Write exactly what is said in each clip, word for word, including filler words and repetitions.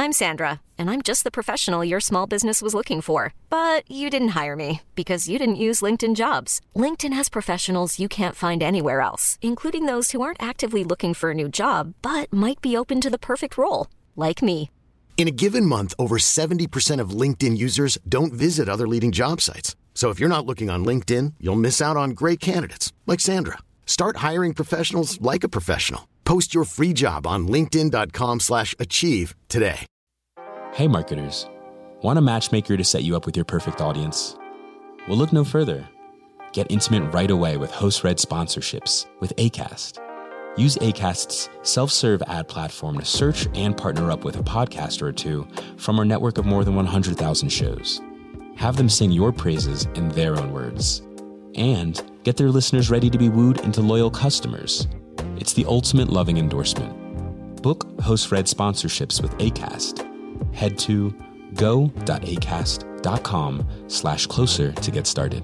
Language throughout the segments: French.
I'm Sandra, and I'm just the professional your small business was looking for. But you didn't hire me because you didn't use LinkedIn Jobs. LinkedIn has professionals you can't find anywhere else, including those who aren't actively looking for a new job, but might be open to the perfect role, like me. In a given month, over seventy percent of LinkedIn users don't visit other leading job sites. So if you're not looking on LinkedIn, you'll miss out on great candidates like Sandra. Start hiring professionals like a professional. Post your free job on linkedin.com slash achieve today. Hey marketers, want a matchmaker to set you up with your perfect audience? Well, look no further. Get intimate right away with host-read sponsorships with Acast. Use Acast's self-serve ad platform to search and partner up with a podcaster or two from our network of more than one hundred thousand shows. Have them sing your praises in their own words. And get their listeners ready to be wooed into loyal customers. It's the ultimate loving endorsement. Book host-read sponsorships with Acast. Head to go.acast.com slash closer to get started.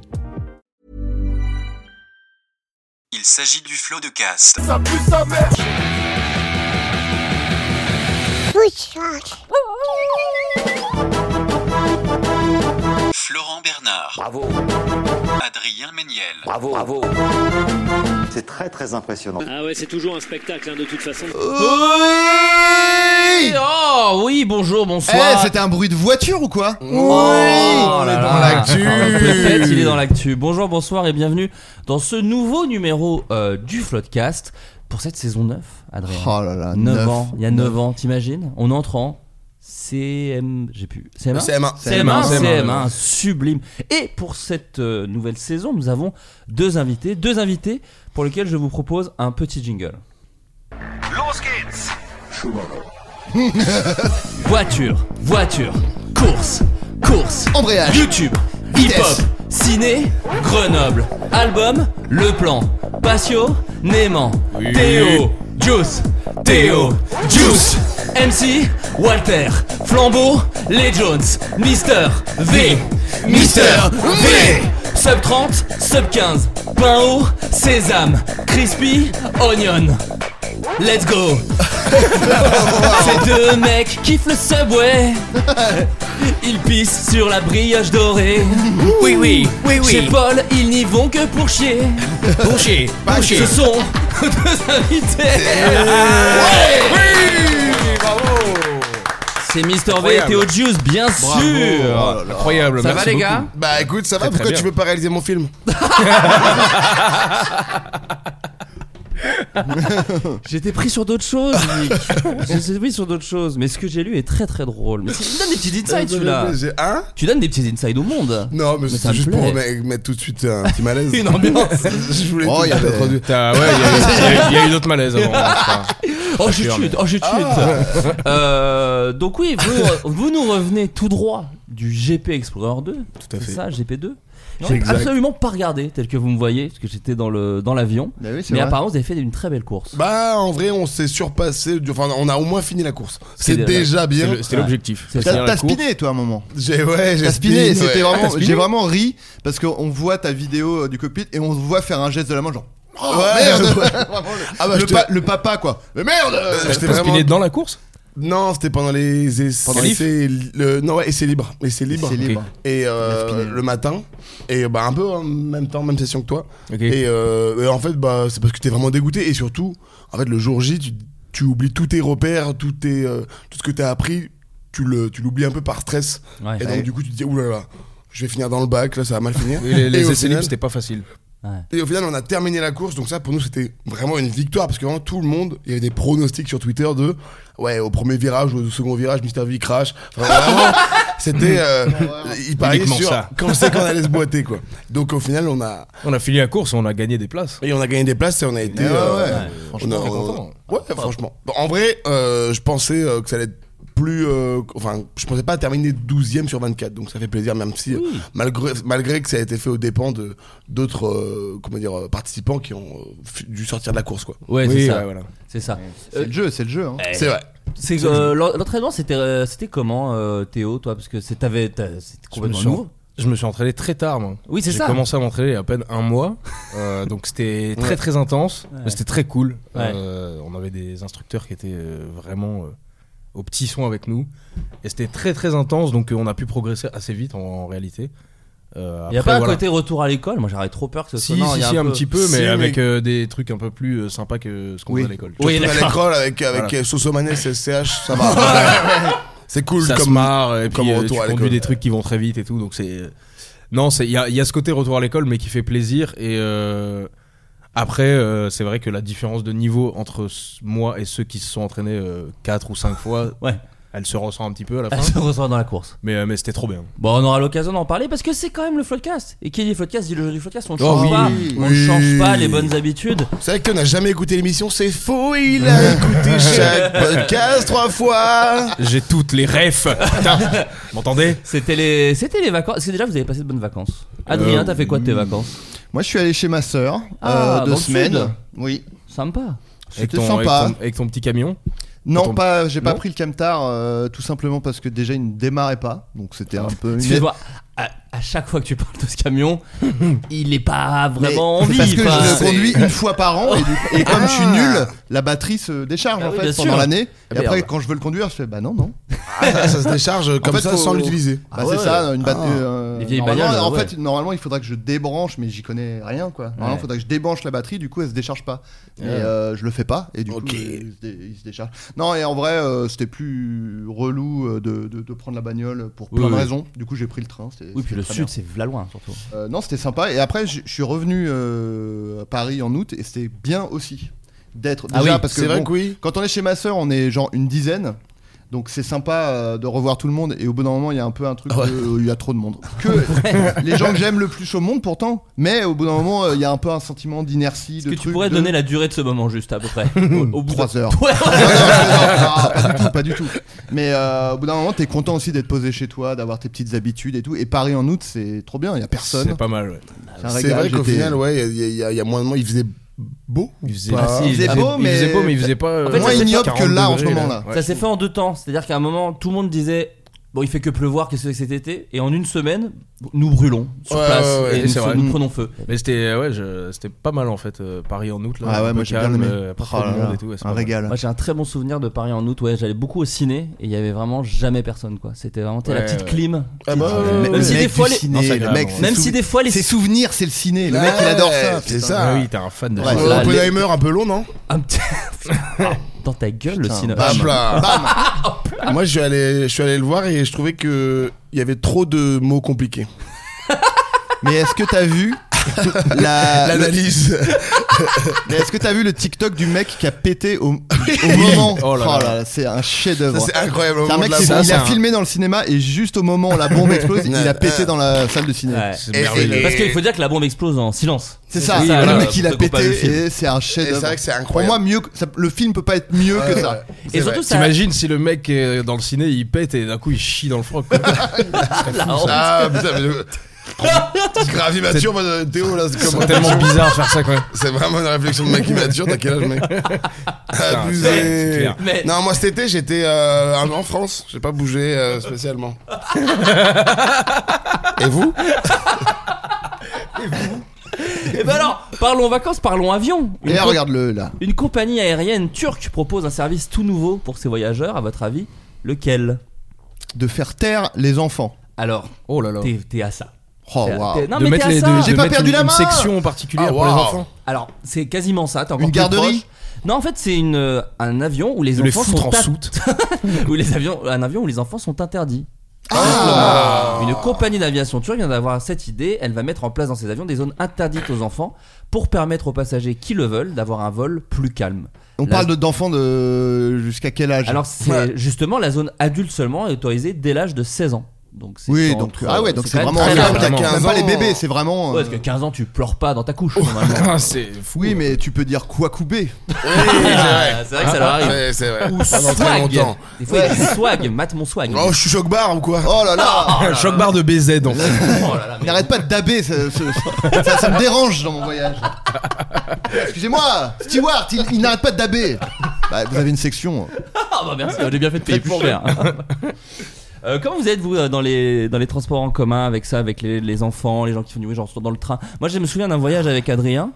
Il s'agit du flot de cast. Ça pue sa mère. Florent Bernard. Bravo. Adrien Méniel. Bravo, bravo. C'est très très impressionnant. Ah ouais, c'est toujours un spectacle hein, de toute façon. Oui. Oh oui, bonjour, bonsoir. Eh, c'était un bruit de voiture ou quoi? Oui. Oh, on est dans l'actu. Peut-être il est dans l'actu. Bonjour, bonsoir et bienvenue dans ce nouveau numéro euh, du Floodcast pour cette saison neuf, Adrien. Oh là là, neuf ans. Il y a neuf ans, t'imagines? On entre en C M... J'ai plus... C M un C M un. C M un, C M un, sublime. Et pour cette euh, nouvelle saison, nous avons deux invités. Deux invités pour lesquels je vous propose un petit jingle. Los Kids. Voiture, voiture, course, course, embrayage, YouTube, hip-hop, ciné, Grenoble, album, Le Plan, Patio, Néman, oui. Théo, Juice, Théo, Juice, M C, Walter, Flambeau, Les Jones, Mister V, Mister V, Sub trente, Sub quinze, Pain haut, Sésame, Crispy, Onion. Let's go. Ces deux mecs kiffent le Subway. Ils pissent sur la brioche dorée. Oui, oui, oui, oui. Chez Paul, ils n'y vont que pour chier. Pour chier, pour chier. Ce sont deux invités. Ouais. Oui, bravo. C'est Mister V et Théo Juice, bien Bravo. sûr. Oh, incroyable. Ça Merci va les beaucoup. gars? Bah écoute, ça va. Pourquoi tu veux pas réaliser mon film? J'étais pris sur d'autres choses, Nick. J'étais pris sur d'autres choses. Mais ce que j'ai lu est très très drôle. Mais tu donnes des petits insights, celui-là. Hein? Tu donnes des petits insights au monde. Non, mais, mais c'est juste plaît. pour mettre tout de suite un petit malaise. Une ambiance. Je voulais oh, il y a introduire. Ouais, il y, y, y a eu d'autres malaises avant. Oh, je chute, oh, je chute. Ah. Euh, donc, oui, vous, vous nous revenez tout droit du G P Explorer deux. Tout à fait. C'est ça, G P deux. J'ai absolument pas regardé tel que vous me voyez parce que j'étais dans le dans l'avion. Bah oui, mais vrai. apparemment vous avez fait une très belle course. Bah en vrai on s'est surpassé. Enfin on a au moins fini la course. C'est, c'est déjà bien. C'est, le, c'est ouais. l'objectif. C'est t'as, t'as spiné toi à un moment. J'ai ouais j'ai t'as spiné. Spin, c'était ouais. vraiment. J'ai vraiment ri parce qu'on voit ta vidéo du cockpit et on voit faire un geste de la main genre. Oh ouais, merde. Vraiment, le, ah bah, le, pa- le papa quoi. Mais merde. Euh, j'étais vraiment spiné dans la course. Non, c'était pendant les essais, pendant essais le, non ouais, essais libres, essais libres. Okay. libre. Et euh, le matin et bah un peu en même temps, même session que toi. Okay. Et, euh, et en fait bah c'est parce que t'es vraiment dégoûté et surtout en fait le jour J tu, tu oublies tous tes repères, tout tes euh, tout ce que t'as appris, tu le tu l'oublies un peu par stress. Ouais. Et donc ouais. du coup tu te dis oulala, je vais finir dans le bac là, ça va mal finir. Oui, les, les essais libres c'était pas facile. Ouais. Et au final on a terminé la course, donc ça pour nous c'était vraiment une victoire parce que vraiment tout le monde, il y avait des pronostics sur Twitter de ouais au premier virage ou au second virage Mister V crash, enfin, vraiment c'était euh, il pariait sur ça. Quand c'est qu'on allait se boiter quoi. Donc au final on a on a fini la course, on a gagné des places et on a gagné des places et on a été ouais, euh, ouais. Ouais. franchement on a, très content. Ouais, ouais franchement bon, en vrai euh, je pensais euh, que ça allait être plus euh, enfin je pensais pas terminer douzième sur vingt-quatre, donc ça fait plaisir même si oui. malgré malgré que ça a été fait aux dépens de d'autres euh, comment dire participants qui ont euh, dû sortir de la course quoi. Ouais, oui, c'est ça. Ouais, voilà. C'est ça. C'est euh, le jeu, c'est le jeu hein. euh, c'est vrai. C'est, c'est euh, l'entraînement c'était euh, c'était comment euh, Théo toi parce que c'est t'avais c'était complètement nouveau. Je me suis entraîné très tard moi. Oui, c'est J'ai ça. J'ai commencé à m'entraîner il y a à peine un mois, euh, donc c'était très très intense, ouais. mais c'était très cool. Ouais. Euh, on avait des instructeurs qui étaient euh, vraiment euh, au petit son avec nous. Et c'était très très intense, donc euh, on a pu progresser assez vite en, en réalité. Euh, il n'y a pas un voilà. côté retour à l'école? Moi j'aurais trop peur que ce si, soit. Non, si, y a si, un, un peu... petit peu, mais si, avec mais... euh, des trucs un peu plus euh, sympas que ce qu'on oui. faisait à l'école. Oui, à l'école avec, avec voilà. Sosomanes, C S C H, ça va. C'est cool ça comme se marre, et puis comme euh, retour tu à l'école. conduis des trucs qui vont très vite et tout, donc c'est. Non, il y a, y a ce côté retour à l'école, mais qui fait plaisir. Et euh, après, euh, c'est vrai que la différence de niveau entre moi et ceux qui se sont entraînés euh, quatre ou cinq fois. Ouais. Elle se ressent un petit peu à la fin. Elle se ressent dans la course. Mais, euh, mais c'était trop bien. Bon, on aura l'occasion d'en parler parce que c'est quand même le Floodcast. Et qui dit Floodcast dit le jeu du Floodcast. On ne oh, change oui, pas. oui. On ne change pas les bonnes habitudes. C'est vrai que tu n'as jamais écouté l'émission, c'est faux. Il a écouté chaque podcast trois fois. J'ai toutes les refs. Putain, vous m'entendez? C'était les, c'était les vacances. Est-ce que déjà vous avez passé de bonnes vacances? Adrien, euh, t'as fait quoi de tes vacances? Moi, je suis allé chez ma sœur. Ah, euh, deux semaines. Sud. Oui. Sympa. C'était ton, sympa. Avec ton, avec ton petit camion? Non, ton... pas. J'ai pas non pris le camtar, euh, tout simplement parce que déjà il ne démarrait pas, donc c'était un peu. Une... Excuse-moi. À, à chaque fois que tu parles de ce camion, il est pas vraiment mais en vie. Parce que enfin, je le c'est... conduis une fois par an et, du... et comme ah. je suis nul, la batterie se décharge ah en oui, fait pendant sûr. l'année. Ah et après, merde. quand je veux le conduire, je fais bah non, non. Ah, ça, ça se décharge comme en fait, ça faut... sans l'utiliser. Bah, ah ouais. C'est ça, une batterie. Ah. Euh... Les vieilles normalement, bagnoles. en ouais. fait, normalement, il faudrait que je débranche, mais j'y connais rien quoi. Normalement, il ouais. faudrait que je débranche la batterie, du coup, elle se décharge pas. Et ouais. euh, je le fais pas, et du okay. coup, il se, dé... il se décharge. Non, et en vrai, euh, c'était plus relou de, de, de prendre la bagnole pour plein oui, de oui. raisons. Du coup, j'ai pris le train. Oui, puis le sud, c'est v'là loin surtout. Euh, non, c'était sympa. Et après, je suis revenu euh, à Paris en août et c'était bien aussi d'être déjà ah oui, parce que c'est vrai bon, que oui. Quand on est chez ma sœur, on est genre une dizaine. Donc c'est sympa euh, de revoir tout le monde et au bout d'un moment il y a un peu un truc ouais. où il y a trop de monde. Que les gens que j'aime le plus au monde pourtant, mais au bout d'un moment il euh, y a un peu un sentiment d'inertie. Est-ce de que truc tu pourrais de... donner la durée de ce moment juste à peu près au, au bout trois de... heures. Ouais. non, non, non, non, pas du tout, pas du tout. Mais euh, au bout d'un moment t'es content aussi d'être posé chez toi, d'avoir tes petites habitudes et tout. Et Paris en août c'est trop bien, il y a personne. C'est pas mal. Ouais. C'est, c'est vrai qu'au final ouais il y, y, y a moins de monde, il faisait beau. Il faisait, bah, si, il faisait beau, il mais faisait beau, mais il faisait pas. En fait, moins ignoble que là en ce moment là. Ouais. Ça s'est fait en deux temps. C'est-à-dire qu'à un moment, tout le monde disait bon, il fait que pleuvoir, qu'est-ce que c'est que cet été? Et en une semaine, nous brûlons sur ouais, place ouais, ouais, et nous, c'est vrai. nous prenons feu. Mais c'était, ouais, je, c'était pas mal en fait. Euh, Paris en août là. Ah ouais, moi j'ai bien aimé. Euh, pas trop de monde et tout. Ouais, un régal. Moi j'ai un très bon souvenir de Paris en août. Ouais, j'allais beaucoup au ciné et il y avait vraiment jamais personne quoi. C'était vraiment ouais, la petite ouais. clim. Ah bah, euh, même si des fois les ciné, non, le mec, même si des fois les ses souvenirs c'est le ciné. Le ouais, mec il adore ça. C'est ça. Ah oui, t'es un fan de. Ouais, euh, Oppenheimer un peu long non? Un petit. Dans ta gueule le cinéma. Bam, bam. Moi je suis allé, je suis allé le voir et je trouvais que il y avait trop de mots compliqués. Mais est-ce que t'as vu la, l'analyse Mais est-ce que t'as vu le TikTok du mec qui a pété au, au moment oh là là. Oh là là, c'est un chef-d'œuvre. Ça, c'est incroyable. C'est un mec qui il a filmé dans le cinéma et juste au moment où la bombe explose, il a pété dans la salle de ciné. Ouais. C'est merveilleux. Parce qu'il faut dire que la bombe explose en silence. C'est ça. Oui, le voilà, mec il a pété le et c'est un chef-d'œuvre. C'est vrai que c'est incroyable. Pour moi, mieux, ça, le film peut pas être mieux ouais, que ça. Ouais. Et surtout, vrai. ça... T'imagines si le mec est dans le ciné, il pète et d'un coup il chie dans le froc. Ah putain, mais le... grave immature, moi, Théo là, c'est, comme c'est tellement bizarre de faire ça quoi. C'est vraiment une réflexion de mec immature. T'as quel âge, mec? Abusé. Mais... Non, moi cet été j'étais euh, en France, j'ai pas bougé euh, spécialement. Et vous? Et vous? Et ben alors, parlons vacances, parlons avion. Une Et là, co- regarde-le là. Une compagnie aérienne turque propose un service tout nouveau pour ses voyageurs. À votre avis, lequel? De faire taire les enfants. Alors, oh là là. T'es, t'es à ça. Oh, wow. Non, de mais mettre t'es à les, ça. de, J'ai de pas mettre perdu une, la main. une section particulière ah, pour wow. les enfants. Alors, c'est quasiment ça. T'es encore une plus garderie. proche. Non, en fait, c'est une euh, un avion où les de enfants les sont en ta- soute. où les avions, un avion où les enfants sont interdits. Ah. Une compagnie d'aviation turque vient d'avoir cette idée. Elle va mettre en place dans ces avions des zones interdites aux enfants pour permettre aux passagers qui le veulent d'avoir un vol plus calme. On la... parle de, d'enfants de jusqu'à quel âge? Alors c'est ouais. justement la zone adulte seulement est autorisée dès l'âge de seize ans. Donc c'est oui, entre, donc ah ouais, donc c'est, c'est vraiment très large. large. Même pas les bébés, c'est vraiment. Ouais, parce que quinze ans, tu pleures pas dans ta couche. Normalement. C'est fou. Oui, mais tu peux dire quoi couper. Oui, c'est vrai. C'est vrai que ça leur arrive. C'est, c'est vrai. Ou pendant swag. très longtemps. Des fois, il dit swag, mate mon swag. Oh, je suis choc bar ou quoi? Oh là là. Oh là choc bar de B Z en fait. Oh là là, mais... N'arrête pas de daber, ça, ça, ça, ça me dérange dans mon voyage. Excusez-moi, Stewart, il, il n'arrête pas de daber. Bah, vous avez une section. Ah bah merci, j'ai bien fait de payer plus cher. Euh, comment vous êtes vous dans les dans les transports en commun avec ça, avec les, les enfants, les gens qui font du bruit, genre dans le train? Moi je me souviens d'un voyage avec Adrien,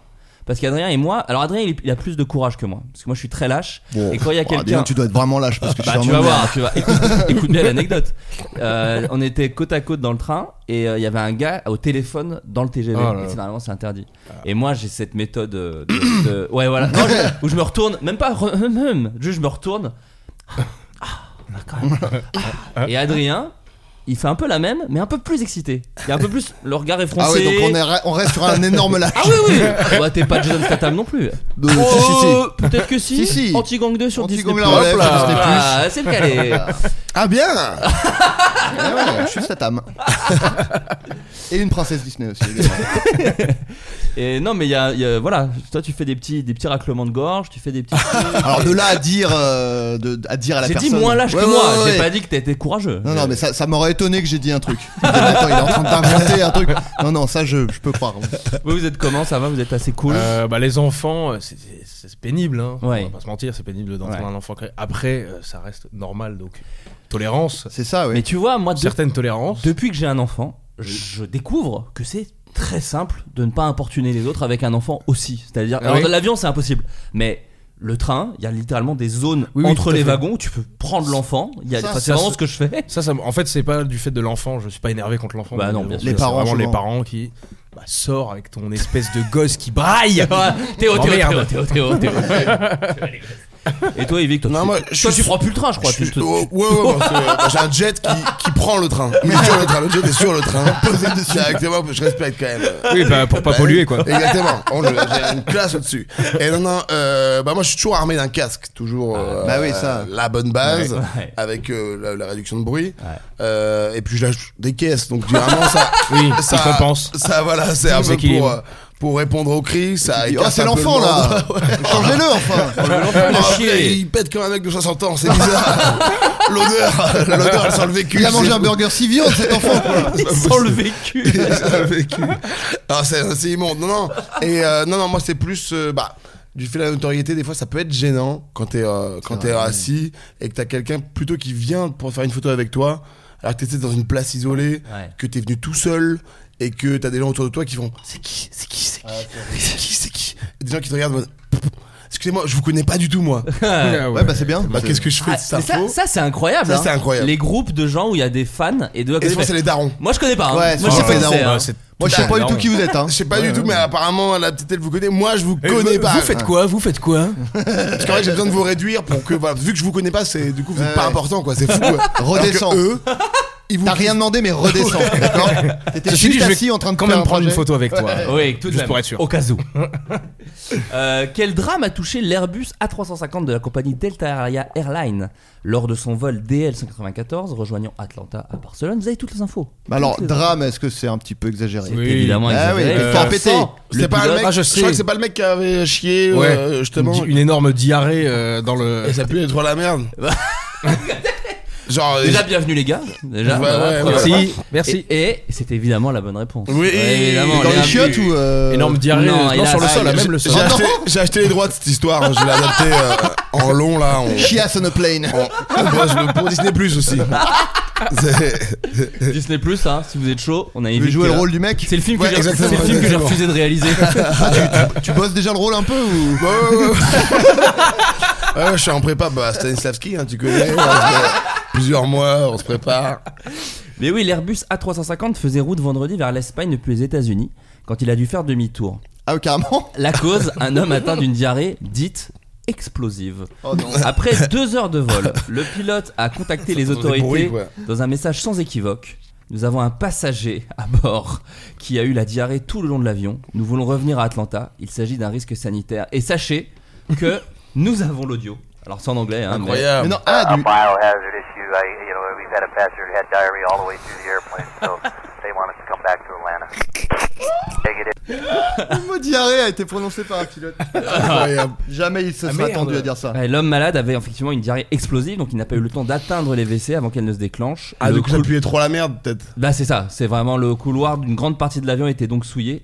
Parce qu'Adrien et moi, alors Adrien il, il a plus de courage que moi, parce que moi je suis très lâche. Bon, et quand il y a oh, quelqu'un, Adrien, tu dois être vraiment lâche parce que bah, je suis tu vas vraiment voir, tu vas. Écoute, écoute bien l'anecdote. Euh, on était côte à côte dans le train et il euh, y avait un gars au téléphone dans le T G V. Oh et c'est, normalement c'est interdit. Ah. Et moi j'ai cette méthode de, de, de ouais voilà, non, je, où je me retourne, même pas, juste je me retourne. Ah, quand même. Ah. Et Adrien. Il fait un peu la même, mais un peu plus excité. Il y a un peu plus le regard effroncé. Ah ouais, donc on, est, on reste sur un énorme lâche. Ah oui, oui. Bah, t'es pas Jason Statham non plus. De, oh, si, si, si. Peut-être que si. si, si. Anti-Gang deux sur Anti-Gang Disney+. la relève, ah, Disney+. Ah, c'est le calé. Ah bien. Ah ouais, je suis Statham. Et une princesse Disney aussi. Et non, mais il y a, y a, voilà, toi tu fais des petits, des petits raclements de gorge, tu fais des petits. Alors de là à dire, euh, de, à dire à la j'ai personne. J'ai dit moins lâche ouais, que ouais, moi. ouais. J'ai pas dit que t'étais courageux. Non, non, mais ça, ça m'aurait étonné que j'ai dit un truc. Attends, il est en train d'inventer un truc. Non, non, ça je, je peux croire. Vous, vous êtes comment? Ça va? Vous êtes assez cool? euh, Bah les enfants, c'est, c'est, c'est pénible. Hein. Ouais. On va pas se mentir, c'est pénible d'entraîner ouais. un enfant. Après, euh, ça reste normal, donc tolérance. C'est ça, oui. Mais tu vois, moi, de... certaines tolérances. Depuis que j'ai un enfant, je découvre que c'est très simple de ne pas importuner les autres avec un enfant aussi. C'est-à-dire, alors, oui. l'avion c'est impossible, mais le train, il y a littéralement des zones oui, oui, entre les fait. wagons où tu peux prendre l'enfant. Il y a, ça, c'est ça, vraiment ça, ce que je fais. Ça, ça, en fait, c'est pas du fait de l'enfant. Je suis pas énervé contre l'enfant. Bah non, bien sûr. Les parents, c'est vraiment souvent. les parents qui bah, sort avec ton espèce de gosse qui braille. Théo, oh, Théo, merde. Théo, Théo, Théo, Théo. Et toi, Yvick, toi, non, tu, moi, toi, je tu suis... prends plus le train, je crois. Je suis... tu, tu... Oh, ouais, ouais, parce que, euh, j'ai un jet qui, qui prend le train. Il est sur le train, le jet est sur le train. Posé dessus. Directement, je respecte quand même. Oui, bah pour pas bah, polluer quoi. Exactement. On, j'ai une classe au-dessus. Et non, non, euh, bah moi je suis toujours armé d'un casque, toujours. Euh, bah oui, ça. Euh, la bonne base, ouais, ouais. avec euh, la, la réduction de bruit. Ouais. Euh, et puis je lâche des caisses, donc vraiment ça. Oui, ça compense. Ça, voilà, c'est un peu pour. Euh, Pour répondre aux cris, ça. Oh, c'est l'enfant là! Changez-le enfin! Oh, il pète comme un mec de soixante ans, c'est bizarre! L'odeur, l'odeur, elle sent le vécu. Il a mangé un burger si viande cet enfant quoi! Il sent le vécu! Il sent le vécu! Ah, c'est, c'est immonde, non, non! Et euh, non, non, moi c'est plus. Euh, bah, du fait de la notoriété, des fois ça peut être gênant quand t'es, euh, quand t'es assis et que t'as quelqu'un plutôt qui vient pour faire une photo avec toi, alors que t'étais dans une place isolée, ouais. que que t'es venu tout seul. Et que t'as des gens autour de toi qui font c'est qui, c'est qui, c'est qui, c'est qui, c'est qui, et des gens qui te regardent. Excusez-moi, je vous connais pas du tout moi. ouais, ouais, bah c'est bien. Bah qu'est-ce que je fais ah, de ça, ça, ça c'est incroyable. Ça hein. c'est incroyable. Les groupes de gens où il y a des fans et de l'autre côté. Et côté. c'est les darons. Moi je connais pas. Hein. Ouais, moi je sais pas qui c'est. Hein. Moi je sais pas du tout qui vous êtes. Hein. Je sais pas ouais, du tout, ouais. mais apparemment la petite elle vous connaît. Moi je vous connais vous, pas. Vous faites quoi? Vous faites quoi? Parce qu'en fait j'ai besoin de vous réduire pour que voilà, vu que je vous connais pas, c'est du coup vous êtes ouais, pas ouais. important quoi. C'est fou. Quoi. Redescends. Eux. Vous... T'as rien demandé mais redescends, d'accord? T'étais Ceci juste dit, assis en train de quand faire même un prendre une projet. photo avec toi. Ouais. Oui, tout juste même, pour être sûr. Au cas où. euh, quel drame a touché l'Airbus A trois cent cinquante de la compagnie Delta Airlines lors de son vol D L cent quatre-vingt-quatorze rejoignant Atlanta à Barcelone? Vous avez toutes les infos. Bah alors, les drame, est-ce que c'est un petit peu exagéré? C'est oui. évidemment ah exagéré. Oui, il faut en péter. C'est pas le mec, ah, je, je crois que c'est pas le mec qui avait chié ouais. euh, justement. Une, une énorme diarrhée euh, dans le. Et ça pue être la merde. Genre, déjà, euh, bienvenue les gars. Déjà, ouais, voilà, ouais, merci, ouais. merci. Et, et c'était évidemment la bonne réponse. Oui, ouais, évidemment. Dans les les chiottes ou euh... énorme diarrhée non, non, sur le ah, sol, même le sol. J'ai acheté, j'ai acheté les droits de cette histoire, hein, je l'ai adapté euh, en long là. On... Chiasse on a plane. On, on bosse le pour Disney Plus aussi. Disney Plus, hein, si vous êtes chaud, on a Tu veux jouer le rôle du mec? C'est le film que, ouais, j'ai, c'est le exactement, film que j'ai exactement. refusé de réaliser. ah, tu, tu, tu bosses déjà le rôle un peu ou... Ouais, ouais, ouais. Ouais, je suis en prépa, bah Stanislavski, hein, tu connais. Plusieurs mois, on se prépare. Mais oui, l'Airbus A trois cent cinquante faisait route vendredi vers l'Espagne depuis les États-Unis quand il a dû faire demi-tour. Ah, oui, carrément. La cause, un homme atteint d'une diarrhée dite explosive. Oh non. Après deux heures de vol, le pilote a contacté les autorités bruits, dans un message sans équivoque. Nous avons un passager à bord qui a eu la diarrhée tout le long de l'avion. Nous voulons revenir à Atlanta. Il s'agit d'un risque sanitaire. Et sachez que nous avons l'audio. Alors c'est en anglais, hein. Incroyable. Mais non, ah, du... biohazard issue. I, you know, we've had a passenger who had diarrhea all the way through the airplane, so they want us to come back to Atlanta. Take it in. Le mot diarrhée a été prononcé par un pilote. Incroyable. Jamais il se Ah, serait merde. attendu à dire ça. Ouais, l'homme malade avait effectivement une diarrhée explosive, donc il n'a pas eu le temps d'atteindre les W C avant qu'elle ne se déclenche. Ah, Le du coup, ça coul- puait trop la merde, peut-être. Bah c'est ça, c'est vraiment le couloir d'une grande partie de l'avion était donc souillé.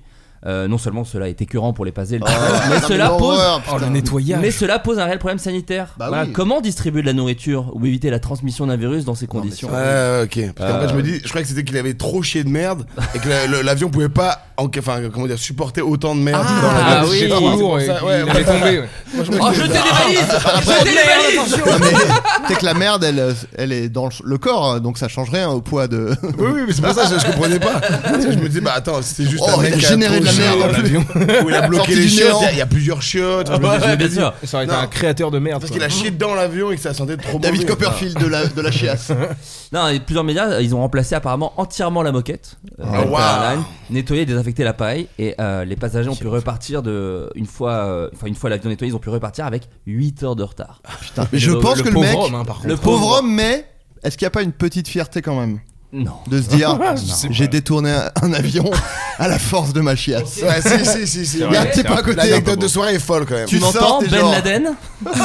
Euh, non seulement cela est écœurant pour les passer, Oh, mais non, cela mais pose, l'horreur, Oh, le nettoyage. mais cela pose un réel problème sanitaire. Bah Voilà, oui. comment distribuer de la nourriture ou éviter la transmission d'un virus dans ces conditions? Ouais, ouais, ok. Parce qu'en Euh, fait, je me dis, je croyais que c'était qu'il avait trop chié de merde et que la- le- l'avion pouvait pas, en- enfin, comment dire, supporter autant de merde. Ah, dans la ah valise. oui. C'est Trop pour lourd, ça, et ouais, il ouais. allait tomber. ouais. Moi, je me Oh, dis- jetez des valises! Jetez des valises! Non, mais tu sais que la merde, elle, elle est dans le, le corps, hein, donc ça change rien au poids de. Oui, oui, mais c'est pour ça que je, je comprenais pas. Parce que je me disais, bah attends, c'était juste Oh, un mec il a qui généré de la trop merde chié en dans plus. l'avion, où il a bloqué Sorti les du chiottes. néant. Il y a- Il y a plusieurs chiottes. Je me dis, Ouais, je me bien dis, sûr. Ça aurait été Non. un créateur de merde. Parce quoi. qu'il a chié dans l'avion et que ça sentait trop David mauvais. Copperfield de la, de la chiasse. Non, et plusieurs médias, ils ont remplacé apparemment entièrement la moquette. euh, Oh, Delta wow. Airlines, nettoyé et désinfecté l'appareil, et euh, les passagers ont pu repartir de une fois, euh, enfin une fois l'avion nettoyé, ils ont pu repartir avec huit heures de retard. Putain, mais je Le- pense le que le pauvre mec, homme, hein, par contre. le pauvre homme, mais est-ce qu'il n'y a pas une petite fierté quand même Non. de se dire, sais j'ai détourné un, un avion à la force de ma chiasse. Ouais, si, si, si, si. Regarde, t'es pas à côté. L'anecdote de soirée est folle quand même. Tu Tu m'entends, sors, t'es Ben genre- Laden?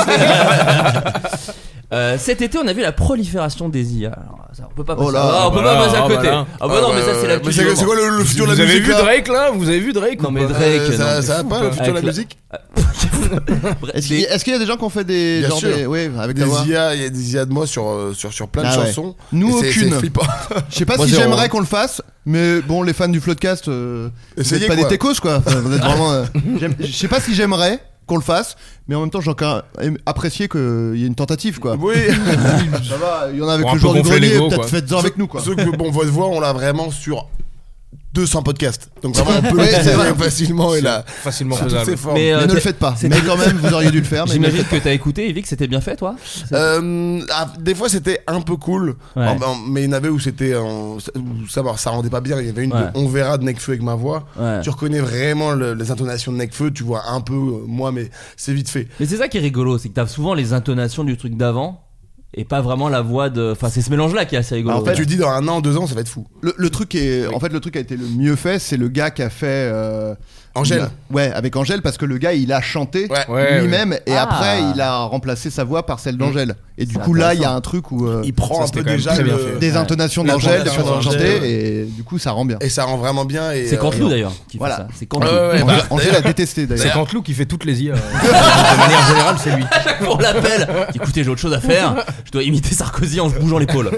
Euh, cet été, on a vu la prolifération des I A. Alors, ça, on peut pas passer, Oh là, ah, on peut bah pas là, passer à ah, côté. bah là. Ah bah non, mais ça c'est la Mais c'est c'est quoi le, le futur de Vous la avez musique vu là Drake là Vous avez vu Drake Non ou mais pas Drake, Euh, non, ça, mais ça va fou, pas quoi. le futur de la Avec la- musique Est-ce qu'il y, est-ce qu'il y a des gens qui ont fait des Bien genre sûr. des, ouais, avec Des ta voix I A, il y a des I A de moi sur, euh, sur, sur plein de Ah ouais. chansons. Nous, Et c'est- aucune. C'est flippant. Je sais pas Moi, si zéro, j'aimerais hein. qu'on le fasse, mais bon, les fans du Floodcast, euh, vous Essayez, êtes pas quoi. des techos quoi. Enfin, vous êtes vraiment. euh, j'aime- Je sais pas si j'aimerais qu'on le fasse, mais en même temps, j'ai encore apprécié qu'il y ait une tentative quoi. Oui. Ça va, il y en a avec Pour un le peu jour du gonfler grenier, l'ego, peut-être quoi. faites-en avec nous quoi. Sauf que bon, votre voix, on l'a vraiment sur deux cents podcasts. Donc vraiment, on peut Ouais, le c'est vrai. faire facilement et là. Facilement Sous toutes faisable. ses formes. Mais, euh, Mais ne le t'es- faites pas. c'était- Mais quand même, vous auriez dû le faire. Mais ne le J'imagine faites que t'as écouté et vu que c'était bien fait, toi. Euh, ah, des fois c'était un peu cool, Ouais. En- en- mais il y en avait où c'était en- où ça, ça rendait pas bien. Il y avait une Ouais. de On verra de Nekfeu avec ma voix. Ouais. Tu reconnais vraiment le- les intonations de Nekfeu, tu vois un peu euh, moi, mais c'est vite fait. Mais c'est ça qui est rigolo, c'est que t'as souvent les intonations du truc d'avant et pas vraiment la voix de. Enfin, c'est ce mélange-là qui est assez rigolo. En fait, Tu dis dans un an, deux ans, ça va être fou. Le, le truc est, en fait, le truc qui a été le mieux fait, c'est le gars qui a fait euh, Angèle. il a- ouais, avec Angèle, parce que le gars il a chanté Ouais. Ouais, lui-même et Ah. après il a remplacé sa voix par celle d'Angèle. Et du C'est coup là, il y a intéressant. un truc où euh, Il prend ça, un c'était peu quand même déjà très bien le- fait. des Ouais. intonations La d'Angèle, des intonation choses d'Angèle, chantées et du coup ça rend bien. et ça rend vraiment bien. Et, C'est Canteloup euh, d'ailleurs qui voilà. fait ça. C'est Canteloup. Ouais, ouais, ouais, Angèle, bah, Angèle a détesté C'est d'ailleurs. Canteloup qui fait toutes les I A. De manière générale, c'est lui. À chaque fois on l'appelle. Écoutez, j'ai autre chose à faire. Je dois imiter Sarkozy en bougeant l'épaule.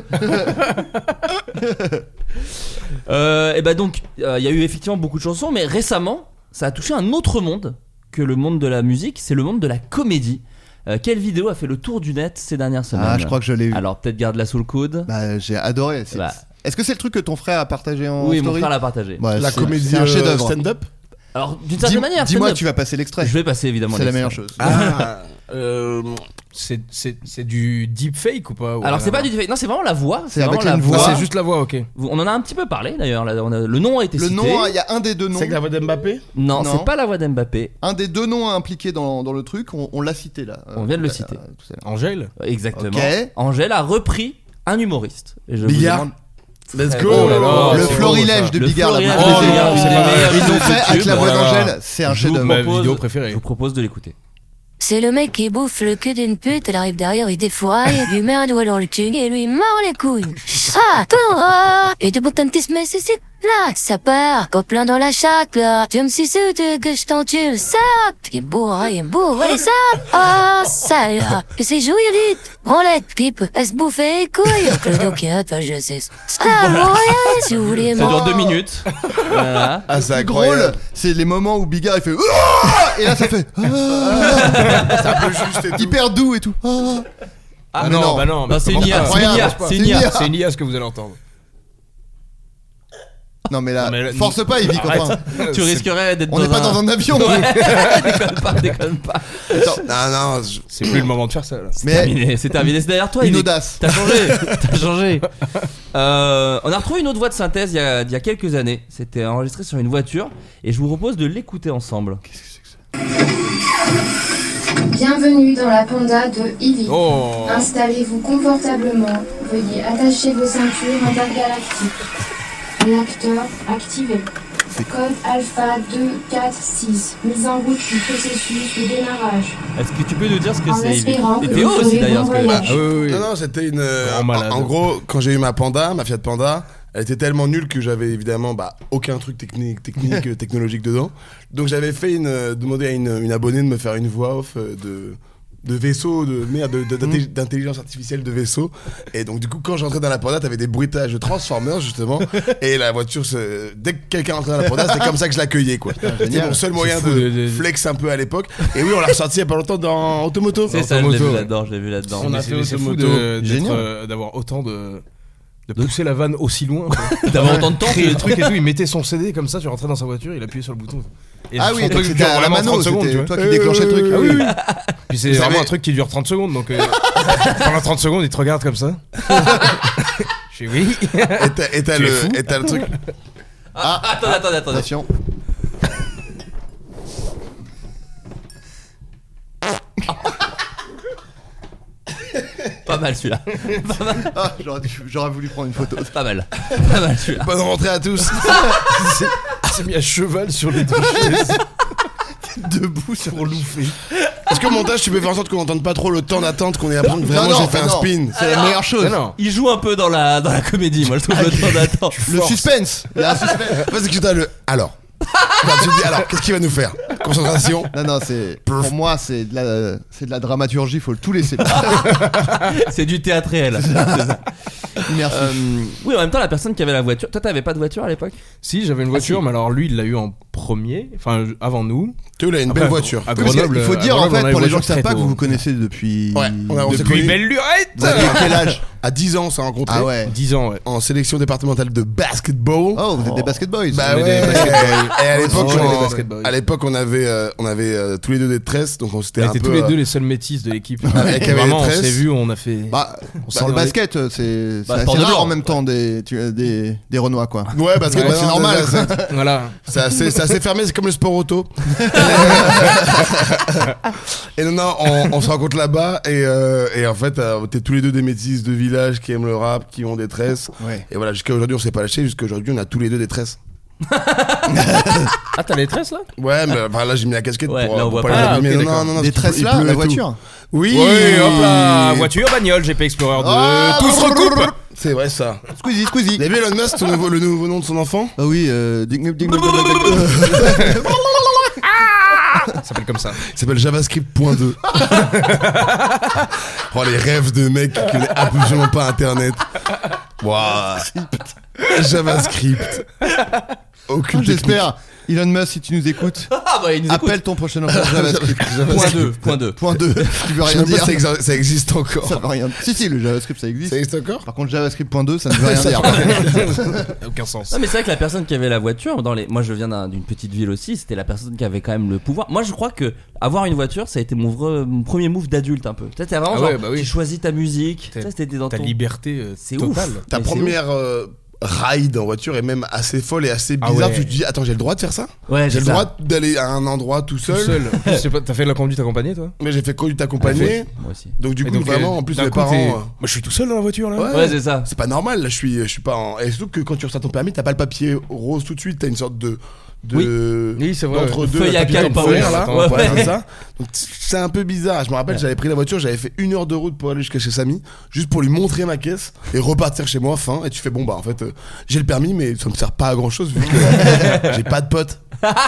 euh, et bah donc, il y a eu effectivement beaucoup de chansons, mais récemment, ça a touché un autre monde que le monde de la musique. C'est le monde de la comédie. Euh, quelle vidéo a fait le tour du net ces dernières semaines? Ah, je crois que je l'ai eu. Alors peut-être garde-la sous le coude. Bah, j'ai adoré. C'est- Bah. Est-ce que c'est le truc que ton frère a partagé en Oui, mon story frère l'a partagé. Ouais, La c'est- comédie c'est un euh, chef-d'œuvre. stand-up. Alors d'une certaine Dis- manière, Dis-moi, stand-up. tu vas passer l'extrait. Je vais passer évidemment. C'est la l'extrait. meilleure chose. Ah, euh, C'est- C'est c'est du deepfake ou pas ou Alors rien c'est à pas voir du deepfake. Non, c'est vraiment la voix. C'est vraiment avec la une Ah, voix. c'est juste la voix, ok. On en a un petit peu parlé d'ailleurs. là, on a- Le nom a été Le cité. nom, il y a un des deux noms. c'est avec la voix d'Mbappé. Non, Non. c'est pas la voix d'Mbappé. Un des deux noms impliqués dans, dans le truc, on, on l'a cité là. On vient de le Euh, citer. euh, tout à l'heure. Angèle. Exactement. Ok. Angèle a repris un humoriste. Et je vous Bigard. demande- Let's Très go. bon. Oh là là. Le c'est florilège beau, ça. de Le Bigard, la florilège boucle de des Bigard, airs. c'est la meilleure Ils vidéo l'ont fait avec YouTube. la voix Oh là là. d'Angèle, c'est un Je vous chef-d'œuvre. Ma propose- vidéo Je préférée. vous propose de l'écouter. C'est le mec qui bouffe le cul d'une pute, elle arrive derrière, il défouraille, il lui met un doigt dans le cul et lui mord les couilles. Ça, toi, et de potentisme, c'est c'est là, ça part, copain dans la chatte, là. Tu me suces que je t'en tue, ça, il est beau, hein, il est beau, allez, ça, ah, ça, là, que c'est joué vite, branlette, pipe, elle se bouffe les couilles, que le doc, enfin, je sais, ça, bon, si vous voulez, Ça dure moi. deux minutes. Voilà. Ah, c'est Le plus drôle, incroyable. c'est les moments où Bigard il fait Ouah et là ça fait Ah C'est un peu juste et tout. hyper doux et tout. Ah. Ah Mais non, non. bah non. Non, c'est une I A, c'est une I A, c'est une I A. C'est une I A ce que vous allez entendre. Non mais là, Non, mais là, force pas, Yvick, Arrête. enfin. Tu risquerais d'être On dans n'est pas dans un avion. Ouais, déconne pas, déconne pas. Non, non, je- C'est plus le moment de faire ça là. C'est Mais terminé, c'est terminé. C'est derrière toi. une Yvick. audace. T'as changé, t'as changé. Euh, on a retrouvé une autre voix de synthèse il y a, il y a quelques années. C'était enregistré sur une voiture et je vous propose de l'écouter ensemble. Bienvenue dans la Panda de Ivy. Oh. Installez-vous confortablement. Veuillez attacher vos ceintures intergalactiques. Réacteur activé. Code Alpha deux quatre six. Mise en route du processus de démarrage. Est-ce que tu peux nous dire ce que En c'est, Yvick? espérant Et que Théo vous aussi aurez d'ailleurs. bon parce que- voyage. Ah oui, oui. Non, non, c'était une. euh, Grand en, malade. en gros, quand j'ai eu ma Panda, ma Fiat Panda, Elle était tellement nulle que j'avais évidemment bah, aucun truc technique, technique technologique dedans. Donc j'avais fait une, euh, demandé à une, une abonnée de me faire une voix off euh, de, de vaisseau, de merde, de, de, d'intelli- d'intelligence artificielle de vaisseau. Et donc du coup, quand j'entrais dans la Porta, t'avais des bruitages de Transformers justement. Et la voiture, se... dès que quelqu'un entrait dans la Porta, c'était comme ça que je l'accueillais quoi. C'était mon seul moyen de, de, de flex un peu à l'époque. Et oui, on l'a ressorti il y a pas longtemps dans Automoto. C'est ça, je l'ai vu là-dedans, je l'ai vu là-dedans. On a fait Automoto, euh, d'avoir autant de de pousser la vanne aussi loin, d'avoir autant de temps, créer le truc et tout. Il mettait son C D comme ça, tu rentrais dans sa voiture, il appuyait sur le bouton. Et ah oui, truc c'était dure à la vraiment mano, trente secondes, tu vois. toi qui déclenchais le truc. Ah oui, oui. Puis c'est Vous vraiment savez- un truc qui dure trente secondes, donc euh, pendant trente secondes, il te regarde comme ça. Je fais oui. Et t'as, et t'as Tu es le, fou. et t'as le truc. Ah, attendez, attendez, attendez. Attention. Pas mal celui-là. Pas mal. Ah, j'aurais, dû- j'aurais voulu prendre une photo. Pas mal. Pas mal celui-là. Bonne rentrée à tous. C'est- Il s'est mis à cheval sur les deux chaises. Debout sur louffer. Est-ce qu'au montage, tu peux faire en sorte qu'on n'entende pas trop le temps d'attente, qu'on ait l'impression que vraiment non, j'ai fait non. un spin? C'est la meilleure chose. Mais non. Il joue un peu dans la, dans la comédie, moi je trouve le temps d'attente. Le suspense. Il y a un suspense. Parce que tu as le. Alors. Quand tu te dis, alors, qu'est-ce qu'il va nous faire? Concentration. Non, non, c'est pour moi, c'est de la, c'est de la dramaturgie. Faut tout laisser. C'est du théâtre réel. C'est ça. Merci. Euh, oui, en même temps, la personne qui avait la voiture. Toi, t'avais pas de voiture à l'époque? Si, j'avais une voiture, Ah, si. mais alors lui, il l'a eu en premier, enfin avant nous. Théo, il a une Après, belle voiture. À Parce Grenoble, qu'il faut à dire en Grenoble, on fait a pour une les gens voiture qui savent très pas que tôt. vous vous connaissez depuis. Ouais, on a- on s'est Depuis connus- belle lurette. Vous avez quel âge? À dix ans, on s'est rencontrés. Ah ouais. dix ans, ouais. En sélection départementale de basketball. Oh, vous êtes des basket boys. Bah On est ouais. des basket boys. Et à l'époque, Oh, on, des basket boys. à l'époque, on avait, euh, on avait euh, tous les deux des tresses, donc on s'était On un était peu. tous les euh, deux les seuls métis de l'équipe. Avec Et Vraiment, on les tresses. s'est vu, on a fait. Bah, On bah, s'en le allait. basket, c'est, c'est Bah, assez sport de rare blanc. en même temps des, tu- des, des Renois quoi. Ouais, parce que Ouais, bah, c'est non, normal. c'est- c'est- Voilà. C'est assez, c'est assez fermé, c'est comme le sport auto. Et non, non, on, on se rencontre là-bas et, euh, et en fait, euh, t'es tous les deux des métis de village qui aiment le rap, qui ont des tresses. Ouais. Et voilà, jusqu'à aujourd'hui, on s'est pas lâché, jusqu'à aujourd'hui, on a tous les deux des tresses. Ah, t'as les tresses là? Ouais, mais enfin, là, j'ai mis la casquette Ouais, pour, là, on pour voit pas pas. les Ah, abîmer. ok, non, d'accord. non, non, Des parce qu'il tresses pleut- là, il pleut la et tout. voiture. Oui, Ouais, hop là. Voiture, bagnole, G P Explorer deux. Ah, Tout se recoupe. C'est vrai ça. Squeezie, Squeezie. Vous avez vu Elon Musk, son nouveau- le nouveau nom de son enfant? Ah oui, euh, ding, ding, ding, ding, ding, ding. Ça s'appelle comme ça. Il s'appelle JavaScript point deux. Oh, les rêves de mecs qui connaissent absolument pas Internet. Waouh. JavaScript. Aucune Ah, j'espère. Elon Musk, si tu nous écoutes, Ah bah, il nous écoute. appelle ton prochain enfant JavaScript. Point deux, point deux. Point deux. Tu veux Je sais rien même pas dire. si ça exi- ça existe encore. Ça veut rien. Si si, le JavaScript ça existe. Ça existe encore? Par contre, JavaScript point deux, ça ne veut rien Ça dire. Aucun sens. Non mais c'est vrai que la personne qui avait la voiture dans les, moi je viens d'un- d'une petite ville aussi, c'était la personne qui avait quand même le pouvoir. Moi je crois que avoir une voiture ça a été mon, vrai, mon premier move d'adulte un peu. Tu sais, t'es vraiment Ah genre ouais, bah oui. tu choisis ta musique, tu sais, c'était dans Ta ton... liberté euh, C'est totale. ouf. Ta Mais c'est première euh, ride en voiture est même assez folle et assez Ah bizarre. ouais. Tu te dis, attends, j'ai le droit de faire ça? Ouais, J'ai c'est le ça. droit d'aller à un endroit tout Tout seul. seul. En plus, je sais pas, t'as fait de la conduite accompagnée toi? Mais j'ai fait conduite accompagnée. Moi aussi. Donc du Et coup, donc, vraiment, euh, en plus d'un mes coup, parents. t'es- euh, Moi je suis tout seul dans la voiture là. Ouais. Ouais, c'est ça. C'est pas normal, là je suis, je suis pas en. Et surtout que quand tu reçois ton permis, t'as pas le papier rose tout de suite, t'as une sorte de. de Oui. Oui, c'est vrai, d'entre ouais. deux, Feuille à papier quatre, pas temporaire, ouf. là. Ouais, Ouais, ouais. c'est ça. Donc c'est un peu bizarre. Je me rappelle, j'avais pris la voiture, j'avais fait une heure de route pour aller jusqu'à chez Samy, juste pour lui montrer ma caisse et repartir chez moi, fin. Et tu fais, bon bah en fait, euh, j'ai le permis, mais ça me sert pas à grand chose vu que j'ai pas de potes.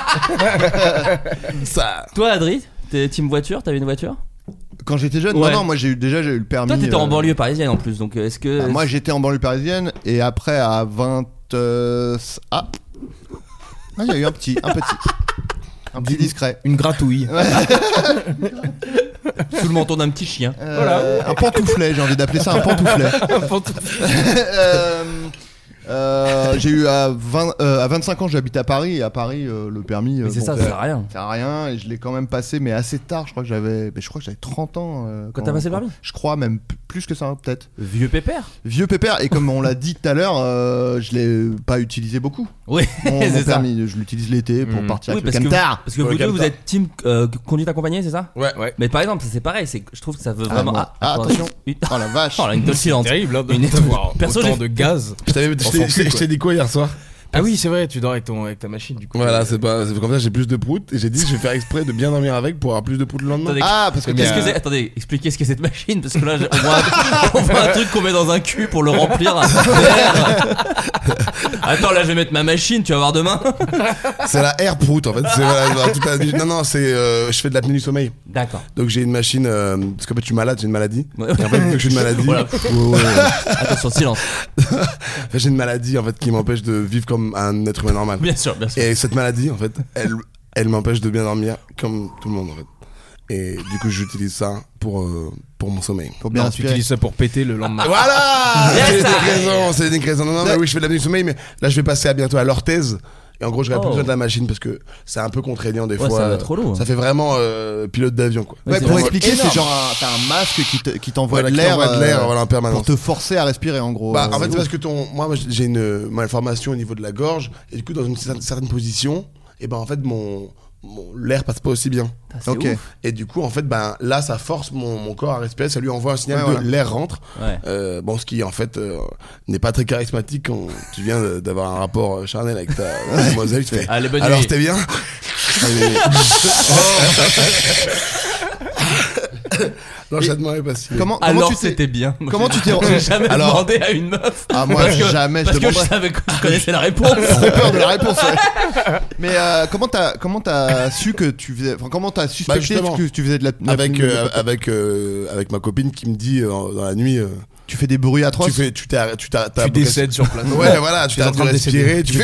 Ça. Toi Adri, t'es team voiture, t'avais une voiture? Quand j'étais jeune, Ouais. non, non, moi j'ai eu, déjà j'ai eu le permis. Toi t'étais euh, en banlieue parisienne en plus, donc euh, est-ce que... bah, moi j'étais en banlieue parisienne et après à vingt. euh, Ah Ah, il y a eu un petit, un petit. Un petit discret. Une gratouille. Sous le menton d'un petit chien. Euh, Voilà. Un pantouflet, j'ai envie d'appeler ça un pantouflet. euh, euh, j'ai eu à, vingt, euh, à vingt-cinq ans, j'habite à Paris et à Paris euh, le permis. euh, Mais c'est bon, ça, ça sert à rien. Ça sert à rien et je l'ai quand même passé, mais assez tard. Je crois que j'avais, mais je crois que j'avais trente ans. euh, Quand t'as passé le permis? Je crois même p- plus que ça, peut-être. Vieux pépère. Vieux pépère, et comme on l'a dit tout à l'heure, euh, je l'ai pas utilisé beaucoup. Oui, Mon, mon c'est ça. permis, je l'utilise l'été pour Mmh. partir Oui, avec parce le que, camtar. parce que Pour vous le deux, vous camtar. êtes team euh, conduite accompagnée, c'est ça? Ouais, ouais. Mais par exemple, ça, c'est pareil, c'est, je trouve que ça veut Ah, vraiment. moi. Ah, attention. Une- Oh la vache. Oh là, une C'est oscillante. terrible hein, de Une- d'avoir Perso, autant j'ai- de gaz. Je t'avais- je On t'ai- s'en je fout, t'ai je quoi. t'ai dit quoi hier soir? Ah oui, c'est vrai, tu dors avec, ton, avec ta machine du coup. Voilà, c'est pas, c'est comme ça j'ai plus de proutes et j'ai dit je vais faire exprès de bien dormir avec pour avoir plus de proutes le lendemain. Attendez, Ah, parce que qu'est-ce t'as- que c'est Attendez, expliquez ce qu'est cette machine parce que là on voit, un, on voit un truc qu'on met dans un cul pour le remplir à l'air. Attends, là je vais mettre ma machine, tu vas voir demain. C'est la air prout en fait. C'est, voilà, genre, toute la nuit- non non, c'est euh, je fais de l'apnée du sommeil. D'accord. Donc j'ai une machine euh, parce qu'en fait je suis malade, j'ai une maladie. Ouais. Et en fait vu que j'ai une maladie. Voilà. Ouais, ouais, ouais. Attention, silence. En fait, j'ai une maladie en fait qui m'empêche de vivre comme un être humain normal. Bien sûr, bien sûr. Et cette maladie en fait, elle elle m'empêche de bien dormir comme tout le monde en fait. Et du coup j'utilise ça pour euh, pour mon sommeil. Pour bien Non, tu respirer. utilises ça pour péter le lendemain. Voilà. Yes, C'est des ça. décrézants, c'est des décrézants. Non non, mais oui, je fais de l'apnée du sommeil, mais là je vais passer à bientôt à l'orthèse. Et en gros, j'aurais Oh. plus besoin de la machine parce que c'est un peu contraignant des Ouais, fois. ça va être trop lourd. Ça fait vraiment euh, pilote d'avion quoi. Ouais, c'est pour vraiment expliquer, énorme. c'est genre un, t'as un masque qui, te, qui t'envoie Voilà, de qui l'air, t'envoie de l'air, euh, voilà, en permanence. pour te forcer à respirer en gros. Bah, Euh, en fait, c'est c'est parce que ton, moi, moi, j'ai une malformation au niveau de la gorge et du coup, dans une certaine, certaine position, et ben en fait, mon, mon l'air passe pas aussi bien. Ah, c'est Ok. ouf. Et du coup, en fait, ben là, ça force mon, mon corps à respirer, ça lui envoie un signal Ouais, de voilà. l'air rentre. Ouais. Euh, bon, ce qui en fait euh, n'est pas très charismatique quand tu viens de- d'avoir un rapport euh, charnel avec ta demoiselle. Tu fais, Allez, bonne alors nuit. c'était bien. L'enchaînement est pas si. Comment, comment Alors tu t'es... c'était bien. Moi, Comment j'ai- tu t'es- J'ai jamais Alors- demandé à une meuf. Ah, moi, Parce que- jamais, je Parce que je demanderais. savais que je connaissais la réponse. J'ai peur de la réponse. Ouais. Mais euh, comment t'as comment t'as su que tu faisais, enfin comment t'as suspecté justement. que tu faisais de la, la- Avec de la- euh, avec euh, avec ma copine qui me dit euh, dans la nuit. euh, tu fais des bruits atroces. Tu fais, tu t'es, tu t'as, t'as Tu décèdes sur place. Ouais, voilà, tu Tu es t'es en train de respirer, décéder. tu Tu fais.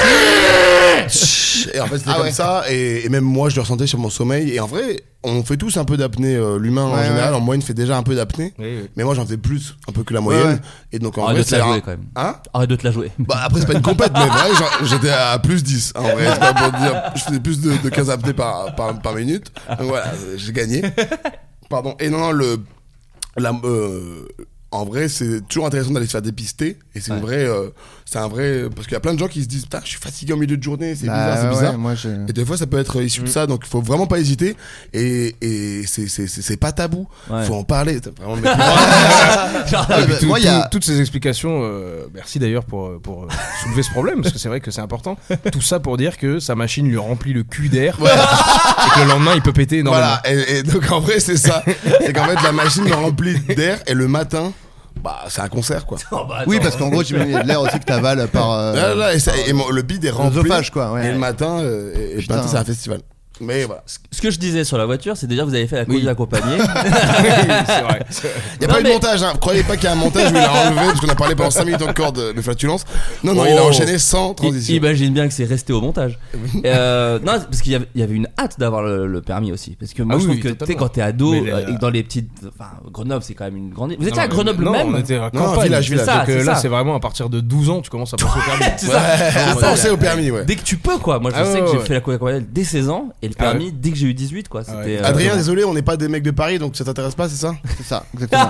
fais- des- Et en fait, c'était Ah comme ouais. ça, et, et même moi, je le ressentais sur mon sommeil. Et en vrai, on fait tous un peu d'apnée. euh, l'humain en Ouais, général, ouais. en moyenne, fait déjà un peu d'apnée. Oui, oui. Mais moi, j'en fais plus, un peu que la moyenne. ouais. Et donc, en Arrête vrai, de te la c'est un- jouer quand même. Hein Arrête de te la jouer. Bah, après, c'est pas une compète, mais vrai, genre, j'étais à plus dix. En vrai, c'est pas pour dire, je faisais plus de, de quinze apnées par, par, par minute. Donc voilà, j'ai gagné. Pardon. Et non, non, le. La, euh, en vrai, c'est toujours intéressant d'aller se faire dépister. Et c'est Ouais. une vraie. euh, c'est un vrai. Parce qu'il y a plein de gens qui se disent, putain, je suis fatigué en milieu de journée, c'est Bah, bizarre, c'est ouais, bizarre. ouais, moi, j'ai- Et des fois, ça peut être issu de ça, donc il faut vraiment pas hésiter. Et, et c'est, c'est, c'est, c'est pas tabou. Ouais. Faut en parler. T'as vraiment le mec- Genre, Ah, Et puis bah, tout- moi, il y a- tout- toutes ces explications, euh, merci d'ailleurs pour, pour euh, soulever ce problème, parce que c'est vrai que c'est important. Tout ça pour dire que sa machine lui remplit le cul d'air, et que le lendemain il peut péter énormément. Voilà, et, et donc en vrai, c'est ça. C'est qu'en fait, la machine me remplit d'air, et le matin, bah, c'est un concert, quoi. Oh, bah, Oui, attends. parce qu'en gros, j'imagine il y a de l'air aussi que t'avales par. euh, Là, là, et, ça- et mon- le bide est rempli. l'œsophage, quoi, ouais. Et le matin, euh, et, et le Putain. matin, c'est un festival. Mais voilà. Ce que je disais sur la voiture, c'est déjà vous avez fait la conduite Oui. accompagnée. c'est vrai. Il n'y a Non, pas eu de mais- montage, hein. Croyez pas qu'il y a un montage où il a enlevé, parce qu'on a parlé pendant cinq minutes encore de, de flatulence. Non, non, il a Oh. enchaîné sans I- transition. Imagine bien que c'est resté au montage. Euh, non, parce qu'il y avait, il y avait une hâte d'avoir le, le permis aussi. Parce que moi, Ah je oui, trouve que tu sais, totalement. quand t'es ado, Mais euh, la- et que dans les petites. Enfin, Grenoble, c'est quand même une grande. Vous Non, étiez à mais- Grenoble non, même on était à Non, campagne. village, C'est village. ça, Donc euh, c'est là, ça. c'est vraiment à partir de douze ans, tu commences à passer au permis. C'est ça. À C'est ça. penser au permis, ouais. Dès que tu peux, quoi. Moi, je Ah sais ouais, que j'ai ouais. fait la conduite accompagnée dès seize ans et le Ah ouais. permis dès que j'ai eu dix-huit, quoi. C'était. ouais. euh, Adrien, vraiment- désolé, on n'est pas des mecs de Paris, donc ça t'intéresse pas, c'est ça? C'est ça, exactement.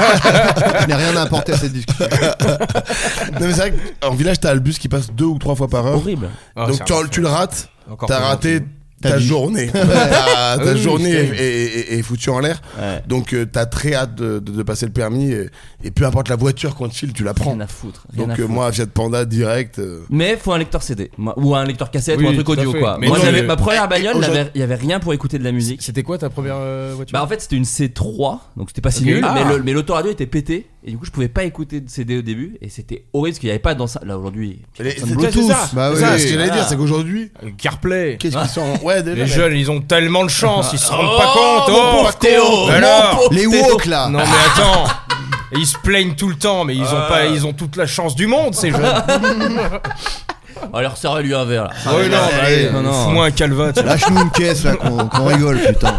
Je n'ai rien à apporter à cette discussion. Non, mais c'est vrai qu'en village, t'as le bus qui passe deux ou trois fois par heure. Horrible. Ah, Donc c'est tu, un enfer. tu le rates, Encore t'as plus raté gentil. ta Ta vie. journée. ta ta oui, journée c'est est, terrible. est- est- est foutue en l'air. Ouais. Donc euh, t'as très hâte de, de- de passer le permis. Et, et peu importe la voiture qu'on te file, tu la prends. Rien à foutre. rien Donc à euh, foutre. moi, Fiat Panda direct. euh, Mais faut un lecteur C D moi, ou un lecteur cassette Oui, ou un truc tout à audio, fait. quoi. Mais Moi, non, j'avais mais- ma première bagnole, il y aujourd'hui- avait- il y avait rien pour écouter de la musique. C'était quoi ta première euh, voiture? Bah en fait c'était une C trois, donc c'était pas si Ok. nul, Ah. mais, le, mais l'autoradio était pété et du coup je pouvais pas écouter de C D au début et c'était horrible parce qu'il y avait pas dans ça. Là aujourd'hui, les- ça c'est- Bluetooth. c'est ça, Bah c'est ça, oui. ce que j'allais Voilà. dire, c'est qu'aujourd'hui, Euh, CarPlay. qu'est-ce qu'ils sont. Ouais, déjà. Les mais- jeunes, ils ont tellement de chance, ils se rendent pas Oh, compte. mon Oh, pauvre Théo, Mais mon alors pauvre Les Théo. woke là. Non mais attends, ils se plaignent tout le temps, mais ils ont pas, ils ont toute la chance du monde ces jeunes. Alors serre-lui un verre là. Oui non, bah, allez, non, non. fous-moi un calva. tiens. Lâche-nous une caisse là qu'on qu'on rigole, putain.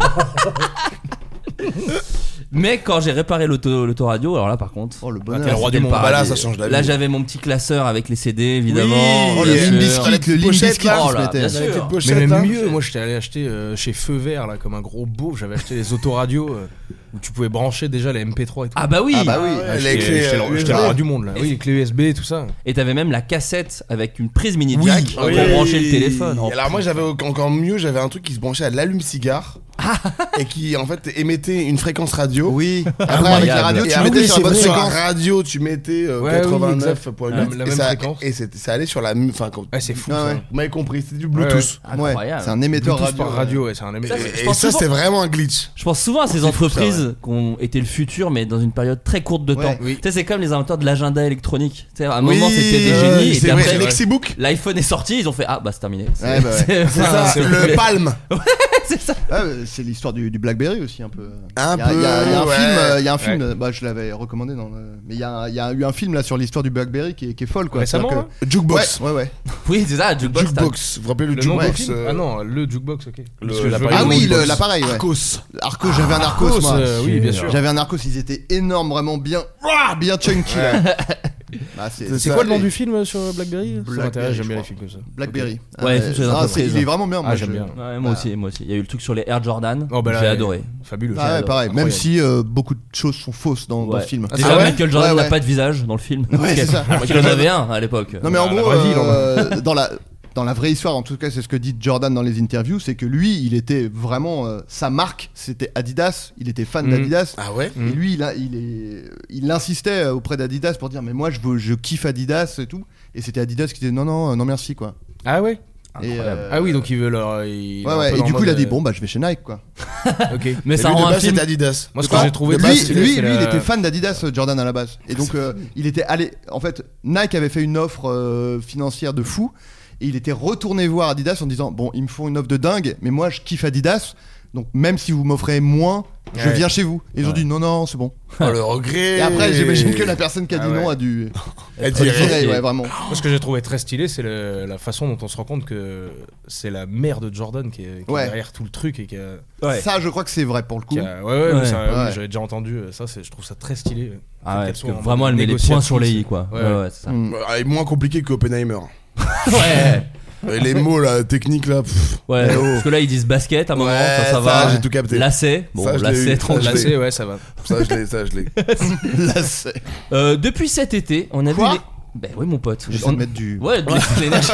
Mais quand j'ai réparé l'auto, l'autoradio, alors là par contre, Oh le Ah, bonheur. t'es le roi du c'était monde. le Bah là, paradis. ça change la vie. Là j'avais mon petit classeur avec les C D évidemment. Oui, Oh bien le sûr. Limp Bizkit, le Limp pochette, Bizkit là. qui Oh se là, mettait. bien Avec les sûr. Mais pochettes, même hein. mieux, moi j'étais allé acheter euh, chez Feu Vert là comme un gros beau, j'avais acheté les autoradios euh, où tu pouvais brancher déjà les M P trois et tout. Ah bah oui. Ah bah oui. Ouais, les j'étais- clés, j'étais euh, le- j'étais le U S B. roi du monde là. Oui, les clés U S B et tout ça. Et t'avais même la cassette avec une prise mini Oui, jack oui. pour brancher le téléphone. Oh, Et alors moi j'avais encore mieux, j'avais un truc qui se branchait à l'allume-cigare. Ah et qui en fait émettait une fréquence radio. Oui. Après avec la radio, et tu après, mettais sur la bonne sur la fréquence. radio, tu mettais euh, Ouais, quatre-vingt-neuf oui, point exact. huit La- la et même ça, fréquence. et c'était- ça allait sur la, enfin, quand- Ouais, c'est fou. Ouais, ça. ouais. vous m'avez compris, c'était du Bluetooth. Ouais, Incroyable. c'est un émetteur Bluetooth radio. par radio, ouais, c'est un émetteur. Ça, Et, je et pense ça, souvent- c'est vraiment un glitch. Je pense souvent à ces C'est fou, entreprises ça, ouais. qui ont été le futur, mais dans une période très courte de Ouais. temps. Oui. Tu sais, c'est comme les inventeurs de l'agenda électronique. Tu sais, à un Oui, moment, c'était des ouais, génies, et c'est puis vrai, après, Lexibook. l'iPhone est sorti, ils ont fait ah bah c'est terminé. C'est Ouais, bah ouais. c'est- C'est ça, c'est- le Palm. c'est ça. Ah, euh, c'est l'histoire du, du BlackBerry aussi un peu. Un Il y a, peu, il y a- il y a un ouais. film, euh, il y a un Ouais. film, euh, bah je l'avais recommandé dans le... mais il y a, il y a eu un film là sur l'histoire du BlackBerry qui est, qui est folle quoi. Récemment, C'est-à-dire que- Jukebox. Ouais, ouais, ouais. Oui, c'est ça, Jukebox. Jukebox. Vous vous rappelez le Le nom du Jukebox film euh, Ah non, le jukebox, ok. le- Parce que l'appareil l'appareil Ah le oui, Jukebox. le- l'appareil, ouais. Arcos. Arcos, j'avais un Arcos, Arcos, moi. euh, oui, bien sûr. J'avais un Arcos, ils étaient énormes, vraiment bien, ouah, bien chunky. là. Bah, c'est C'est ça. quoi le nom du film sur Blackberry Ça Blackberry, m'intéresse, j'aime je bien les crois. films comme ça. Blackberry. Ouais, Euh, c'est sur les ah, c'est- entreprises. il est vraiment bien. moi, Ah, j'aime je- bien. Ouais, moi Bah. aussi, moi aussi. Il y a eu le truc sur les Air Jordan. Oh, bah là, J'ai euh, adoré. Fabuleux. Ah ouais, pareil. Même Incroyable. si euh, beaucoup de choses sont fausses dans, dans Ouais. ce film. Déjà, Ah ouais Michael Jordan Ouais, n'a ouais. pas de visage dans le film. Ouais, c'est ça. Il en avait un à l'époque. Non mais en Bah, la gros, vraie vie, non. euh, dans la dans la vraie histoire, en tout cas, c'est ce que dit Jordan dans les interviews, c'est que lui, il était vraiment euh, sa marque, c'était Adidas. Il était fan Mhm. d'Adidas. Ah ouais. Et lui, il, a, il, est, il insistait auprès d'Adidas pour dire mais moi je veux, je kiffe Adidas et tout. Et c'était Adidas qui disait non non non merci quoi. Ah ouais Et, Incroyable. euh, Ah oui, donc il veut leur. il- Ouais un ouais. peu Et dans du le coup, il a mode, dit euh, bon bah je vais chez Nike quoi. Ok. Mais Et ça lui, rend de un base, film. c'est Adidas. Moi, ce que Quoi j'ai trouvé. lui, base, lui, c'est lui, la- il était fan d'Adidas, euh, Jordan à la base. Et donc euh, il était allé. En fait, Nike avait fait une offre euh, financière de fou. Et il était retourné voir Adidas en disant bon, ils me font une offre de dingue, mais moi je kiffe Adidas. Donc même si vous m'offrez moins, je Ouais. viens chez vous. Et ils ont Ouais. dit non non, c'est bon. Oh, le regret. Et après, j'imagine que la personne qui a Ah dit ouais. non a dû être être virée. virée, ouais, vraiment. Moi, ce que j'ai trouvé très stylé, c'est le- la façon dont on se rend compte que c'est la mère de Jordan qui est, qui est Ouais. derrière tout le truc et qui a. Ouais. Ça, je crois que c'est vrai pour le coup. qui a- ouais, ouais, Ouais. mais ça, oui, Ouais. j'avais déjà entendu euh, ça, c'est- je trouve ça très stylé. Ah ouais, Qu'elle parce soit que en vraiment, elle met les négociatrice. points sur les i, quoi. Ouais, Ouais, ouais. ouais, c'est ça. Mm. Ah, et moins compliqué que Oppenheimer. Ouais. Et les mots là, techniques là. pff. Ouais, Eh oh. parce que là ils disent basket à un moment, Ouais, ça, ça ça, va. j'ai tout capté. Lacet, bon, Ça, je l'ai lacet eu. tranquille. Ça, je l'ai. Lacet, ouais, ça va. Ça, je l'ai, ça, je l'ai. Là, c'est. Euh, depuis cet été, on a Quoi vu. Les... Ben oui, mon pote. J'essaie On- de mettre du. Ouais, de l'énergie.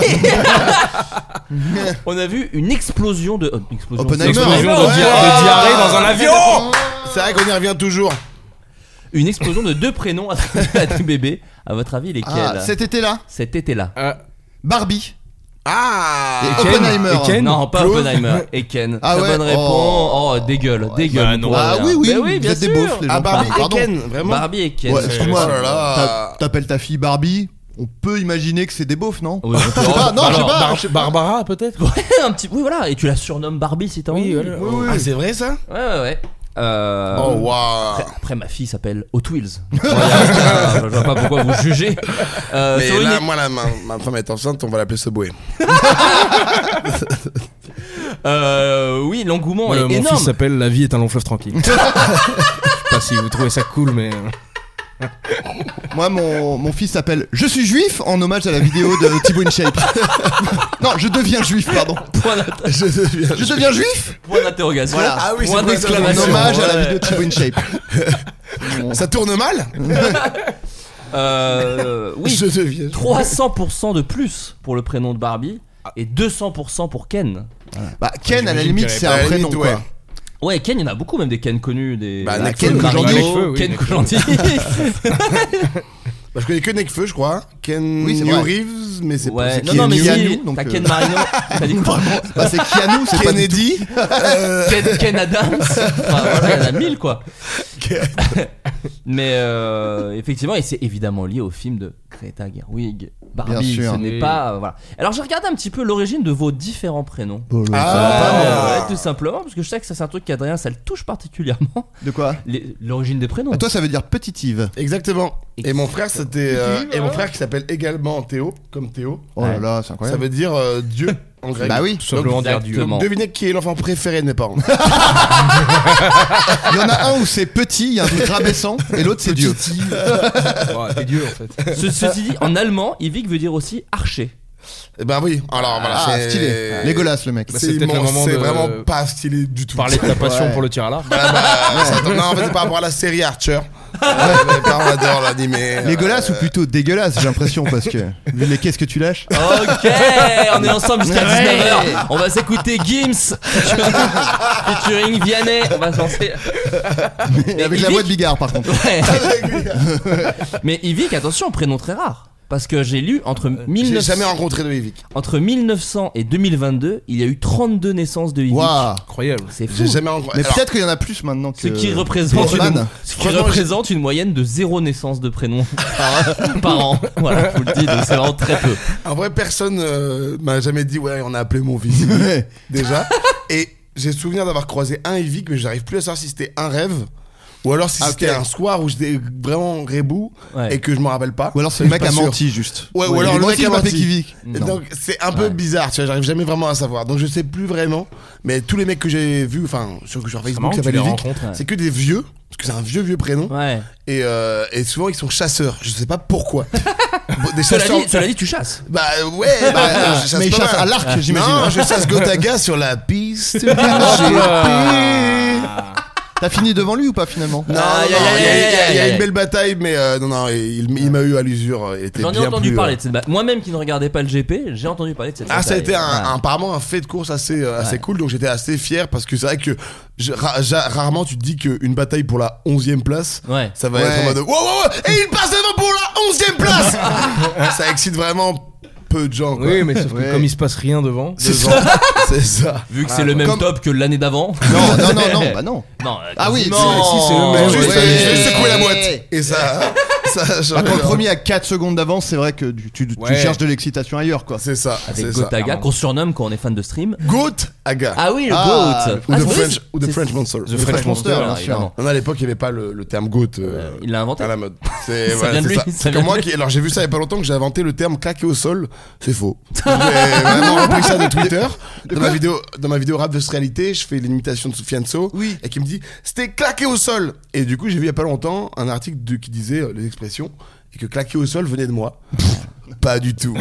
On a vu une explosion de. euh, explosion. Oppenheimer. Explosion de, Ouais. dia- de diarrhée dans un avion. C'est vrai qu'on y revient toujours. Une explosion de deux prénoms attribués à des bébés. À votre avis, lesquels Ah, cet été-là, Cet été-là. Ah, Barbie. Ah. Et Ken. Oppenheimer. Et Ken. Non, pas Claude. Oppenheimer. Et Ken. Ah Très ouais. bonne réponse. Oh. Oh, des gueules, des gueules. Bah non. pour Ah rien. oui, oui, Ben oui, vous bien êtes des sûr. beaufs, les gens. Ah, Barbie et Pardon. Ken, vraiment. Barbie et Ken. Ouais, c'est- excuse-moi, Oh là là. t'a- t'appelles ta fille Barbie, on peut imaginer que c'est des beaufs, non? Oui, on peut- Je sais pas, non, je sais Alors, pas. Bar- je sais pas. Barbara, peut-être. Ouais, un petit. Oui, voilà. Et tu la surnommes Barbie si t'as Oui, envie. voilà. Oui, oui. Ah, c'est vrai ça? Ouais, ouais, ouais. Euh, Oh waouh. Après, après, ma fille s'appelle Hot Wheels. Bon, y a- je vois pas pourquoi vous jugez. Euh, Mais sur là, une- moi, là, ma, ma femme est enceinte, on va l'appeler Subway. Euh, oui, l'engouement Moi, est mon énorme. fils s'appelle La vie est un long fleuve tranquille. Je sais pas si vous trouvez ça cool, mais. Moi, mon, mon fils s'appelle Je suis juif en hommage à la vidéo de Thibaut InShape. Non, je deviens juif, pardon. Point d'inter- Je deviens. Je deviens juif point d'interrogation. Voilà. Ah oui, Point c'est quoi ça, en d'exclamation. hommage à la Ouais. vidéo de Thibaut InShape. Bon. Ça tourne mal? Euh, oui. Je deviens. trois cents pour cent de plus pour le prénom de Barbie et deux cents pour cent pour Ken. Bah, Ken, à la j'imagine limite, qu'elle c'est est- à un la prénom, limite, quoi. ouais. Ouais, Ken, il y en a beaucoup, même des Ken connus, des Bah, des Nekfeu, Ken Kojandi. Mario, oui, Ken Nekfeu. Kojandi. Bah, je connais que Nekfeu, je crois. Ken Oui, c'est New vrai. Reeves, mais c'est Ouais, pas. non, non, mais Keanu, si, donc, t'as euh, Ken Marino, t'as dit quoi Bah, c'est Keanu, c'est pas du tout. Kennedy. euh, Ken, Ken Adams, enfin, voilà, il y en a mille quoi. Mais euh, effectivement, et c'est évidemment lié au film de Greta Gerwig, Barbie. Bien sûr. Ce n'est Oui. pas euh, voilà. Alors j'ai regardé un petit peu l'origine de vos différents prénoms. Ah. Euh, tout simplement, parce que je sais que ça c'est un truc qu'Adrien ça le touche particulièrement. De quoi? Les- L'origine des prénoms. Ah, toi, ça veut dire petite Yves. Exactement. Et Et mon frère, c'était. euh, et mon frère qui s'appelle également Théo, comme Théo. Oh là Ouais. là, c'est Ça incroyable. veut dire euh, Dieu en grec. Bah oui. Tout simplement dire Dieu. Exactement. Donc devinez qui est l'enfant préféré de mes parents. Il y en a un où c'est petit, il y a un truc rabaissant, et l'autre c'est Dieu. Oh, t'es Dieu en fait. Ce- ceci dit, en allemand, Yvick veut dire aussi archer. Eh ben oui, alors voilà. Ah, c'est... stylé. Legolas, le mec. C'est, c'est peut-être immense, le moment c'est de vraiment pas stylé du tout. Parler de ta passion Ouais. pour le tir à l'arc. Bah, bah, ça, non, en fait, c'est par rapport à la série Archer. Ouais, mes parents adorent l'animé. Legolas euh, ou plutôt dégueulasse, j'ai l'impression, parce que vu les caisses que tu lâches. Ok, on est ensemble jusqu'à Ouais. dix-neuf heures. On va s'écouter Gims featuring Vianney. On va se lancer. Mais avec la voix de Bigard, par contre. Ouais. Mais Yvick, attention, prénom très rare. Parce que j'ai lu entre J'ai mille neuf cents jamais rencontré de Yvick. entre mille neuf cents et deux mille vingt-deux, il y a eu trente-deux naissances de Yvick. Waouh. Incroyable. C'est fou. J'ai jamais rencontré. Mais Alors, peut-être qu'il y en a plus maintenant que. Ce qui représente, une, Batman. ce qui Franchement, représente une moyenne de zéro naissance de prénom par, par an. Voilà, je vous le dis, donc c'est vraiment très peu. en vrai, personne euh, m'a jamais dit ouais, on a appelé mon fils Ouais. déjà. Et j'ai souvenir d'avoir croisé un Yvick, mais j'arrive plus à savoir si c'était un rêve. Ou alors si Ah, c'était ok. un soir où j'étais vraiment rebou Ouais. et que je m'en rappelle pas. Ou alors c'est Je le suis mec pas a sûr. menti juste. Ouais, ou Ouais, alors mais le moi mec aussi, a je m'appelle menti. Kivik. Et Non. donc c'est un peu Ouais. bizarre, tu vois, j'arrive jamais vraiment à savoir. Donc je sais plus vraiment, mais tous les mecs que j'ai vus, enfin sur, sur Facebook marrant qui que tu s'appellent les Yvick, rencontres, ouais. c'est que des vieux, parce que c'est un vieux vieux prénom. Ouais. Et, euh, et souvent ils sont chasseurs, je sais pas pourquoi. Bon, des Cela chasseurs. dit, cela dit, tu chasses. Bah ouais, bah, je chasse Mais il pas chasse mal. à l'arc, j'imagine. Non, je chasse Gotaga sur la piste du G P. T'as fini devant lui ou pas finalement? Non, Aïe, non, aïe, il y a- aïe, il y a- il y a aïe, aïe. une belle bataille, mais euh, non, non, il, il m'a eu à l'usure. Il était J'en ai bien entendu plus, parler euh, de cette bataille. Moi-même qui ne regardais pas le G P, j'ai entendu parler de cette Ah, bataille. ça a été un, Ouais. un- apparemment un fait de course assez, euh, assez Ouais. cool, donc j'étais assez fier parce que c'est vrai que je- ra- ja- rarement tu te dis qu'une bataille pour la onzième place, Ouais. ça va Ouais. être en mode wow, wow, wow, et il passe devant pour la onzième place. Ça excite vraiment peu de gens. Quoi. Oui, mais sauf que Ouais. comme il se passe rien devant. c'est devant- ça. C'est ça. Vu que Ah, c'est le même comme- top que l'année d'avant. Non, non, non, non, bah non. Non, Ah oui, quasiment. c'est- si, c'est le même. Juste, Ouais, je vais ouais. secouer la boîte. Et ça, ça Bah, change. quand le premier a quatre secondes d'avance, c'est vrai que tu, tu, tu Ouais. cherches de l'excitation ailleurs, quoi. C'est ça. Avec c'est ça. Gotaga, qu'on surnomme quand on est fan de stream. Goat Aga. Ah oui, le Ah, GOAT. Ou Ah, The c'est- French, ou The c'est- French Monster. The French Monster, bien voilà, sûr. évidemment. Non, à l'époque, il n'y avait pas le, le terme goat euh, Il l'a inventé. à la mode. C'est Ça voilà, vient de c'est lui, ça. ça C'est vient comme de moi lui. qui. Alors, j'ai vu ça il y a pas longtemps que j'ai inventé le terme claquer au sol. C'est faux. J'ai vraiment repris ça de Twitter. Dans ma vidéo, dans ma vidéo rap de réalité, je fais l'imitation de Fianso. Oui. Et qui me dit c'était claquer au sol. Et du coup, j'ai vu il y a pas longtemps un article de, qui disait euh, les expressions et que claquer au sol venait de moi. Pas du tout.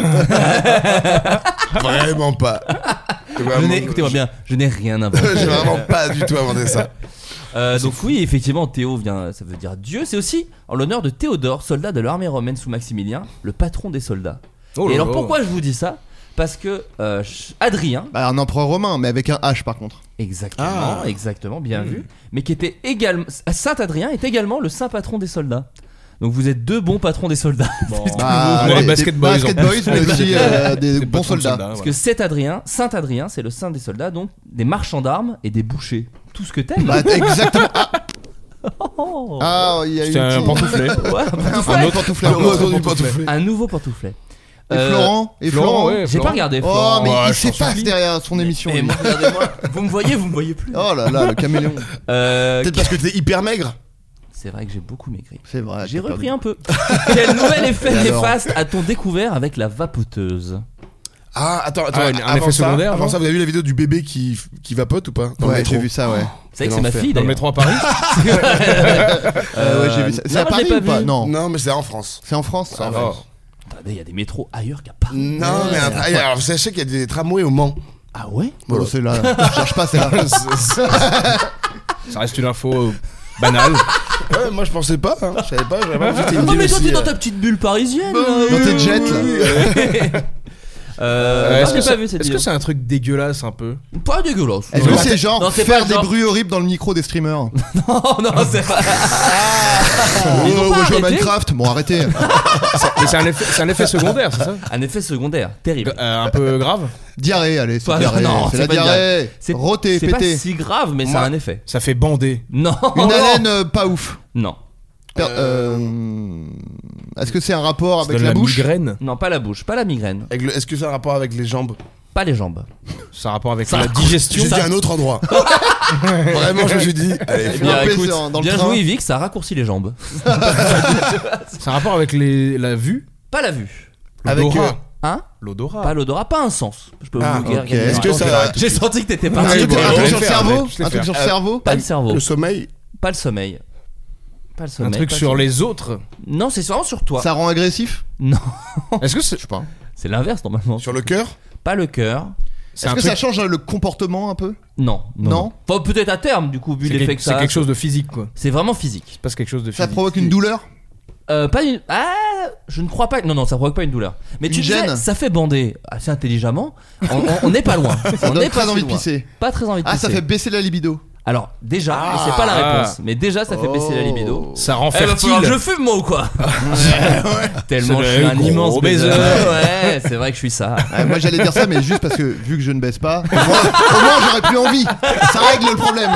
Vraiment pas. Je Vraiment, n'ai- Écoutez-moi bien, je n'ai rien inventé. J'ai vraiment pas du tout inventé ça. Euh, donc oui, effectivement, Théo vient, ça veut dire Dieu. C'est aussi en l'honneur de Théodore, soldat de l'armée romaine sous Maximilien, le patron des soldats. Oh Et là alors là. pourquoi je vous dis ça? Parce que euh, Adrien, Bah, un empereur romain, mais avec un H par contre. exactement, Ah. exactement, bien vu, mais qui était également, Saint Adrien est également le saint patron des soldats. Donc vous êtes deux bons patrons des soldats. Plus que Bah, Moi, les- les basket des boys, basket en boys, plus. mais aussi euh, des Des bons patrons de soldats. soldats, Parce voilà. que cet Adrien, Saint Adrien, c'est le saint des soldats, donc des marchands d'armes et des bouchers. Tout ce que t'aimes. Bah, exactement. Ah, Oh. ah, il y a eu C'était un une- pantouflet. Ouais, un pantouflet. Un autre pantouflet. Un un autre autre pantouflet. pantouflet. Un nouveau pantouflet. Et Euh, Florent Et Florent, Florent ouais, J'ai Florent. pas regardé Oh, Florent. mais Ouais, il je t'en s'efface supplie. derrière son émission. Et lui. moi, regardez-moi. Vous me voyez, vous me voyez plus. Oh là là, le caméléon. Euh, Peut-être parce que t'es hyper maigre. C'est vrai que j'ai beaucoup maigri. C'est vrai. J'ai t'as repris perdu. un peu. Quel nouvel effet Et alors néfaste a-t-on découvert avec la vapoteuse? Ah, attends, attends. Ah, un avant effet ça, secondaire, Avant genre ça, vous avez vu la vidéo du bébé qui, qui vapote ou pas dans le Ouais, métro j'ai vu ça, ouais. C'est vrai que c'est ma l'enfer. fille Dans le d'ailleurs. métro à Paris. Euh, ouais, j'ai vu ça. C'est non, à moi, je l'ai Paris pas ou pas vu. Non. Non, mais c'est en France. C'est en France C'est en Ah, ouais. France. Attendez, il y a des métros ailleurs qu'à Paris. Non, mais un- ah, alors, sachez qu'il y a des tramways au Mans. Ah ouais? Bon, Voilà. c'est là. Je cherche pas, c'est là. Ça reste une info euh, banale. Ouais, moi je pensais pas, hein. Je savais pas, j'avais pas vu que c'était une Non mais ville toi aussi, t'es dans euh, ta petite bulle parisienne. là. Dans tes jets, là. Euh, Euh, non, Est-ce j'ai que pas c'est vu cette est-ce que vidéo. c'est un truc dégueulasse un peu? Pas dégueulasse. Est-ce que c'est genre Non, c'est faire pas des genre- bruits horribles dans le micro des streamers? Non, non, c'est pas. Oh, Ils ont on pas va jouer à arrêté. Minecraft. Bon, arrêtez. Mais c'est un effet, c'est un effet secondaire, c'est ça? Un effet secondaire, terrible. Euh, un peu grave. Diarrhée, allez, c'est Pas- diarrhée. non, C'est c'est la pas une diarrhée. C'est Roté, c'est pas pété. si grave, mais ça a un effet. Ça fait bander. Non. Une haleine euh, pas ouf. Non. Per- euh, Est-ce que c'est un rapport Ça avec donne la la bouche? migraine. Non, pas la bouche, pas la migraine, avec le- Est-ce que ça a un rapport avec les jambes? pas les jambes. Ça a rapport avec Ça la raconte- digestion. J'ai dit à un autre endroit. Vraiment, je me suis dit, allez, Eh fais bien, un peu écoute, sur- dans le bien train. joué Yvick, ça raccourcit les jambes. Ça a rapport avec les, la vue. Pas la vue. Avec, L'odorat. euh, Hein? L'odorat. Pas l'odorat, pas un sens. Je peux Ah, vous dire. ok. quel- Est-ce que ça- J'ai senti que t'étais Un parti. truc, bon, un je truc vais sur le le faire, cerveau? mec, je vais Un le truc sur le faire. cerveau? Pas le cerveau. le sommeil. Pas le sommeil. Pas le sommeil. Un truc pas le sur sommeil. les autres. Non, c'est vraiment sur toi. Ça rend agressif? Non. Est-ce que c'est Je sais pas. C'est l'inverse normalement. Sur le cœur? Pas le cœur. Est-ce que truc... ça change le comportement un peu? Non. Non, non. non. Enfin, peut-être à terme, du coup, vu l'effet quelque, que ça a. C'est quelque chose de physique, quoi. C'est vraiment physique. C'est pas quelque chose de physique. Ça provoque une douleur? Euh, pas une. Ah, je ne crois pas. Non, non, ça provoque pas une douleur. Mais une tu gêne. disais, ça fait bander assez intelligemment. On n'est pas loin. Ça on donne est très pas envie de loin. pisser. Pas très envie de pisser. Ah, ça fait baisser la libido. Alors, déjà, ah, mais c'est pas la réponse. Mais déjà, ça fait baisser la libido. Ça rend eh, fertile. Va je fume moi ou quoi? Ouais, ouais. Tellement je suis un immense baiser. Ouais, c'est vrai que je suis ça. Ouais, moi j'allais dire ça, mais juste parce que vu que je ne baisse pas, au moins, au moins j'aurais plus envie. Ça règle le problème.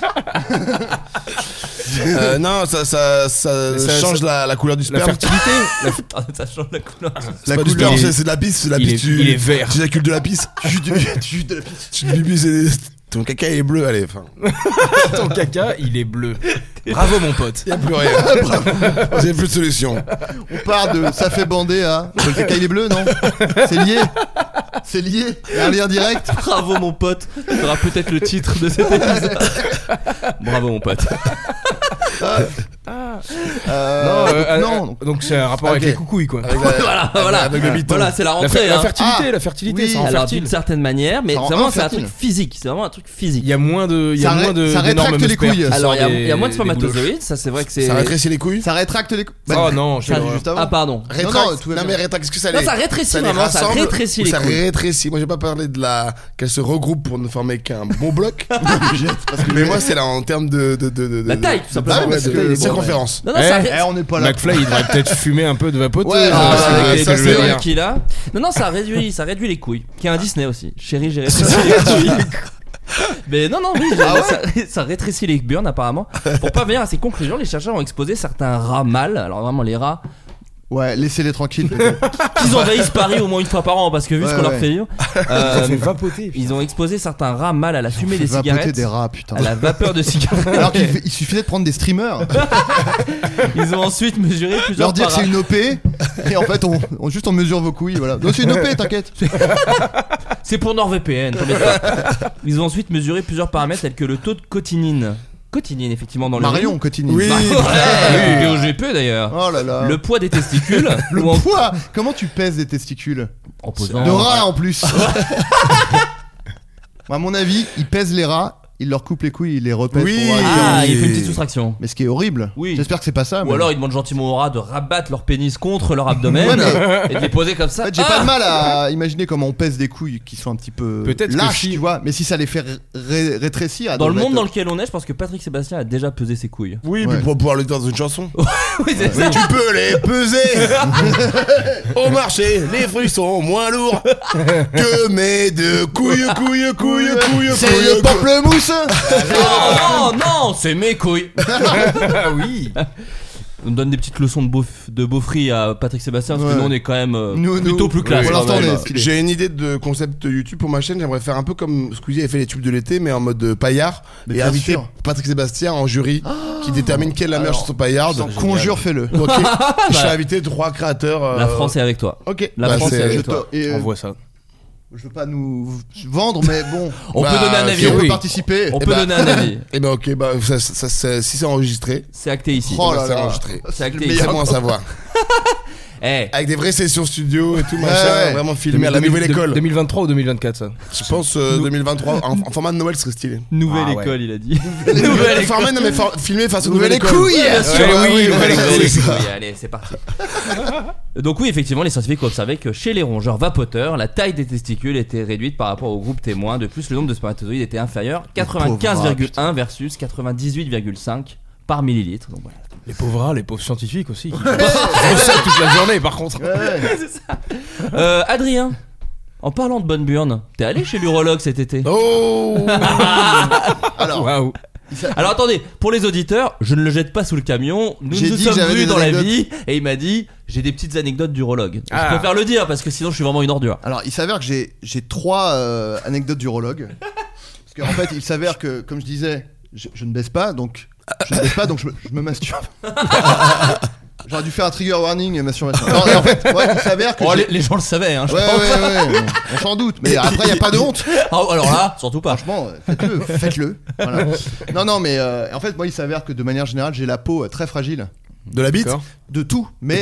Euh, non, ça, ça, ça, ça change ça, la, la couleur du sperme. La fertilité. La... ça change la couleur. La couleur, c'est, c'est de la pisse, c'est de la il pisse. Est, tu, il est vert. Tu éjacules de la pisse. Tu jus de, tu jus de la pisse. Tu bibis, c'est. Ton caca est bleu, allez, enfin. Ton caca, il est bleu. Bravo, mon pote. Y'a plus rien. J'ai plus de solution. On part de ça fait bander à le caca il est bleu, non? C'est lié. C'est lié. Il y a un lien direct. Bravo, mon pote. Tu auras peut-être le titre de cet épisode. Bravo, mon pote. Ah. Ah. Euh, non, euh, euh, non, donc, donc c'est un rapport okay. avec les coucouilles quoi. Avec la, voilà, voilà, avec le voilà, c'est la rentrée. La, hein. la fertilité, ah, la fertilité, oui, ça rend alors fertile. d'une certaine manière, mais c'est vraiment c'est un truc physique, c'est vraiment un truc physique. Il y a moins de, il y a ça moins de, ça rétracte les couilles. Alors il y, a, il y a moins de spermatozoïdes, ça c'est vrai que c'est. Ça rétrécit les couilles. Ça rétracte les couilles. Oh non, je juste avant. Ah pardon. Rétracte. Non mais rétracte, qu'est-ce que ça les. Non, ça rétrécit vraiment, ça rétrécit les couilles. Ça rétrécit. Moi j'ai pas parlé de la qu'elle se regroupe pour ne former qu'un bon bloc. Mais moi c'est là en termes de de la taille tout simplement. De circonférence. Non non, ça on n'est pas là. McFly, il devrait peut-être fumer un peu de vapoteur. Ouais, ah, c'est ça, c'est vrai qu'il a. Non, non, ça réduit, ça réduit les couilles. Qui est un Disney aussi. Chérie, j'ai rétréci les couilles. Mais non, non, oui, ah ouais ça, ça rétrécit les burnes apparemment. Pour pas venir à ces conclusions, les chercheurs ont exposé certains rats mâles. Alors vraiment, les rats. Ouais, laissez-les tranquilles. Qu'ils envahissent Paris au moins une fois par an parce que vu ouais, ce qu'on ouais. leur fait vivre. Euh, ça fait vapoter. Ils ont exposé certains rats mâles à la fumée des cigarettes. Vapoter des rats, putain. À la vapeur de cigarettes. Alors qu'il il suffisait de prendre des streamers. Ils ont ensuite mesuré plusieurs. Leur dire que c'est une O P et en fait on, on juste on mesure vos couilles, voilà. Non, c'est une O P, t'inquiète. C'est pour NordVPN. Ils ont ensuite mesuré plusieurs paramètres tels que le taux de cotinine. Cotinine effectivement dans le Marion Cotinine. Oui, ouais, P O G P d'ailleurs. Oh là là. Le poids des testicules. Le en... poids. Comment tu pèses des testicules? En posant. De rats en plus. À mon avis, ils pèsent les rats. Il leur coupe les couilles, il les repèse. Oui. Pour ah, il fait une petite soustraction. Mais ce qui est horrible. Oui. J'espère que c'est pas ça. Ou mais... alors il demande gentiment aux rats de rabattre leur pénis contre leur abdomen ouais, mais... et de les poser comme ça. En fait, j'ai ah pas de mal à imaginer comment on pèse des couilles qui sont un petit peu peut-être lâches, si... tu vois. Mais si ça les fait ré- rétrécir. Dans le monde dans lequel on est, je pense que Patrick Sébastien a déjà pesé ses couilles. Oui, ouais. mais pour pouvoir le dire dans une chanson. Oui, c'est oui, ça. Tu peux les peser. Au marché, les fruits sont moins lourds que mes deux couilles, couilles, couilles, couilles. C'est le pamplemousse. Non, non, non, c'est mes couilles. Oui. On donne des petites leçons de, beauf, de beaufry à Patrick Sébastien parce ouais. que nous on est quand même euh, nous, plutôt nous, plus classe. Ouais, pour l'instant, bah, j'ai une idée de concept YouTube pour ma chaîne. J'aimerais faire un peu comme Squeezie avait fait les tubes de l'été, mais en mode paillard. Mais et inviter sûr. Patrick Sébastien en jury oh qui détermine quelle est la meilleure chanson paillarde. Conjure, fais-le. Donc, je vais inviter trois créateurs. Euh... La France est avec toi. Ok. La bah, France est, est avec je toi. Et on voit ça. Je veux pas nous vendre, mais bon. On bah, peut donner un avis. Si on oui. peut participer. On et peut bah, donner un avis. Et ben ok, bah ça, ça, ça, si c'est enregistré, c'est acté ici. Oh là c'est là. enregistré. C'est acté ici. C'est bon à savoir. Hey. Avec des vraies sessions studio et tout machin, ouais. vraiment filmé à la nouvelle école. deux mille vingt-trois ou deux mille vingt-quatre ça? Je pense euh, deux mille vingt-trois en, en format de Noël serait stylé. Nouvelle ah, école, ouais. il a dit. Nouvelle école. Formé, non mais for, filmé face aux nouvelles écoles. Couilles, bien sûr. Ouais, ouais, oui, nouvelle Nouvelle école. couilles. Allez, c'est parti. Donc oui, effectivement, les scientifiques ont observé que chez les rongeurs vapoteurs, la taille des testicules était réduite par rapport au groupe témoin. De plus, le nombre de spermatozoïdes était inférieur, quatre-vingt-quinze virgule un versus quatre-vingt-dix-huit virgule cinq par millilitre. Donc voilà. Les pauvres rats, les pauvres scientifiques aussi. Ils font ça toute la journée par contre. Ouais. C'est ça. Euh, Adrien, en parlant de bonne burne, t'es allé chez l'urologue cet été? Oh. Alors, waouh. Alors attendez, pour les auditeurs, je ne le jette pas sous le camion. Nous j'ai nous dit sommes vus dans anecdotes. la vie et il m'a dit j'ai des petites anecdotes d'urologue. Ah. Je préfère le dire parce que sinon je suis vraiment une ordure. Alors, il s'avère que j'ai j'ai trois euh, anecdotes d'urologue. Parce qu'en fait, il s'avère que, comme je disais, je, je ne baisse pas, donc je ne baisse pas, donc je me, je me masturbe. J'aurais dû faire un trigger warning masturbation. Non, en fait, ouais, il s'avère que oh, j'ai... les, les gens le savaient, hein. Je ouais, pense. ouais, ouais, ouais, on s'en doute. Mais après, il y a pas de honte. Ah, alors là, surtout pas. Franchement, faites-le, faites-le. Voilà. Non, non, mais euh, en fait, moi, il s'avère que de manière générale, j'ai la peau euh, très fragile. De la bite? De tout, mais okay.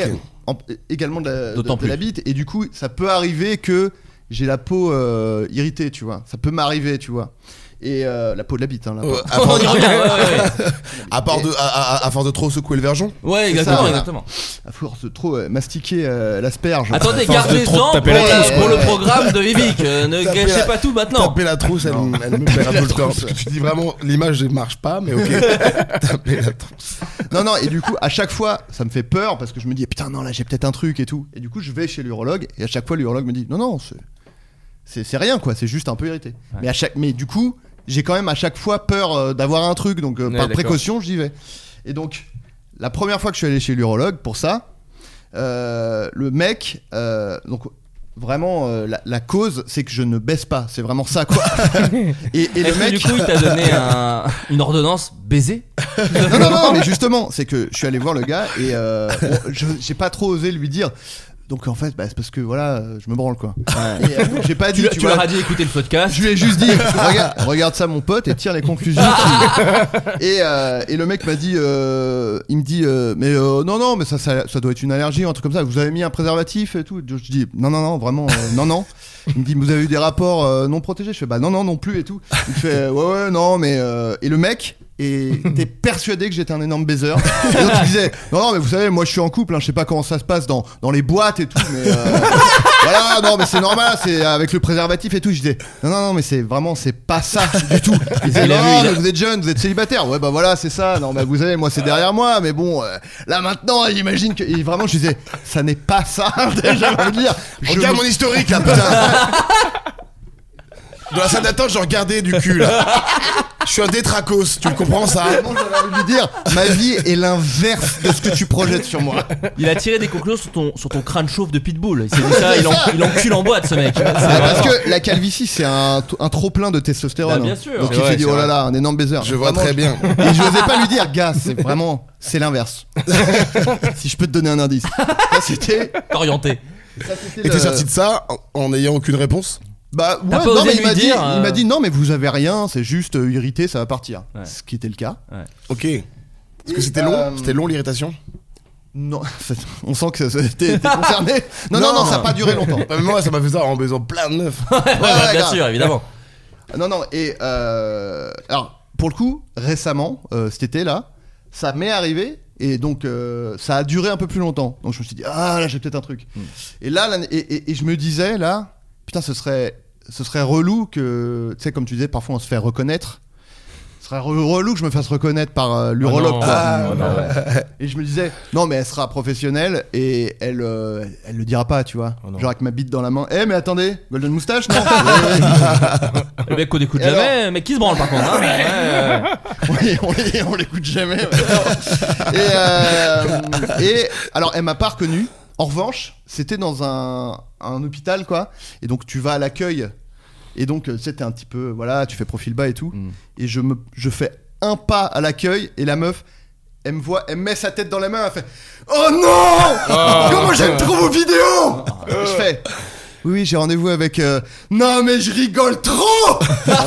en- également de la, de- D'autant de plus. la bite, et du coup, ça peut arriver que j'ai la peau euh, irritée, tu vois. Ça peut m'arriver, tu vois. Et euh, la peau de la bite, hein, la peau. Euh, à, force de... à, part de, à, à, à force de trop secouer le vergeon. Ouais, C'est exactement, ça, voilà. exactement. À force de trop euh, mastiquer euh, l'asperge. Attendez, À force de gardez-en trop pour, taper la euh, trousse. pour le programme de Vivic. Euh, ne Taper gâchez la- pas tout maintenant. Taper la trousse, elle, elle me perd un peu le temps. Parce que tu dis vraiment, l'image ne marche pas, mais ok. Taper la trousse. Non, non, et du coup, à chaque fois, ça me fait peur parce que je me dis, putain, non, là, j'ai peut-être un truc et tout. Et du coup, je vais chez l'urologue, et à chaque fois, l'urologue me dit, non, non, c'est, c'est, c'est rien, quoi, c'est juste un peu irrité. Ouais. Mais, à chaque... Mais du coup, j'ai quand même à chaque fois peur euh, d'avoir un truc, donc euh, Ouais, par d'accord. précaution, j'y vais. Et donc, la première fois que je suis allé chez l'urologue pour ça, euh, le mec, euh, donc. Vraiment, euh, la, la cause, c'est que je ne baisse pas. C'est vraiment ça, quoi. et, et le Est-ce mec, que du coup, il t'a donné un- une ordonnance baiser? non, non, non, mais justement, c'est que je suis allé voir le gars et euh, bon, je- j'ai pas trop osé lui dire. Donc en fait, bah, c'est parce que voilà, euh, je me branle quoi. Ouais. Et, euh, donc, j'ai pas Tu, dit. tu, vois, leur as dit écouter le podcast. je lui ai juste dit, regarde, regarde ça mon pote et tire les conclusions. qui- et, euh, et le mec m'a dit, euh, il me dit, euh, mais euh, non non, mais ça, ça ça doit être une allergie ou un truc comme ça. Vous avez mis un préservatif et tout. Je dis non non non, vraiment euh, non non. Il me dit, vous avez eu des rapports euh, non protégés. Je fais bah non non non plus et tout. Il fait euh, ouais ouais non mais euh, et le mec était persuadé que j'étais un énorme baiser. Et donc il disait non non mais vous savez moi je suis en couple, hein, je sais pas comment ça se passe dans dans les boîtes et tout, mais euh, voilà non mais c'est normal, c'est avec le préservatif et tout. Je disais non non non mais c'est vraiment c'est pas ça du tout. Il disait Il a non vu, il a- mais vous êtes jeune, vous êtes célibataire. Ouais bah voilà c'est ça. Non bah vous savez moi c'est derrière moi, mais bon euh, là maintenant j'imagine que et vraiment je disais ça n'est pas ça. Déjà envie de dire. Je Regarde me- mon historique là, putain. Dans la salle d'attente, je regardais du cul là. Je suis un détracos, tu le comprends ça? Vraiment, j'avais envie de lui dire, ma vie est l'inverse de ce que tu projettes sur moi. Il a tiré des conclusions sur ton, sur ton crâne chauve de pitbull. Il s'est dit ça, il, en, il encule en boîte ce mec. C'est Ah, parce vraiment- que la calvitie, c'est un, un trop plein de testostérone. Bah, bien sûr. Donc C'est il vrai, s'est dit, c'est oh là vrai. là, un énorme baiser. Je vois Vraiment, très bien. Et je n'osais pas lui dire, gars, c'est vraiment, c'est l'inverse. Si je peux te donner un indice. Ça, c'était. Orienté. ça, c'était Et t'es le- sorti de ça en- en n'ayant aucune réponse? Bah, T'as ouais, pas non, osé mais il lui m'a dit, dire, euh, il m'a dit, non, mais vous avez rien, c'est juste euh, irrité, ça va partir. Ouais. Ce qui était le cas. Ok. Est-ce que Et, c'était euh, long? C'était long l'irritation? Non, on sent que ça- t'es t'es concerné. Non, non, non, ça n'a pas duré longtemps. Bah, mais moi ça m'a fait ça en baisant plein de meufs. Ouais, bah, ouais, bien grave. sûr, évidemment. Non, non, et euh, alors, pour le coup, récemment, euh, cet été là, ça m'est arrivé, et donc euh, ça a duré un peu plus longtemps. Donc je me suis dit, ah là, j'ai peut-être un truc. Hmm. Et là, là, et, et- et je me disais, là, putain, ce serait, ce serait relou que, tu sais, comme tu disais, parfois on se fait reconnaître. Ce serait re- relou que je me fasse reconnaître par euh, l'urologue, non. quoi. Ah, Oh, non. Et je me disais, non, mais elle sera professionnelle et elle, euh, elle le dira pas, tu vois. Oh non. Genre avec ma bite dans la main. Eh, mais attendez, Golden Moustache, non? Le mec qu'on écoute Et jamais, alors mais qui se branle par contre. Hein. Ouais, ouais. Oui, on, les- on l'écoute jamais. ouais. et, euh, et alors, elle m'a pas reconnu. En revanche, c'était dans un, un hôpital, quoi. Et donc, tu vas à l'accueil. Et donc, euh, tu sais, t'es un petit peu, voilà, tu fais profil bas et tout. Mm. Et je, me, je fais un pas à l'accueil. Et la meuf, elle me voit, elle me met sa tête dans la main. Elle fait, oh non! Comment j'aime trop vos vidéos! Et je fais, oui, oui, j'ai rendez-vous avec. euh, Non, mais je rigole trop!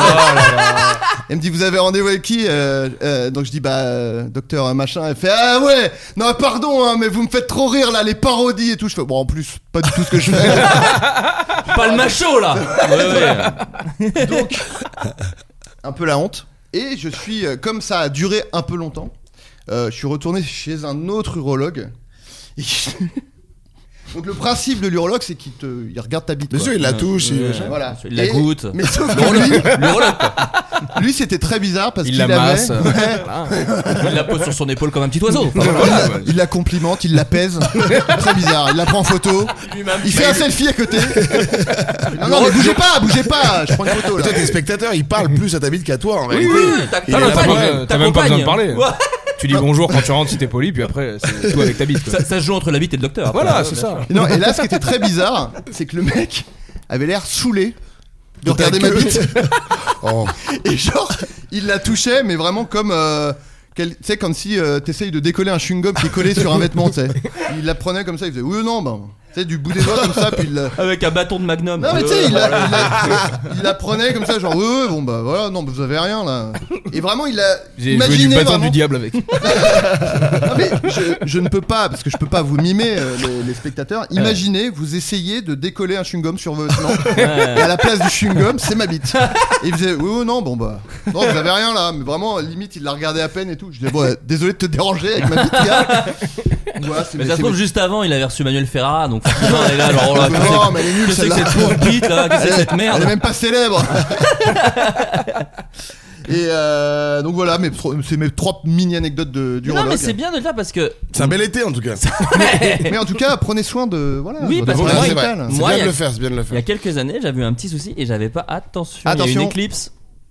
Elle me dit, vous avez rendez-vous avec qui? Euh, euh, Donc je dis, bah, euh, docteur euh, machin. Elle fait, ah ouais, non, pardon, hein, mais vous me faites trop rire là, les parodies et tout. Je fais, bon, en plus, pas du tout ce que je fais. Pas le macho là. Ouais, ouais. Donc, un peu la honte. Et je suis, euh, comme ça a duré un peu longtemps, euh, je suis retourné chez un autre urologue. Et donc le principe de l'urologue, c'est qu'il te, il regarde ta bite. Bien quoi. sûr, il la touche. Ouais. il- Voilà. Il la Et- goûte. Mais sauf que lui, L'urologue quoi. lui c'était très bizarre parce Il qu'il la avait. masse. Ouais. Voilà. Il la pose sur son épaule comme un petit oiseau. Enfin, Il voilà. la- il la complimente, il la pèse. Très bizarre. Il la prend en photo. Il fait un selfie à côté. Non, non, mais bougez pas, bougez pas. Je prends une photo Mais là. toi, t'es spectateur, il parle plus à ta bite qu'à toi en Oui, réalité. oui, t'as- Il t'as est le là T'as pour- compagne. pas- t'as même pas besoin de parler. Ouais. Tu dis bonjour quand tu rentres si t'es poli, puis après c'est tout avec ta bite. quoi. Ça, ça se joue entre la bite et le docteur. après. Voilà, Ouais, c'est bien ça. sûr. Et non, et là, ce qui était très bizarre, c'est que le mec avait l'air saoulé de regarder ma queue. bite. Oh. Et genre, il la touchait, mais vraiment comme. euh, quel- Tu sais, comme si euh, t'essayes de décoller un chewing-gum qui est collé sur un vêtement, tu sais. Il la prenait comme ça, il faisait oui, non, ben. sais, du bout des doigts comme ça, puis il la... Avec un bâton de Magnum. Non mais tu sais, il, la- il, la- il la prenait comme ça, genre ouais, ouais, bon bah voilà, non, vous avez rien là. Et vraiment, il a J'ai joué imaginé du bâton vraiment- du diable avec. Non mais je, je ne peux pas, parce que je peux pas vous mimer euh, les, les spectateurs. Imaginez, vous essayez de décoller un chewing-gum sur votre main, et à la place du chewing-gum, c'est ma bite. Et il faisait oui, oui, non, bon bah, non, vous avez rien là, mais vraiment, limite, il la regardait à peine et tout. Je disais bon, ouais, désolé de te déranger avec ma bite, gars. Voilà, c'est Mais mes- ça se c'est trouve mes- juste avant il avait reçu Manuel Ferrara donc forcément elle est là genre oh là, Non, qu'est-ce que mais elle est nulle, c'est- qu'est-ce que c'est celle-là. que cette pauvre bite là qu'est-ce que c'est que cette Elle merde est même pas célèbre. Et euh, donc voilà, mes, tro- c'est mes trois mini anecdotes de, du Non urologue. mais c'est bien de le faire parce que C'est un bel été en tout cas. Mais en tout cas, prenez soin de voilà. Oui, votre parce que santé moi, c'est vrai. mentale. C'est Moi, bien il y de a- le faire, c'est bien de le il y a faire. quelques années j'avais eu un petit souci et j'avais pas attention, il y a Attention. eu une éclipse.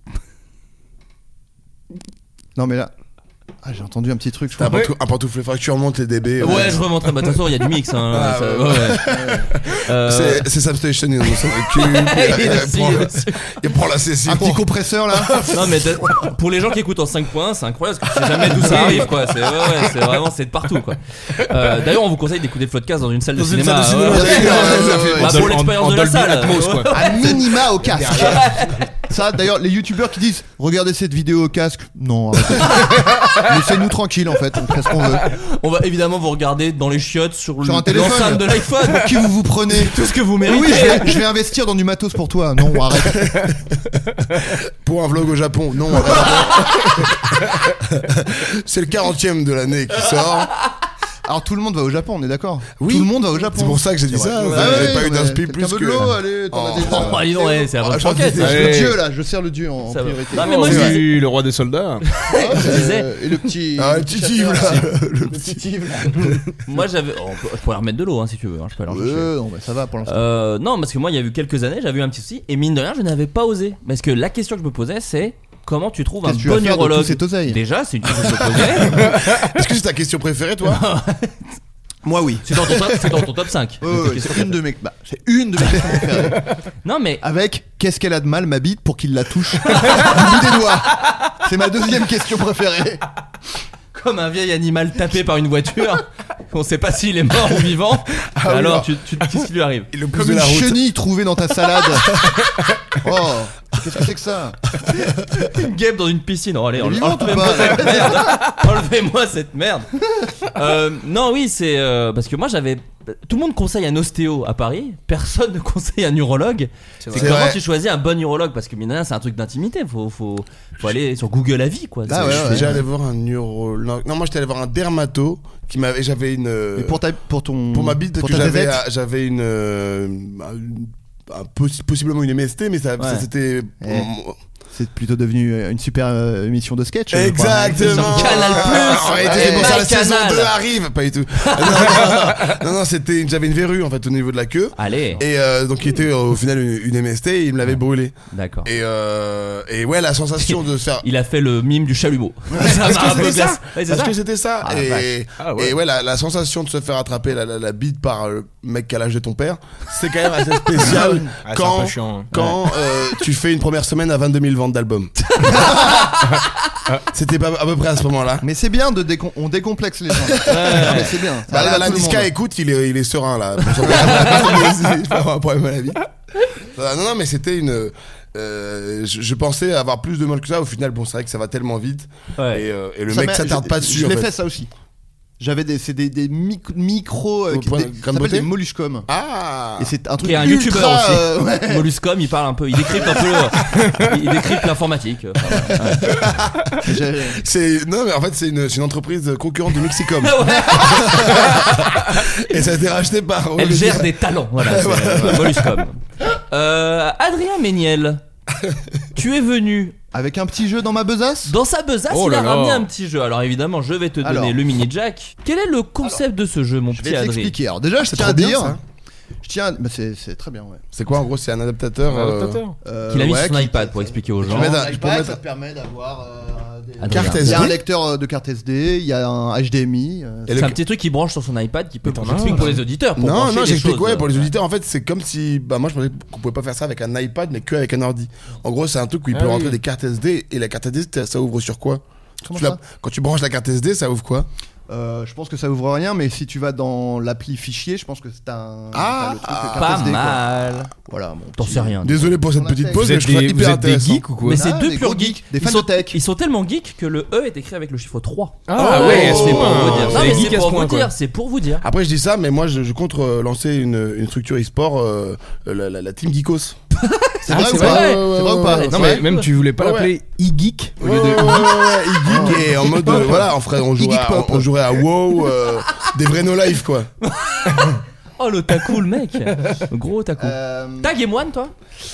Non mais là, ah, j'ai entendu un petit truc. Je T'as un crois. pantou- un pantoufle, il faudrait que tu remontes les D B. Ouais, je remonterai. Bah, de toute façon, il y a du mix. Hein, Ah, ça- ouais. ouais, ouais. Euh, C'est c'est Substation, il s'en occupe. Il Il aussi, prend- il aussi. il prend la session. Un petit compresseur là. Non, mais t'as- pour les gens qui écoutent en cinq points, c'est incroyable parce que tu sais jamais d'où ça arrive, quoi. C'est ouais, ouais, c'est vraiment c'est de partout, quoi. Euh, D'ailleurs, on vous conseille d'écouter le podcast dans une salle de Dans une cinéma. salle de ouais, cinéma, ouais. bien sûr, ouais, ça fait- ouais, Bah, En pour Dol- l'expérience en de la Dolby salle. Atmos, quoi. À minima au casque. Ça, d'ailleurs, les youtubeurs qui disent regardez cette vidéo au casque, non, arrêtez. Laissez-nous tranquille en fait, on fait ce qu'on veut. On va évidemment vous regarder dans les chiottes sur, Sur un le- téléphone. l'enceinte de l'iPhone. Pour qui vous vous prenez Tout ce que vous Oui, méritez. oui, je vais, je vais investir dans du matos pour toi. Non, arrête. Pour un vlog au Japon, non. arrête. C'est le quarantième de l'année qui sort. Alors tout le monde va au Japon, on est d'accord. Oui. Tout le monde va au Japon. C'est pour ça que j'ai dit ça. Ouais, J'avais ouais, pas eu ouais. d'inspi Quelqu'un plus veut que. de l'eau, allez, t'en as Oh. déjà. Oh, bah, dis donc, ouais, c'est la Ah, vraie j'en franquette. disais- ça. Je Ouais. le dieu là, je sers le dieu en Ça va. priorité. Non, mais moi, je disais- Oui, le roi des soldats. Ouais, disais- euh, et le petit. Ah, le petit chasseur, Yves, là. là. Le Le petit Yves là. Moi, j'avais. oh, on peut- je pourrais remettre de l'eau hein, si tu veux. Hein, je peux aller en chercher. Ouais, non, bah, ça va pour l'instant. Euh, non, parce que moi, il y a eu quelques années, j'avais eu un petit souci et mine de rien, je n'avais pas osé. Parce que la question que je me posais, c'est comment tu trouves un Qu'est-ce que tu vas bon faire de urologue tous ces oseilles Déjà, c'est une question que je me posais. Est-ce que c'est ta question préférée, toi? Moi oui. C'est dans ton top, c'est dans ton top cinq. Ouais, ouais, c'est une de mes, bah, c'est une de mes questions préférées. Non, mais Avec qu'est-ce qu'elle a de mal ma bite pour qu'il la touche du bout des doigts. C'est ma deuxième question préférée. comme un vieil animal tapé par une voiture, on sait pas s'il est mort ou vivant. Ah oui, alors, alors. tu, tu, qu'est-ce qui lui arrive Il le pousse Comme de une la route. chenille trouvée dans ta salade. Oh, qu'est-ce que c'est que ça? Une guêpe dans une piscine. Oh, allez, Elle est enle- vivante ou enlevez-moi pas, cette merde. Enlevez-moi cette merde. Euh, non, oui, c'est euh, parce que moi j'avais. Tout le monde conseille un ostéo à Paris. Personne ne conseille un urologue. C'est, vrai. comment C'est vrai. tu choisis un bon urologue? Parce que mine de rien, c'est un truc d'intimité. Faut, faut, faut aller sur Google Avis, quoi. Ah C'est- ouais, Je ouais. suis déjà allé voir un neurologue. Non, moi j'étais allé voir un dermato qui m'avait. J'avais une. Et pour ta, pour ton, Pour ma bite, pour que ta j'avais, zézette j'avais une, euh, une- un possi- possiblement une M S T, mais ça, Ouais. ça, c'était. Eh. C'est plutôt devenu une super euh, émission de sketch. je crois. Exactement. Canal+. Ah, ouais, c'est pour ça la My saison Canal. deux arrive. Pas du tout. non, non, non, non, c'était, j'avais une verrue en fait au niveau de la queue. Allez. Et euh, donc qui était euh, au final une, une M S T, et il me l'avait brûlé. D'accord. Et euh, et ouais, la sensation de se faire. Il a fait le mime du chalumeau. Ça Est-ce m'a un que peu c'était ça? glacé. Ouais, c'est Est-ce ça. que c'était ça? Ah, la et, vache. Ah ouais. et ouais, la, la sensation de se faire attraper la, la, la bite par le mec à l'âge de ton père, c'est quand même assez spécial Ah, c'est un quand, peu chiant, hein. quand euh, tu fais une première semaine à vingt-deux mille ventes d'albums. C'était pas à peu près à ce moment-là. Mais c'est bien de décon- on décomplexe les gens. Non, mais c'est bien. Ça Bah, arrive là, à la tout le Niska monde. écoute, il est, il est serein là. Il va avoir un problème à la vie. Euh, Non, non, mais c'était une. euh, je, je pensais avoir plus de mal que ça. Au final, bon, c'est vrai que ça va tellement vite. Ouais. Et, euh, et le Ça mec m'a- s'attarde je- pas dessus. Je en l'ai fait. fait ça aussi. J'avais des, c'est des, des mic- micros, euh, Au qui- point- des, grain de ça s'appelle beauté des molluscums. Ah. Et c'est un truc Qui est un ultra, youtubeur aussi. euh, ouais. Molluscom, il parle un peu, il décrypte un peu, le- il décrypte l'informatique. Enfin, ouais. J'ai- C'est non mais en fait c'est une, c'est une entreprise concurrente du Mexicom. Et ça a été racheté par. Elle gère des talents, voilà. c'est, euh, Molluscom. Euh, Adrien Méniel, tu es venu Avec un petit jeu dans ma besace. dans sa besace, Oh il là a là. ramené un petit jeu. Alors évidemment, je vais te donner Alors. le mini jack. Quel est le concept de ce jeu, mon Je vais petit Adrien? t'expliquer. Alors déjà, je C'est tiens trop à bien, dire. ça. Je tiens. à- bah, c'est c'est très bien, ouais. C'est quoi en gros? C'est un adaptateur. Un euh, adaptateur. Euh, Qu'il a mis ouais, sur son qui- iPad pour expliquer aux gens. Tu mets dans- Un je peux iPad, mettre- ça te permet d'avoir euh, des Adrien. Carte Il S y a un D. lecteur euh, de carte S D, il y a un H D M I. euh, Et C'est le- un petit truc qui branche sur son iPad qui peut. t'en as J'explique un, pour là. les auditeurs. Pour Non, brancher non, les j'explique choses. ouais pour les auditeurs. En fait, c'est comme si, bah moi je pensais qu'on pouvait pas faire ça avec un iPad, mais que avec un ordi. En gros, c'est un truc où il Ah peut oui. rentrer des cartes S D et la carte S D, ça ouvre sur quoi? Comment Tu la- ça Quand tu branches la carte S D, ça ouvre quoi? Euh, je pense que ça ouvre rien, mais si tu vas dans l'appli fichier, je pense que c'est un. Ah, t'as le truc ah, avec un pas T S D, quoi. mal. Voilà, mon T'en petit- sais rien. Désolé pour cette On a petite fait. pause, Vous mais êtes je trouve des, ça vous hyper êtes des intéressant. geeks ou quoi? Mais c'est Ah, deux des purs gros geeks. geeks, des Ils fans sont, de tech. ils sont tellement geeks que le E est écrit avec le chiffre trois. Ah Oh, ouais, c'est pour pas vous dire. un- Non, c'est mais geek c'est à ce pour point, vous quoi. dire, c'est pour vous dire. Après, je dis ça, mais moi, je, je compte euh, lancer une, une structure e-sport, euh, la, la, la team Geekos. C'est Ah, vrai c'est ou pas vrai. C'est vrai ou pas Ouais, Non, ouais. mais même tu voulais pas Ouais, l'appeler e-geek au lieu Ouais, de ouais, ouais, ouais, e-geek, et en mode, euh, voilà, on, ferait, on, jouerait à, E-geek on, pop. jouerait à WoW, euh, des vrais no-life, quoi. Oh, l'otaku, le mec. Le gros otaku. Euh, T'as Game One, toi?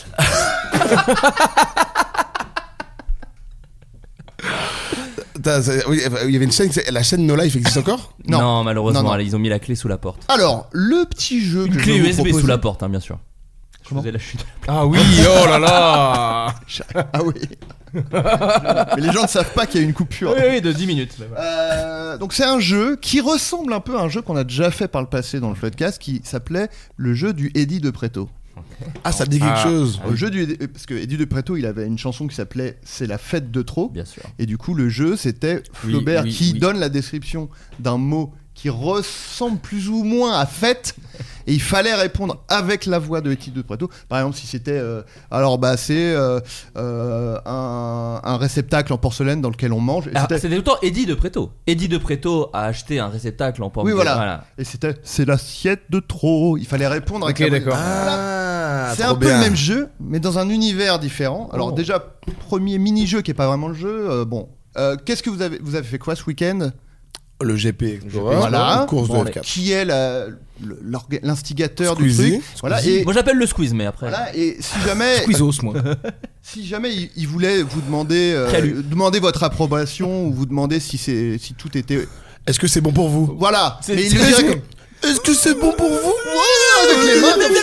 T'as- ça- oui, il y avait une chaîne, c'est- la chaîne No-Life existe encore? Non. malheureusement, Non, non. allez, ils ont mis la clé sous la porte. Alors, le petit jeu Une que clé je vais U vous S B proposer- sous la porte, hein, bien sûr. Je Comment faisais la chute. Ah oui, oh là là. Ah oui. Mais les gens ne savent pas qu'il y a une coupure. Oui, oui, de dix minutes. Euh, donc c'est un jeu qui ressemble un peu à un jeu qu'on a déjà fait par le passé dans le Floodcast qui s'appelait le jeu du Eddie de Preto. Ah, ça me dit quelque Ah. chose. Le jeu du parce que Eddie de Preto il avait une chanson qui s'appelait C'est la fête de trop. Bien sûr. Et du coup le jeu c'était Flaubert Oui, oui, qui oui. donne la description d'un mot qui ressemble plus ou moins à fête et il fallait répondre avec la voix de Eddie de Preto. Par exemple si c'était euh, alors bah c'est euh, euh, un, un réceptacle en porcelaine dans lequel on mange. Et Ah, c'était- C'était tout le temps Eddie de Preto. Eddie de Preto a acheté un réceptacle en porte. Oui, voilà. Et c'était c'est l'assiette de trop. Il fallait répondre Ok, avec la- d'accord. Ah, C'est trop un peu bien. le même jeu, mais dans un univers différent. Alors Oh. déjà premier mini-jeu qui est pas vraiment le jeu. euh, bon, Euh, qu'est-ce que vous avez vous avez fait quoi ce week-end? Le G P Explorer, Voilà. la course Bon, de F quatre. Qui est la- le- l'orga- l'instigateur du Squeezie. truc? Voilà. Squeezie. Et Moi j'appelle le squeeze, mais après. voilà. Et si jamais Squeezos, moi. si jamais il, il voulait vous demander euh, Calu. demander votre approbation ou vous demander si c'est si tout était Est-ce que c'est bon pour vous? voilà. C'est- Mais il c'est- le dirait c'est- comme Est-ce que c'est bon pour vous? Ouais, avec les mains comme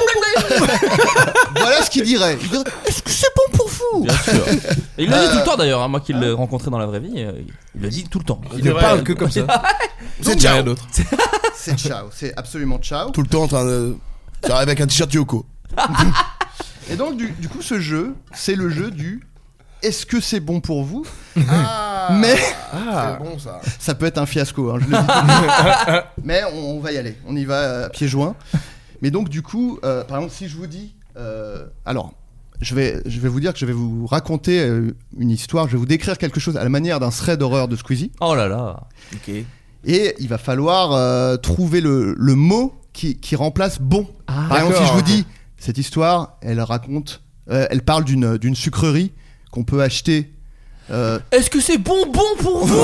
ça. Voilà ce qu'il dirait. Il dirait est-ce que c'est bon pour vous? Bien sûr. Et il le dit Euh, tout le temps d'ailleurs, hein, moi qui l'ai rencontré dans la vraie vie, euh, il le dit tout le temps. Il ne parle que comme ça. C'est Il y a rien ciao. d'autre. C'est ciao, c'est absolument ciao. Tout le temps en train de. Tu arrives avec un t-shirt Yoko. Et donc du, du coup ce jeu, c'est le jeu du est-ce que c'est bon pour vous? Mais C'est bon ça. ça peut être un fiasco, hein, je le dis. Mais on, on va y aller, on y va à pieds joints. Mais donc du coup, euh, par exemple si je vous dis, euh, alors je vais, je vais vous dire que je vais vous raconter euh, une histoire, je vais vous décrire quelque chose à la manière d'un thread d'horreur de Squeezie. Oh là là. Ok. Et il va falloir euh, trouver le, le mot qui, qui remplace bon. Ah, Par exemple, si d'accord. je vous dis cette histoire, elle raconte, euh, elle parle d'une d'une sucrerie qu'on peut acheter. euh, Est-ce que c'est bon bon pour vous?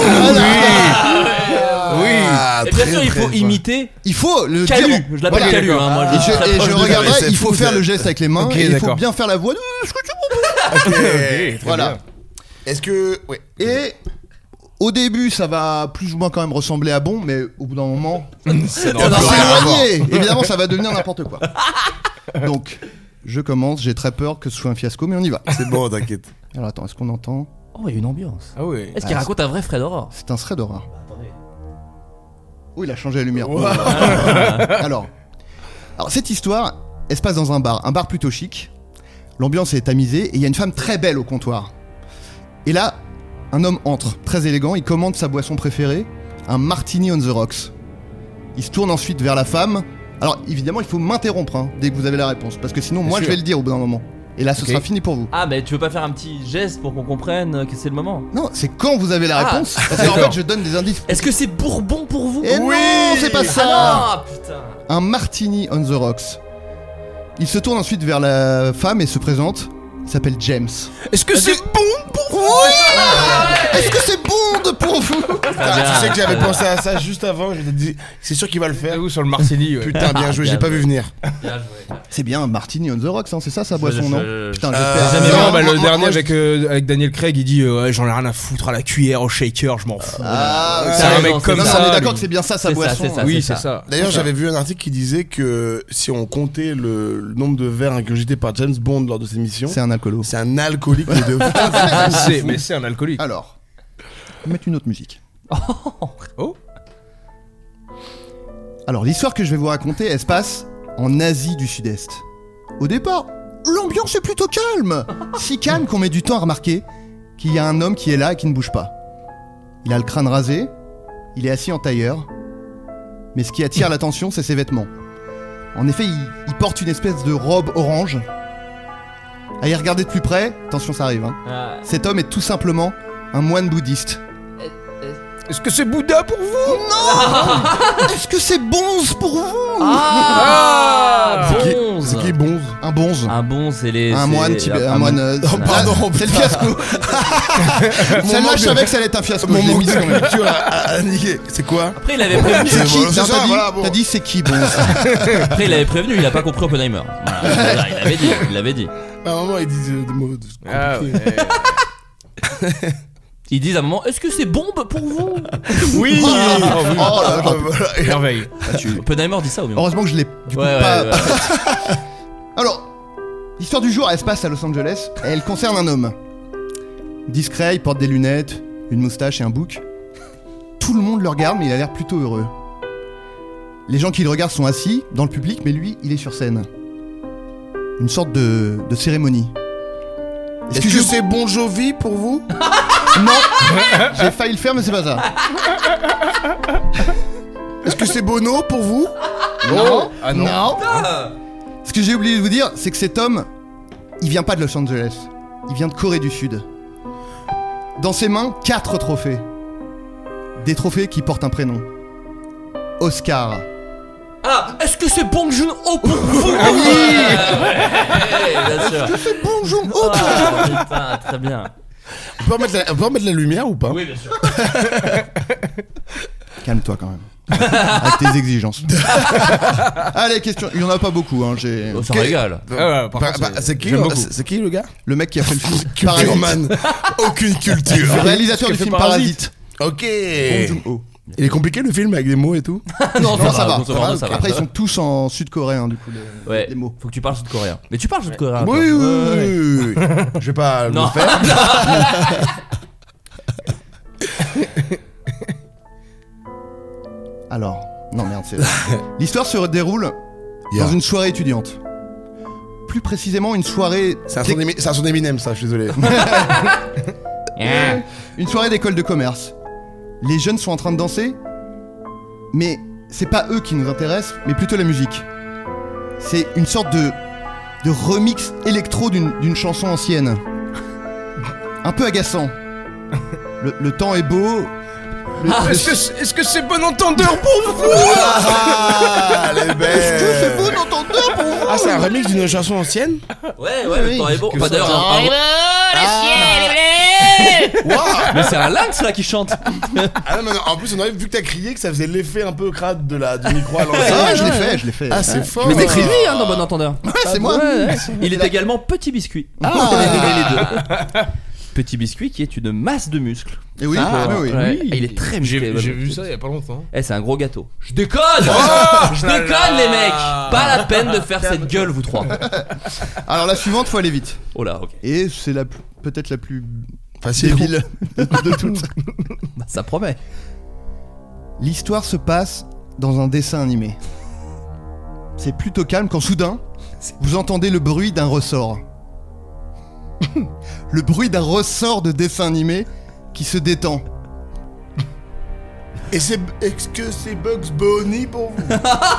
Oui. Ah, Et bien très, sûr, il très faut fort. imiter il faut le Calu. dire. Je l'appelle Voilà. Calu, hein, moi. Et je- je, et je proche de regarderai, ça, c'est il faut fou, faire ça. le geste avec les mains Ok, et il faut d'accord. bien faire la voix. de, Est-ce que tu Ok. Ok, très Voilà. bien. Est-ce que. Ouais. Et au début, ça va plus ou moins quand même ressembler à bon, mais au bout d'un moment, C'est ça va normal. s'éloigner. Évidemment, ça va devenir n'importe quoi. Donc, je commence. J'ai très peur que ce soit un fiasco, mais on y va. C'est bon, t'inquiète. Alors attends, est-ce qu'on entend? Oh, il y a une ambiance. Ah oui. Est-ce qu'il Ah, raconte un vrai Fred Horror? C'est un thread d'horreur. Oh, il a changé la lumière. Wow. alors, alors, cette histoire, elle se passe dans un bar, un bar plutôt chic. L'ambiance est tamisée et il y a une femme très belle au comptoir. Et là, un homme entre, très élégant, il commande sa boisson préférée, un martini on the rocks. Il se tourne ensuite vers la femme. Alors, évidemment, il faut m'interrompre hein, dès que vous avez la réponse, parce que sinon, Bien moi, sûr. je vais le dire au bout d'un moment. Et là, ce Ok. sera fini pour vous. Ah, mais tu veux pas faire un petit geste pour qu'on comprenne que c'est le moment? Non, c'est quand vous avez la Ah, réponse. Parce qu'en d'accord. fait, je donne des indices. Est-ce que c'est Bourbon pour vous? Et non, c'est pas ça. Ah non, putain. Un martini on the rocks. Il se tourne ensuite vers la femme et se présente. Il s'appelle James. Est-ce que c'est bon pour vous? Est-ce que c'est Bond pour vous? Ah, tu sais que j'avais pensé à ça juste avant. Je t'ai dit, c'est sûr qu'il va le faire. Ou sur le Martini. Ouais. Putain, bien joué, Bien j'ai pas joué. vu venir. Bien joué. C'est bien un martini on the rocks, hein, c'est ça sa boisson, je- non? je- Putain, Euh, j'espère. Jamais Non, vraiment, bah, moi- le moi- dernier moi, je- avec, euh, avec Daniel Craig, il dit euh, ouais, j'en ai rien à foutre à la cuillère, au shaker, je m'en fous. Ah, c'est ok. un mec non, comme Non, c'est non, ça. on est d'accord lui. que c'est bien ça sa C'est ça, boisson. c'est ça. hein. Oui, c'est c'est ça. D'ailleurs, j'avais vu un article qui disait que si on comptait le, le nombre de verres ingurgités par James Bond lors de ses missions, C'est un alcoolo. c'est un alcoolique mais de C'est- Mais c'est un alcoolique. Alors, on va mettre une autre musique. Oh. Alors, l'histoire que je vais vous raconter, elle se passe en Asie du Sud-Est. Au départ, l'ambiance est plutôt calme. Si calme qu'on met du temps à remarquer qu'il y a un homme qui est là et qui ne bouge pas. Il a le crâne rasé, Il est assis en tailleur, mais ce qui attire l'attention, c'est ses vêtements. En effet, il, il porte une espèce de robe orange. À y regarder de plus près, attention, ça arrive. Hein. Ah. Cet homme est tout simplement un moine bouddhiste. Est-ce que c'est Bouddha pour vous? Non. Est-ce que c'est Bonze pour vous? Ah, C'est qui- Bonze. C'est qui Bonze? Un bonze. Un bonze, c'est les. Un c'est- moine, tibé- un moine. euh, Oh, pardon, là, c'est le putain. fiasco. Celle-là, manque je de- savais que ça allait être un fiasco. Mon je l'ai manque mis de quand même. culture a, a- a niqué. C'est quoi? Après, il avait prévenu. C'est qui? bon, c'est Non, ça, t'as dit, voilà, bon. t'as dit c'est qui Bonze? Après, il avait prévenu, il a pas compris Oppenheimer. Voilà, il avait dit, il l'avait dit. À un moment, ils disent euh, des mots. de- Ah compliqués. ouais. Ils disent à un moment, est-ce que c'est bombe pour vous? Oui. Oh, oui. Oh là là. Ah, voilà. Merveille. Ah, tu- Oppenheimer dit ça au moins. Heureusement que je l'ai du coup Ouais, ouais, pas. ouais. Alors, l'histoire du jour, elle se passe à Los Angeles et elle concerne un homme. Discret, il porte des lunettes, une moustache et un bouc. Tout le monde le regarde, mais il a l'air plutôt heureux. Les gens qui le regardent sont assis dans le public, mais lui, il est sur scène. Une sorte de, de cérémonie. Est-ce que, je- c'est Bon Jovi pour vous? Non. J'ai failli le faire, mais c'est pas ça. Est-ce que c'est Bono pour vous? Non. Ah non. Non. Ce que j'ai oublié de vous dire, c'est que cet homme, il vient pas de Los Angeles. Il vient de Corée du Sud. Dans ses mains, quatre trophées. Des trophées qui portent un prénom. Oscar. Ah, est-ce que c'est Bong Joon-ho pour vous? Ah oui. Ouais, bien sûr. C'est bon, Joon. Oh, Ah, putain, très bien. On peut remettre la, on peut remettre la lumière ou pas? Oui, bien sûr. calme-toi quand même. Avec tes exigences. Allez, question. Il y en a pas beaucoup. Hein. J'ai. Oh, ça régale. Ah ouais, par Bah, contre, bah, c'est- c'est qui, j'aime le- beaucoup. c'est c'est qui le gars? Le mec qui a fait le film. Culture Parasite. man. Aucune culture. Le réalisateur Qui du a fait film Parasite. Parasite. Ok. Bong Joon-ho. Il est compliqué le film avec des mots et tout? non, Non, ça va. non, ça va, ça va. Après, ils sont tous en sud-coréen, du coup, les, Ouais, les mots. faut que tu parles sud-coréen. Mais tu parles sud-coréen. Oui, toi. oui, Ouais, oui, ouais. oui, oui. Je vais pas Non. le faire. Alors, non merde, c'est. L'histoire se déroule Yeah. dans une soirée étudiante. Plus précisément, une soirée. C'est un son d'Emi- c'est un son d'Eminem, ça, je suis désolé. Une soirée d'école de commerce. Les jeunes sont en train de danser, mais c'est pas eux qui nous intéressent, mais plutôt la musique. C'est une sorte de, de remix électro d'une d'une chanson ancienne. Un peu agaçant. Le, le temps est beau. Le- Ah, le- est-ce que c'est- est-ce que c'est bon entendeur pour vous? Ah, elle est belle. Est-ce que c'est bon entendeur pour vous? Ah, c'est un remix d'une chanson ancienne? Ouais, ouais, le Oui, temps est beau. que Enfin, ça- d'ailleurs, un- un- mais c'est un lynx là qui chante. Ah non, mais non, en plus, on aurait vu que t'as crié que ça faisait l'effet un peu crade de la du micro à l'ancienne. Ah, je l'ai fait, je l'ai fait. Ah, c'est fort. Mais c'est lui hein, dans Bon Entendeur. Ouais, c'est moi. Ouais, ouais. Il est également Petit Biscuit. Ah. Les deux. Petit Biscuit qui est une masse de muscles. Et oui, Ah, oui, oui. ouais. Et il est très musclé. J'ai ouais. j'ai vu ça il y a pas longtemps. Eh, c'est un gros gâteau. Je déconne. Oh Je déconne les mecs. Pas la peine de faire cette gueule vous trois. Alors la suivante, faut aller vite. Oh là, ok. Et c'est la p- peut-être la plus Facile. débile de toutes. Bah, ça promet. L'histoire se passe dans un dessin animé. C'est plutôt calme quand soudain, vous entendez le bruit d'un ressort. Le bruit d'un ressort de dessin animé qui se détend. Et c'est. Est-ce que c'est Bugs Bunny pour vous?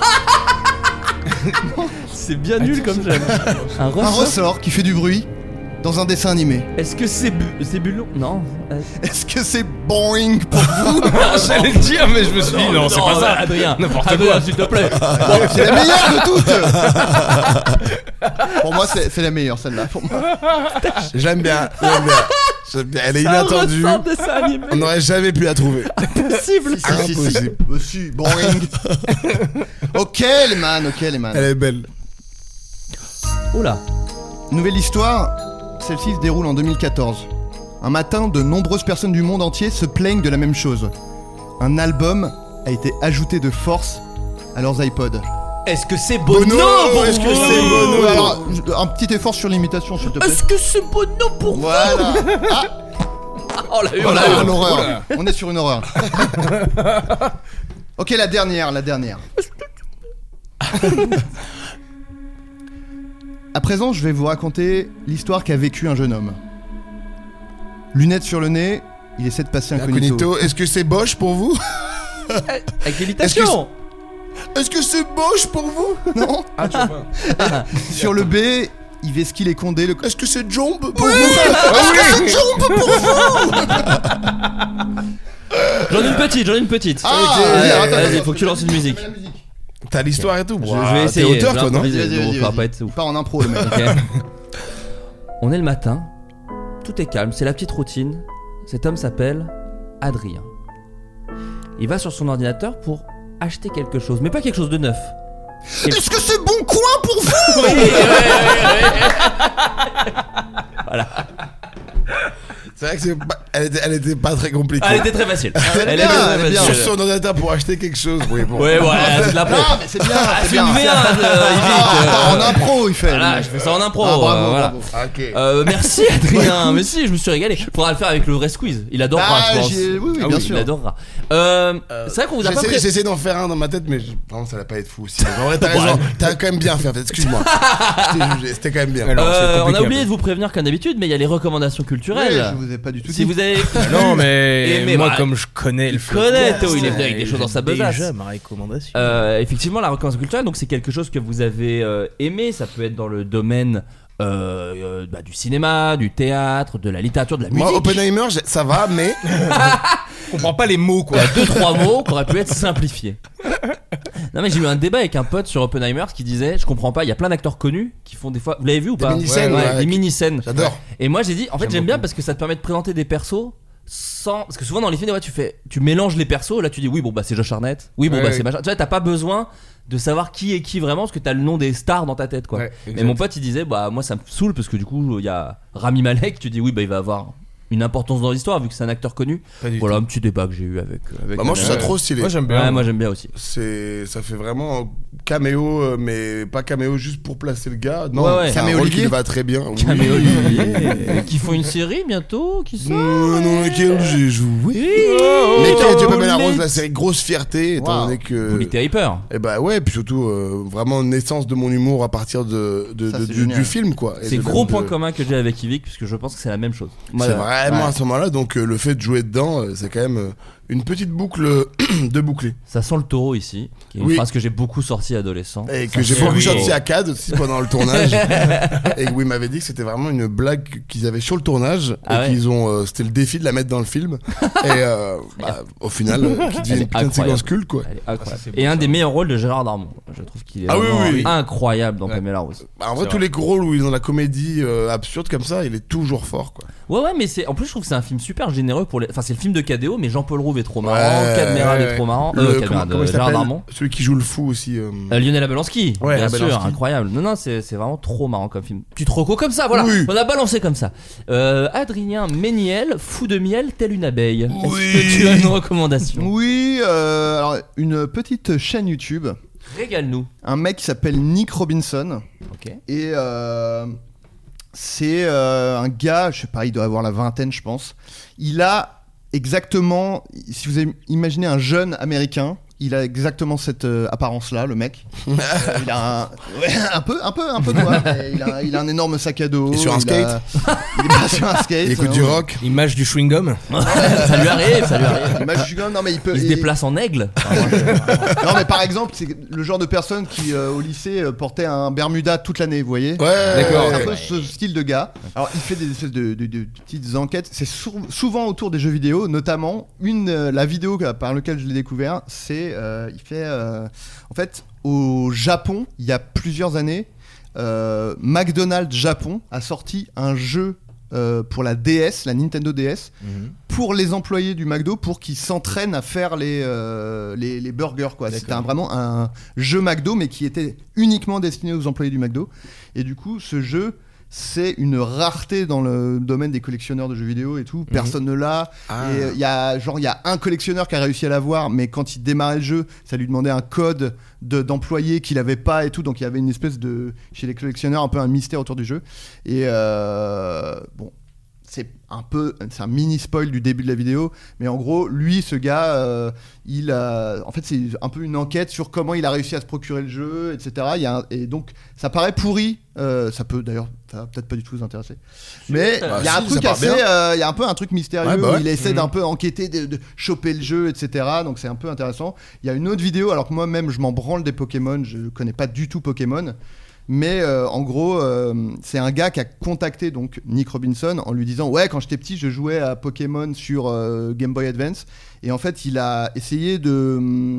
C'est bien nul comme j'aime. Un Un ressort. ressort qui fait du bruit dans un dessin animé. Est-ce que c'est bu- c'est Bulon? Non. Euh, Est-ce que c'est boring pour vous? J'allais le dire, mais je me suis dit non, c'est pas ça. Adrien, N'importe Adrien, quoi. s'il te plaît. C'est la meilleure de toutes. Pour moi, c'est c'est la meilleure celle-là. Pour moi. J'aime bien. J'aime bien. J'aime bien. Elle est inattendue. Un ressort de dessin animé. On n'aurait jamais pu la trouver. Possible. Si, si, si. Impossible. Euh, si, boring. Ok les man, ok les man. Elle est belle. Oula. Nouvelle histoire, celle-ci se déroule en deux mille quatorze. Un matin, de nombreuses personnes du monde entier se plaignent de la même chose. Un album a été ajouté de force à leurs iPods. Est-ce que c'est Bono, Bono, pour est-ce que vous? c'est Bono? Alors, un petit effort sur l'imitation, s'il te plaît. Est-ce que c'est Bono pour Voilà. Ah, vous? Oh la oh là, hurle. une horreur. On est sur une horreur. Ok, la dernière, la dernière. À présent, je vais vous raconter l'histoire qu'a vécu un jeune homme. Lunettes sur le nez, il essaie de passer incognito. Incognito. Est-ce que c'est Bosch pour vous? Avec l'imitation. Est-ce que c'est moche pour vous? Non. Ah, tu vois pas. Sur le B, Ivesky les Condé. Le... Est-ce que c'est Jomb pour oui vous? Est-ce que c'est Jomb pour vous? J'en ai une petite, j'en ai une petite. Ah, ouais, attends, vas-y, attends, faut que tu lances une musique. T'as l'histoire et tout. Je, je vais essayer. T'es auteur, toi, non? Vas-y, vas-y, vas-y, Ça va vas-y. pas être ouf. Pas en impro, le mec. Okay. On est le matin, tout est calme, c'est la petite routine. Cet homme s'appelle Adrien. Il va sur son ordinateur pour acheter quelque chose, mais pas quelque chose de neuf. Quelque... Est-ce que c'est bon coin pour vous? Oui, ouais, ouais, ouais. Voilà. C'est vrai que c'est pas... elle, était, elle était pas très compliquée. Elle était très facile. Elle, Elle est était bien, très elle est bien. facile. Sur son ordinateur pour acheter quelque chose. Oui, bon. Ouais, voilà, c'est de l'impro. Non, mais c'est bien, Ah, c'est c'est bien. une V un, euh, Yvick, Ah, euh, en impro, il fait. Voilà, je fais ça en impro. Ah, bravo, euh, voilà. bravo. Ok. Euh, merci Adrien, mais si, je me suis régalé. Faudra le faire avec le vrai squeeze. Il adorera, Ah, je pense. j'ai- oui, oui, Ah bien sûr. Il adorera. Euh, c'est vrai qu'on vous a pas J'essaie, pré- j'essaie d'en faire un dans ma tête, mais je... vraiment, ça va pas être fou aussi. En vrai, t'as raison. T'as quand même bien fait, en fait. Excuse-moi. Je t'ai jugé, c'était quand même bien. Alors, Euh, c'est on compliqué, a oublié un de vous prévenir comme d'habitude, mais il y a les recommandations Ouais, culturelles. je vous ai pas du tout Si dit. vous avez. Non, mais Et mais moi, bah, comme je connais le il connaît, podcast, Théo, il est venu avec des choses dans sa besace. Déjà ma recommandation. Euh, effectivement, la recommandation culturelle, donc c'est quelque chose que vous avez euh, aimé. Ça peut être dans le domaine euh, euh, bah, du cinéma, du théâtre, de la littérature, de la musique. Moi, Oppenheimer, j'ai- ça va, mais. Je comprends pas les mots, quoi. Il y a deux trois mots qui auraient pu être simplifiés. Non mais j'ai eu un débat avec un pote sur Oppenheimer qui disait je comprends pas, il y a plein d'acteurs connus qui font des fois, vous l'avez vu ou Des pas? mini-scènes, ouais, ouais, des mini-scènes. J'adore. Et moi j'ai dit en fait J'aime j'aime bien beaucoup. parce que ça te permet de présenter des persos sans, parce que souvent dans les films ouais, tu fais tu mélanges les persos, là tu dis oui bon bah c'est Josh Hartnett, oui bon Ouais, bah ouais. c'est machin, tu vois t'as pas besoin de savoir qui est qui vraiment parce que t'as le nom des stars dans ta tête quoi. Ouais, Mais exact. mon pote il disait bah moi ça me saoule parce que du coup il y a Rami Malek, tu dis oui bah il va avoir une importance dans l'histoire vu que c'est un acteur connu. Pas du Voilà tout. un petit débat que j'ai eu avec, avec Bah, moi, je trouve ça trop stylé. Moi, j'aime bien. Ouais, moi j'aime bien aussi. C'est, ça fait vraiment caméo, euh, mais pas caméo juste pour placer le gars. Non, Ouais, ouais. c'est un Caméo rôle Olivier. qui lui va très bien. Oui. Caméo Olivier qui font une série bientôt qui sort. Mmh, dans laquelle j'ai joué. Oh, Mais qui a été oh, pas la rose, les- la série grosse fierté, étant Wow. donné que. Bully Hyper. Et bah ouais, puis surtout euh, vraiment naissance de mon humour à partir de, de, Ça, de- c'est du, génial. du film quoi. Et C'est de- gros de- point commun que j'ai avec Yvick puisque je pense que c'est la même chose. Moi, C'est euh, vraiment ouais. à ce moment-là, donc euh, le fait de jouer dedans, euh, c'est quand même euh, une petite boucle de boucler. Ça sent le taureau ici, qui est une Oui. phrase que j'ai beaucoup sorti adolescent. Et Ça que j'ai sent- beaucoup Oui. sorti à C A D aussi pendant le tournage. Et où il m'avait dit que c'était vraiment une blague qu'ils avaient sur le tournage. Ah et ouais. qu'ils ont. euh, c'était le défi de la mettre dans le film. Et euh, bah, au final, euh, qui Elle devient est une putain de incroyable. séquence culte quoi. Elle est incroyable. Ah, ça, c'est Et beau, un ça. des meilleurs rôles de Gérard Darmon. Je trouve qu'il est Ah oui, vraiment oui, oui. incroyable dans Ouais. Pamela Rose. Bah, en vrai, C'est tous vrai. les rôles où il est dans la comédie euh, absurde comme ça, il est toujours fort quoi. Ouais ouais mais c'est en plus je trouve que c'est un film super généreux pour les, enfin c'est le film de K D O mais Jean-Paul Rouve est trop marrant, Ouais, Cadmerade ouais. est trop marrant, Le- euh, comment- Cadmerade, comment il Gérard s'appelle Darmon. Celui qui joue le fou aussi. euh, Euh, Lionel Abelansky, Ouais, bien Abelansky. sûr, incroyable. Non, non, c'est, c'est vraiment trop marrant comme film. Tu te reco comme ça, voilà. Oui. On a balancé comme ça. Euh, Adrien Méniel, fou de miel, tel une abeille. Oui. Est-ce que tu as une recommandation? Oui, euh, alors une petite chaîne YouTube. Régale-nous. Un mec qui s'appelle Nick Robinson. Ok. Et euh, c'est euh, un gars, je sais pas, il doit avoir la vingtaine, je pense. Il a exactement, si vous imaginez un jeune américain, il a exactement cette euh, apparence-là, le mec. Euh, il a un, ouais, un peu, un peu, un peu noir. mais Il a, il a un énorme sac à dos. Et sur un il skate. a- Il est pas sur un skate. Il écoute non. du rock. Image du chewing-gum. Ça lui arrive, ça lui arrive. Il m'a juste- non, mais il peut. Il se il- déplace en aigle. Non, mais par exemple, c'est le genre de personne qui, euh, au lycée, euh, portait un Bermuda toute l'année, vous voyez. Ouais. D'accord. C'est un peu Ouais. ce style de gars. Alors, il fait des espèces de, de- de petites enquêtes. C'est sou- souvent autour des jeux vidéo, notamment une euh, la vidéo que- par laquelle je l'ai découvert. C'est euh, il fait euh, en fait au Japon il y a plusieurs années, euh, McDonald's Japon a sorti un jeu euh, pour la D S, la Nintendo D S, pour les employés du McDo pour qu'ils s'entraînent à faire les, euh, les, les burgers quoi. C'était un- vraiment un jeu McDo mais qui était uniquement destiné aux employés du McDo. Et du coup ce jeu c'est une rareté dans le domaine des collectionneurs de jeux vidéo et tout. Personne ne l'a. Ah. Et euh, il y a genre il y a un collectionneur qui a réussi à l'avoir, mais quand il démarrait le jeu, ça lui demandait un code de, d'employé qu'il avait pas et tout. Donc il y avait une espèce de chez les collectionneurs un peu un mystère autour du jeu. Et euh, bon. c'est un peu, c'est un mini spoil du début de la vidéo, mais en gros, lui, ce gars, euh, il a, en fait, c'est un peu une enquête sur comment il a réussi à se procurer le jeu, et cetera. Il y a un, et donc, ça paraît pourri. Euh, ça peut d'ailleurs, ça va peut-être pas du tout vous intéresser. Mais il bah, y a si, un truc ça part assez, bien. euh, il y a un peu un truc mystérieux Ouais, bah ouais. où il essaie Mmh. d'un peu enquêter, de, de choper le jeu, et cetera. Donc c'est un peu intéressant. Il y a une autre vidéo, alors que moi-même, je m'en branle des Pokémon, je connais pas du tout Pokémon. Mais euh, en gros, euh, c'est un gars qui a contacté donc Nick Robinson en lui disant ouais, quand j'étais petit, je jouais à Pokémon sur euh, Game Boy Advance, et en fait, il a essayé de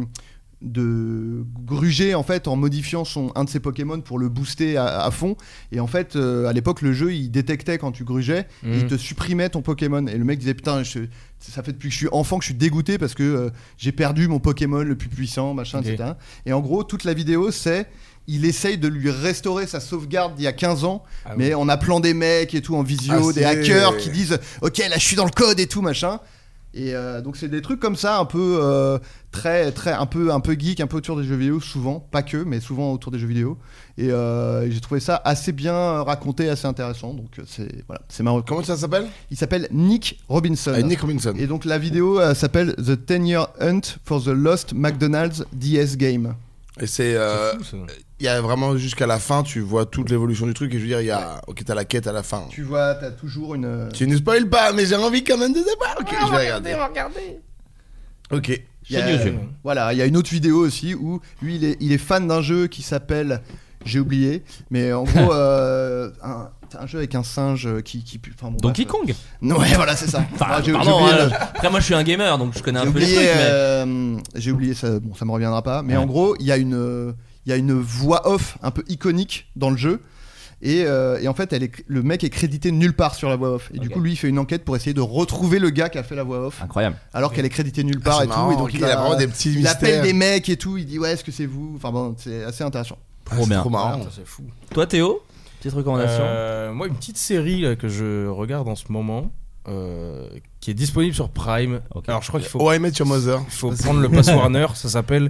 de gruger en fait en modifiant son un de ses Pokémon pour le booster à, à fond. Et en fait, euh, à l'époque, le jeu il détectait quand tu grugeais Mhm. et il te supprimait ton Pokémon. Et le mec disait putain, je, ça fait depuis que je suis enfant que je suis dégoûté parce que euh, j'ai perdu mon Pokémon le plus puissant, machin, Ok. et cetera. Et en gros, toute la vidéo, c'est il essaye de lui restaurer sa sauvegarde d'il y a quinze ans, Ah mais oui. en appelant des mecs et tout en visio, Ah, des c'est- hackers qui disent ok, là je suis dans le code et tout machin. Et euh, donc c'est des trucs comme ça, un peu euh, très très un peu un peu geek, un peu autour des jeux vidéo, souvent, pas que, mais souvent autour des jeux vidéo. Et euh, j'ai trouvé ça assez bien raconté, assez intéressant. Donc euh, c'est voilà, c'est marrant. Comment ça s'appelle ? Il s'appelle Nick Robinson. Ah, Nick Robinson. Et donc la vidéo euh, s'appelle The ten-Year Hunt for the Lost McDonald's D S Game. Et c'est. euh, C'est fou, ça. Il y a vraiment jusqu'à la fin, tu vois toute l'évolution du truc. Et je veux dire, il y a. Ok, t'as la quête à la fin. Tu vois, t'as toujours une. Tu ne spoil pas, mais j'ai envie quand même de savoir. Ok, je vais regarder. regarder. Ok. Il y a- Chaîne YouTube. Voilà, il y a une autre vidéo aussi où lui il est, il est fan d'un jeu qui s'appelle, j'ai oublié, mais en gros euh, un, un jeu avec un singe qui, qui enfin, bon, Donkey bref. Kong. Ouais, voilà, c'est ça. Enfin, Ah, j'ai- j'ai pardon, oublié hein, le- je- après moi je suis un gamer donc je connais J'ai un peu les oublié, trucs. Mais... euh, j'ai oublié ça, bon, ça me reviendra pas. Mais Ouais. en gros, il y a une, euh, il y a une voix off un peu iconique dans le jeu. Et, euh, et en fait, elle est, le mec est crédité nulle part sur la voix off. Et du Ok. coup, lui, il fait une enquête pour essayer de retrouver le gars qui a fait la voix off. Incroyable. Alors qu'elle est créditée nulle Ah, part c'est et marrant, tout. Et donc, ok, il, il a a, vraiment des petits il mystères. appelle des mecs et tout. Il dit ouais, est-ce que c'est vous? Enfin bon, c'est assez intéressant. Ah, Trop c'est bien. trop marrant. Ça, c'est fou. Toi Théo, petite recommandation. Euh, moi, une petite série là, que je regarde en ce moment, euh, qui est disponible sur Prime. Ok. Alors, je crois qu'il faut, Oh, I Met Your Mother. il faut prendre le pass Warner. Ça s'appelle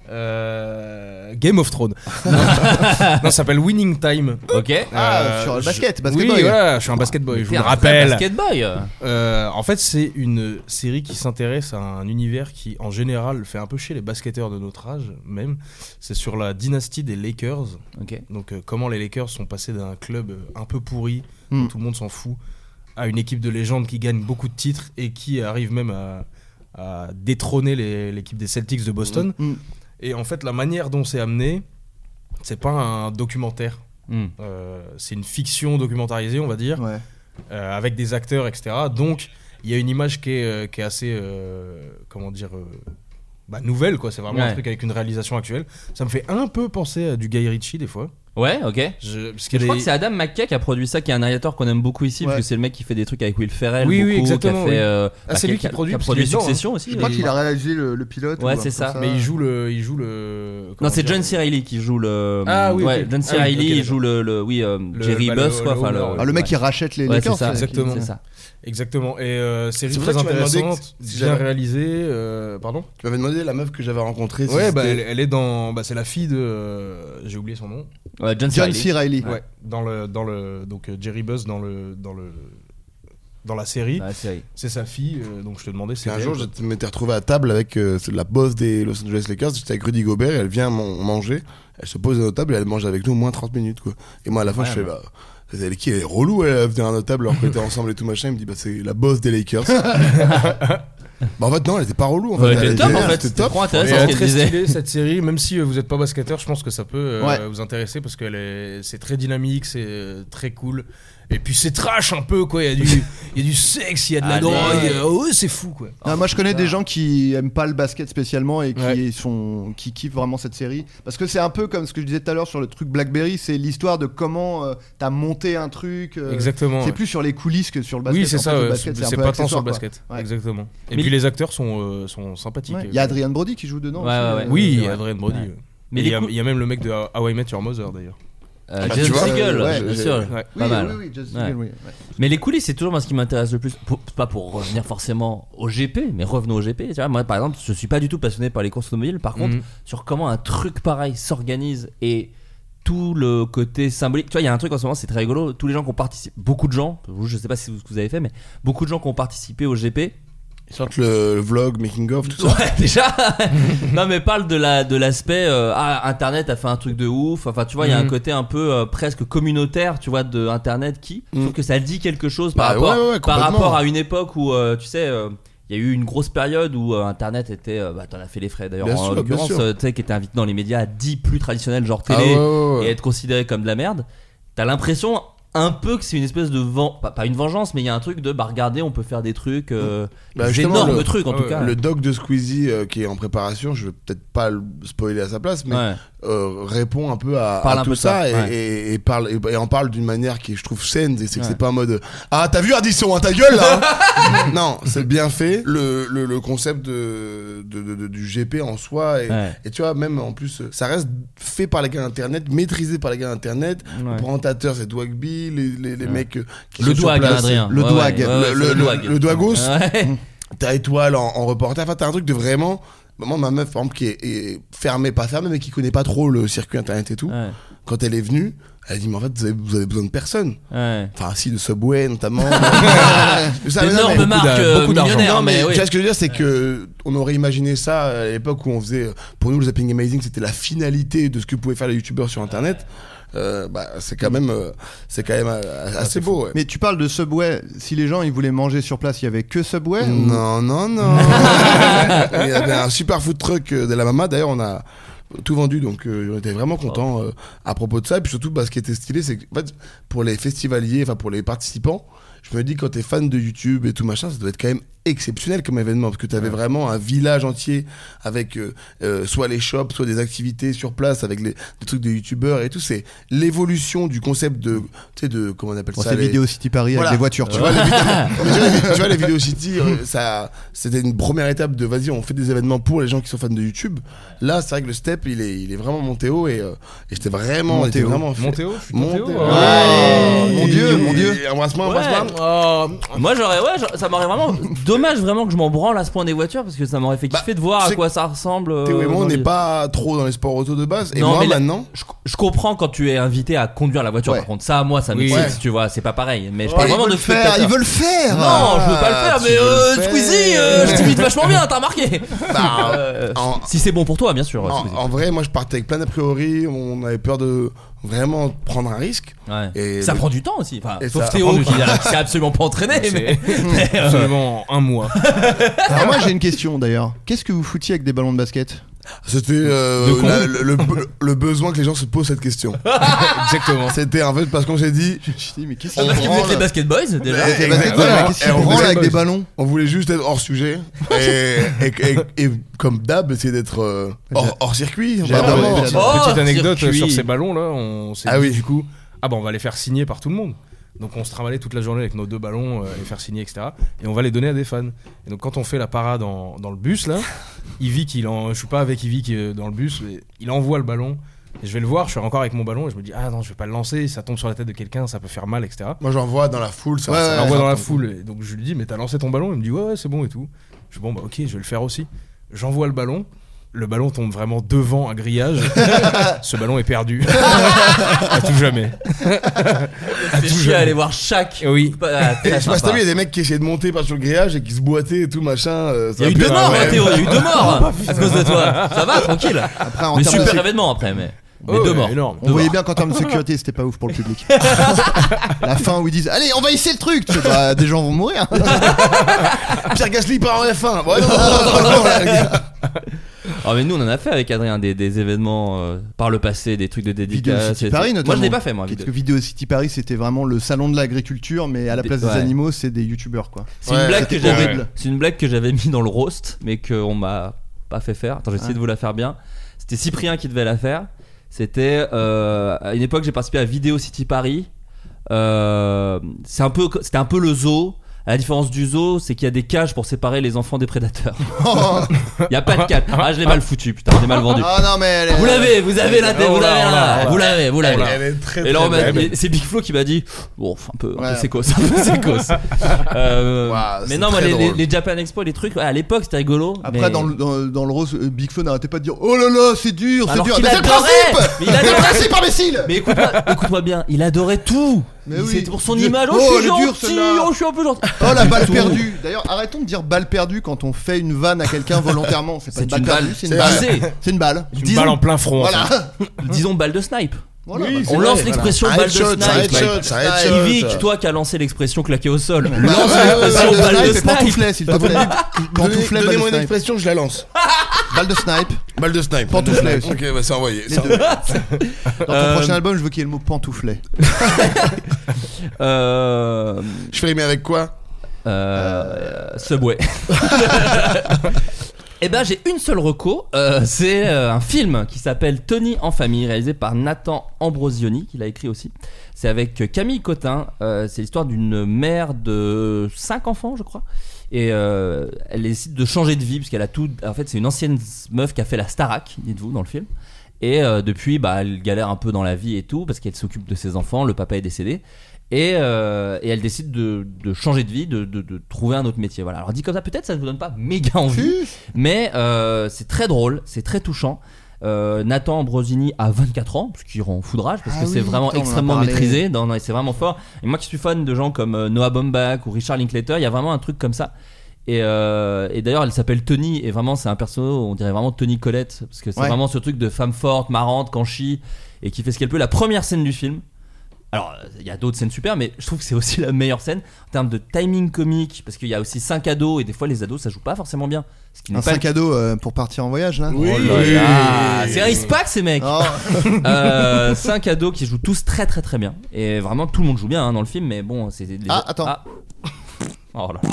euh, Game of Thrones. non, ça s'appelle Winning Time. Ok. Ah, Euh, sur le je- basket, basket oui, boy. voilà, je suis un basket boy. Je vous T'es le un vrai rappelle. Basket boy. Euh, en fait, c'est une série qui s'intéresse à un univers qui, en général, fait un peu chier les basketteurs de notre âge, même. C'est sur la dynastie des Lakers. Ok. Donc, euh, comment les Lakers sont passés d'un club euh, un peu pourri, Mm. où tout le monde s'en fout, à une équipe de légende qui gagne beaucoup de titres et qui arrive même à, à détrôner les- l'équipe des Celtics de Boston. Mm. Et en fait, la manière dont c'est amené, c'est pas un documentaire. Hmm. Euh, c'est une fiction documentarisée, on va dire, Ouais. euh, avec des acteurs, et cetera. Donc, il y a une image qui est, euh, qui est assez, euh, comment dire, euh, bah, nouvelle, quoi. C'est vraiment Ouais. un truc avec une réalisation actuelle. Ça me fait un peu penser à du Guy Ritchie, des fois. Ouais, ok. Je, parce Je qu'il y a crois des- que c'est Adam McKay qui a produit ça, qui est un narrateur qu'on aime beaucoup ici, Ouais. parce que c'est le mec qui fait des trucs avec Will Ferrell, Oui, beaucoup, oui, exactement, qui a fait, oui. euh, Ah, bah, c'est lui qui a- produit, qui a parce produit qu'il est dedans, Succession hein. aussi. Je crois et- qu'il a réalisé le, le pilote. Ouais, ou un c'est truc ça. comme Mais il joue le, il joue le. Non, comment c'est dire John C. Reilly qui joue le. Ah oui, ouais, ok. John C. Ah oui, Reilly, ok, il d'accord. joue le, le oui, euh, Le- Jerry bah, Buss, le- quoi. le Enfin, owner, le- ouais. Ah, le mec ouais. qui rachète les Ouais, Lakers. c'est ça. qui- Exactement. C'est ça. Exactement. Et euh, série C'est pour très ça que tu m'avais demandé intéressante, que- si bien j'avais- réalisée. euh, Pardon. Tu m'avais demandé la meuf que j'avais rencontrée. si Ouais, bah, c'était- elle, elle est dans. Bah, c'est la fille de. euh, J'ai oublié son nom. Ouais, John C. John Reilly. C. Reilly. Ouais. Dans le, dans le, donc euh, Jerry Buss dans le, dans le, dans la série. Ouais, c'est- C'est sa fille. euh, donc je te demandais. C'est c'est un elle, jour, quoi. je m'étais retrouvé à table avec euh, la boss des Los Angeles Lakers. J'étais avec Rudy Gobert et elle vient man- manger. Elle se pose à notre table et elle mange avec nous au moins trente minutes, quoi. Et moi, à la fin, Ouais, je fais, ouais. bah, elle est qui? Elle est relou, elle venait à notre table alors qu'on était ensemble et tout machin. Il me dit, bah, c'est la boss des Lakers. Bah, en fait, non, elle était pas relou. En Ouais, fait. elle était top, en fait. C'était C'était top. trop Et intéressant elle ce est qu'elle très disait. stylée cette série, même si euh, vous n'êtes pas basketteur, je pense que ça peut euh, Ouais. vous intéresser parce que c'est très dynamique, c'est euh, très cool. Et puis c'est trash un peu, quoi. Il y a du, il y a du sexe, il y a de la Allez. drogue. euh, ouais, c'est fou, quoi. Ah, moi je connais des gens qui aiment pas le basket spécialement et qui Ouais. sont qui kiffent vraiment cette série parce que c'est un peu comme ce que je disais tout à l'heure sur le truc Blackberry, c'est l'histoire de comment euh, t'as monté un truc. euh, Exactement. C'est ouais. plus sur les coulisses que sur le basket. Oui, c'est En ça. fait, le ouais, basket, C'est un c'est peu pas tant sur accessoire, le quoi. basket. Ouais. Exactement. Et Mais puis les- les acteurs sont, euh, sont sympathiques. Ouais. Il y a Adrian Brody qui joue dedans. Ouais, aussi, ouais, ouais. euh, Oui, il y Ouais. a Adrien Brody. Ouais. ouais. Mais Et les il y a- cou- il y a même le mec de How I Met Your Mother d'ailleurs. Euh, Ah, James tu vois Segel, Ouais, bien j'ai- sûr. ouais. Pas Oui, mal. oui, oui, Just Ouais. Eagle, oui, ouais. Mais les coulisses, c'est toujours moi ce qui m'intéresse le plus. Pour- pas pour revenir forcément au G P, mais revenons au G P. Tu vois, moi, par exemple, je suis pas du tout passionné par les courses automobiles. Par contre, Mhm. sur comment un truc pareil s'organise et tout le côté symbolique. Tu vois, il y a un truc en ce moment, c'est très rigolo. Tous les gens qui ont participé, beaucoup de gens, je sais pas si vous, ce que vous avez fait, mais beaucoup de gens qui ont participé au G P. Ils sortent le, le vlog, making of, tout ça. Ouais, déjà. Non, mais parle de la de l'aspect euh, ah, Internet a fait un truc de ouf. Enfin, tu vois, il mm. y a un côté un peu euh, presque communautaire, tu vois, de Internet qui. Je trouve mm. que ça dit quelque chose par bah, rapport ouais, ouais, par rapport à une époque où euh, tu sais. Euh, il y a eu une grosse période où euh, Internet était, euh, bah t'en as fait les frais d'ailleurs, bien en sûr, l'occurrence, euh, tu sais, qui était invité dans les médias dits plus traditionnels, genre télé, ah, ouais, ouais, ouais. et être considéré comme de la merde. T'as l'impression un peu que c'est une espèce de vent, pas, pas une vengeance, mais il y a un truc de bah regardez, on peut faire des trucs, euh, bah, des énormes le, trucs en ouais, tout cas. Le doc de Squeezie euh, qui est en préparation, je vais peut-être pas le spoiler à sa place, mais ouais. euh, répond un peu à, à tout ça, ça et, ouais. et, et, parle, et, et en parle d'une manière qui je trouve saine, et c'est que ouais. c'est pas en mode ah t'as vu Ardisson, hein, ta gueule là hein. Non, c'est bien fait. Le, le, le concept de, de, de, de, du G P en soi, et, ouais. et tu vois, même en plus, ça reste fait par les gars d'internet, maîtrisé par les gars d'internet. Ouais. Le présentateur c'est Dwagby, les, les, les ouais. mecs qui le sont Dwag, sur place, Adrien. le ouais, Dwag, ouais, ouais, le, le, le, Dwag. le, le Dwagos. Ouais. T'as Étoile en, en reportage, enfin t'as un truc de vraiment. Moi, ma meuf, par exemple, qui est, est fermée, pas fermée, mais qui connaît pas trop le circuit internet et tout, ouais. quand elle est venue, elle a dit, mais en fait, vous avez, vous avez besoin de personne. Ouais. Enfin, si, de Subway, notamment. D'énormes marques, beaucoup millionnaires. Non, mais, mais oui. tu vois ce que je veux dire, c'est que on aurait imaginé ça à l'époque où on faisait, pour nous, le Zapping Amazing, c'était la finalité de ce que pouvaient faire les youtubeurs sur internet. Euh, bah, c'est quand même, euh, c'est quand même euh, assez beau. Ouais. Mais tu parles de Subway. Si les gens ils voulaient manger sur place, il y avait que Subway. Non, ou... non, non. Il y avait un super food truck de la Mama. D'ailleurs, on a tout vendu, donc euh, on était vraiment contents euh, à propos de ça. Et puis surtout, bah, ce qui était stylé, c'est que en fait, pour les festivaliers, enfin pour les participants, je me dis quand t'es fan de YouTube et tout machin, ça doit être quand même exceptionnel comme événement parce que t'avais ouais. vraiment un village entier avec euh, euh, soit les shops, soit des activités sur place avec les, des trucs de youtubeurs et tout. C'est l'évolution du concept de, tu sais, de comment on appelle bon, ça. C'est les... Vidéo City Paris voilà. Avec des voitures. Tu vois les vidéos, tu vois les, tu vois les vidéos City, euh, ça, c'était une première étape de vas-y, on fait des événements pour les gens qui sont fans de YouTube. Là, c'est vrai que le step, il est, il est vraiment monté haut et, euh, et j'étais vraiment, monté haut. Vraiment monté haut. Monté haut. Mon Dieu, mon Dieu. Embrassement, ouais. embrassement. Oh. Moi, j'aurais, ouais, ça m'aurait vraiment. Dommage vraiment que je m'en branle à ce point des voitures parce que ça m'aurait fait kiffer bah, de voir à quoi ça ressemble. Théo et moi, on n'est les... pas trop dans les sports auto de base. Et non, moi, mais maintenant. Je, je comprends quand tu es invité à conduire la voiture. Ouais. Par contre, ça, moi, ça m'excite, ouais. tu vois, c'est pas pareil. Mais je parle ouais, vraiment de faire. Ils veulent le faire. Non, ah, je veux pas le faire, mais euh, Squeezie, euh, je t'imite vachement bien, t'as remarqué. Bah, euh, en, si c'est bon pour toi, bien sûr. En, en vrai, moi, je partais avec plein d'a priori. On avait peur de vraiment prendre un risque. Ouais. Et ça le... prend du temps aussi. Enfin, et sauf ça Théo qui, qui s'est absolument pas entraîné. Mais... mais absolument un mois. Alors moi j'ai une question d'ailleurs. Qu'est-ce que vous foutiez avec des ballons de basket ? C'était euh, la, le, le, le besoin que les gens se posent cette question. Exactement. C'était en fait parce qu'on s'est dit. Je me suis dit mais qu'est-ce qu'on prend les Basket Boys déjà. Les Basket Boys, qu'est-ce qu'on prend avec des ballons ? On voulait juste être hors sujet et, et, et, et comme d'hab essayer d'être euh, hors, hors circuit. J'adore. Petite, oh, petite anecdote circuit. Sur ces ballons là, on s'est ah dit oui. du coup ah bah on va les faire signer par tout le monde. Donc on se travaillait toute la journée avec nos deux ballons, euh, les faire signer, et cetera. Et on va les donner à des fans. Et donc quand on fait la parade en, dans le bus là, Yvick, il en, je suis pas avec Yvick euh, dans le bus, il envoie le ballon. Et je vais le voir, je suis encore avec mon ballon et je me dis ah non je vais pas le lancer, ça tombe sur la tête de quelqu'un, ça peut faire mal, et cetera. Moi j'envoie dans la foule, ça. Ouais, ça j'envoie dans la foule. Et donc je lui dis mais t'as lancé ton ballon ? Il me dit ouais ouais c'est bon et tout. Je dis bon bah ok je vais le faire aussi. J'envoie le ballon. Le ballon tombe vraiment devant un grillage. Ce ballon est perdu. À tout jamais. C'est chier à aller voir chaque. Oui. Ah, je sais pas si t'as vu, il y a des mecs qui essayaient de monter par sur le grillage et qui se boitaient et tout machin. Euh, il y a eu deux morts, hein, Théo. Il y a eu deux morts à cause de toi. Ça va, tranquille. Après, mais super de... événement après, mais. Mais oh, deux ouais, morts. Énorme. On deux voyait morts. Bien qu'en termes de sécurité, c'était pas ouf pour le public. La fin où ils disent allez, on va essayer le truc. Tu sais, bah, des gens vont mourir. Pierre Gasly part en F un. Ouais, non, non, non, non, non, Oh mais nous on en a fait avec Adrien des, des événements euh, par le passé, des trucs de dédicace. Vidéo City Paris notamment. Moi je l'ai pas fait moi. Parce que Vidéo City Paris c'était vraiment le salon de l'agriculture, mais à la place des, ouais. des animaux c'est des youtubeurs quoi. C'est ouais, une blague que j'avais. C'est une blague que j'avais mis dans le roast, mais qu'on m'a pas fait faire. Attends, j'ai essayé ouais. de vous la faire bien. C'était Cyprien qui devait la faire. C'était euh, à une époque j'ai participé à Vidéo City Paris. Euh, c'est un peu, c'était un peu le zoo. À la différence du zoo, c'est qu'il y a des cages pour séparer les enfants des prédateurs. Il y a pas de cage. Ah, je l'ai mal foutu, putain, je l'ai mal vendu. Ah non mais elle est... Vous l'avez, vous avez la tête, vous l'avez là, vous l'avez, vous l'avez. Elle est très, Et là, on très m'a- belle. mais c'est Big Flo qui m'a dit, bon, enfin, un peu, un peu Ouais. sécos, un peu sécos. Euh, Waouh, mais c'est non, moi, très les, les, drôle. les Japan Expo, les trucs, ouais, à l'époque, c'était rigolo. Après mais- dans, le, dans, dans le rose, euh, Big Flo n'arrêtait pas de dire oh là là c'est dur, c'est Alors dur. qu'il Mais c'est le adorait. principe. Mais il C'est le adorait. principe imbécile. Mais écoute-moi, écoute-moi bien, il adorait tout. Mais Il- oui. C'était pour son Dieu. image. Oh, Oh, je suis elle est dure, gentil. celle-là. Oh, je suis un peu gentil. Oh la balle Tout. perdue. D'ailleurs, arrêtons de dire balle perdue quand on fait une vanne à quelqu'un volontairement. C'est pas C'est une balle une perdue, balle. c'est une C'est balle. visé. C'est une balle. Une Disons- balle en plein front. en fait. Voilà. Disons balle de snipe. Voilà. Oui, bah, c'est On vrai, lance l'expression voilà. balle de Un headshot, snipe. un headshot, un headshot. Yvick, toi qui as lancé l'expression claqué au sol, bah, lance ouais, l'expression balle de balle de snipe et snipe. pantouflet, s'il te plaît. Donnez- Pantouflet, balle Donnez-moi de une snipe. expression, je la lance. Balle de snipe. Balle de snipe. Pantouflet aussi. Ok, bah c'est envoyé. Les c'est deux. envoyé. Dans ton Euh, prochain album, je veux qu'il y ait le mot pantouflet. Euh, Je fais rimer avec quoi? euh, Subway. Eh ben j'ai une seule reco, euh, c'est euh, un film qui s'appelle Tony en famille, réalisé par Nathan Ambrosioni, qui l'a écrit aussi. C'est avec euh, Camille Cotin, euh, c'est l'histoire d'une mère de cinq enfants je crois. Et euh, elle décide de changer de vie parce qu'elle a tout. En fait c'est une ancienne meuf qui a fait la Starac, dites-vous, dans le film. Et euh, depuis bah, elle galère un peu dans la vie et tout parce qu'elle s'occupe de ses enfants, le papa est décédé. Et, euh, et elle décide de, de changer de vie, de, de, de trouver un autre métier. Voilà. Alors dit comme ça, peut-être ça ne vous donne pas méga envie, mais euh, c'est très drôle, c'est très touchant. Euh, Nathan Ambrosini a vingt-quatre ans, ce qui rend foudrage parce Ah que c'est oui, vraiment putain, on en a extrêmement parlé. maîtrisé. Non, non, c'est vraiment fort. Et moi qui suis fan de gens comme euh, Noah Baumbach ou Richard Linklater, il y a vraiment un truc comme ça. Et, euh, et d'ailleurs elle s'appelle Tony et vraiment c'est un perso, on dirait vraiment Tony Collette parce que c'est Ouais. vraiment ce truc de femme forte, marrante, canchi et qui fait ce qu'elle peut. La première scène du film. Alors, il y a d'autres scènes super, mais je trouve que c'est aussi la meilleure scène en termes de timing comique, parce qu'il y a aussi cinq ados, et des fois les ados ça joue pas forcément bien. Ce qui n'est Un pas sac à dos euh, pour partir en voyage là. Oui. Oh là là, c'est un ice-pack ces mecs. Oh. Euh, cinq ados qui jouent tous très très très bien, et vraiment tout le monde joue bien hein, dans le film, mais bon, c'est des. Ah, attends. Oh là là.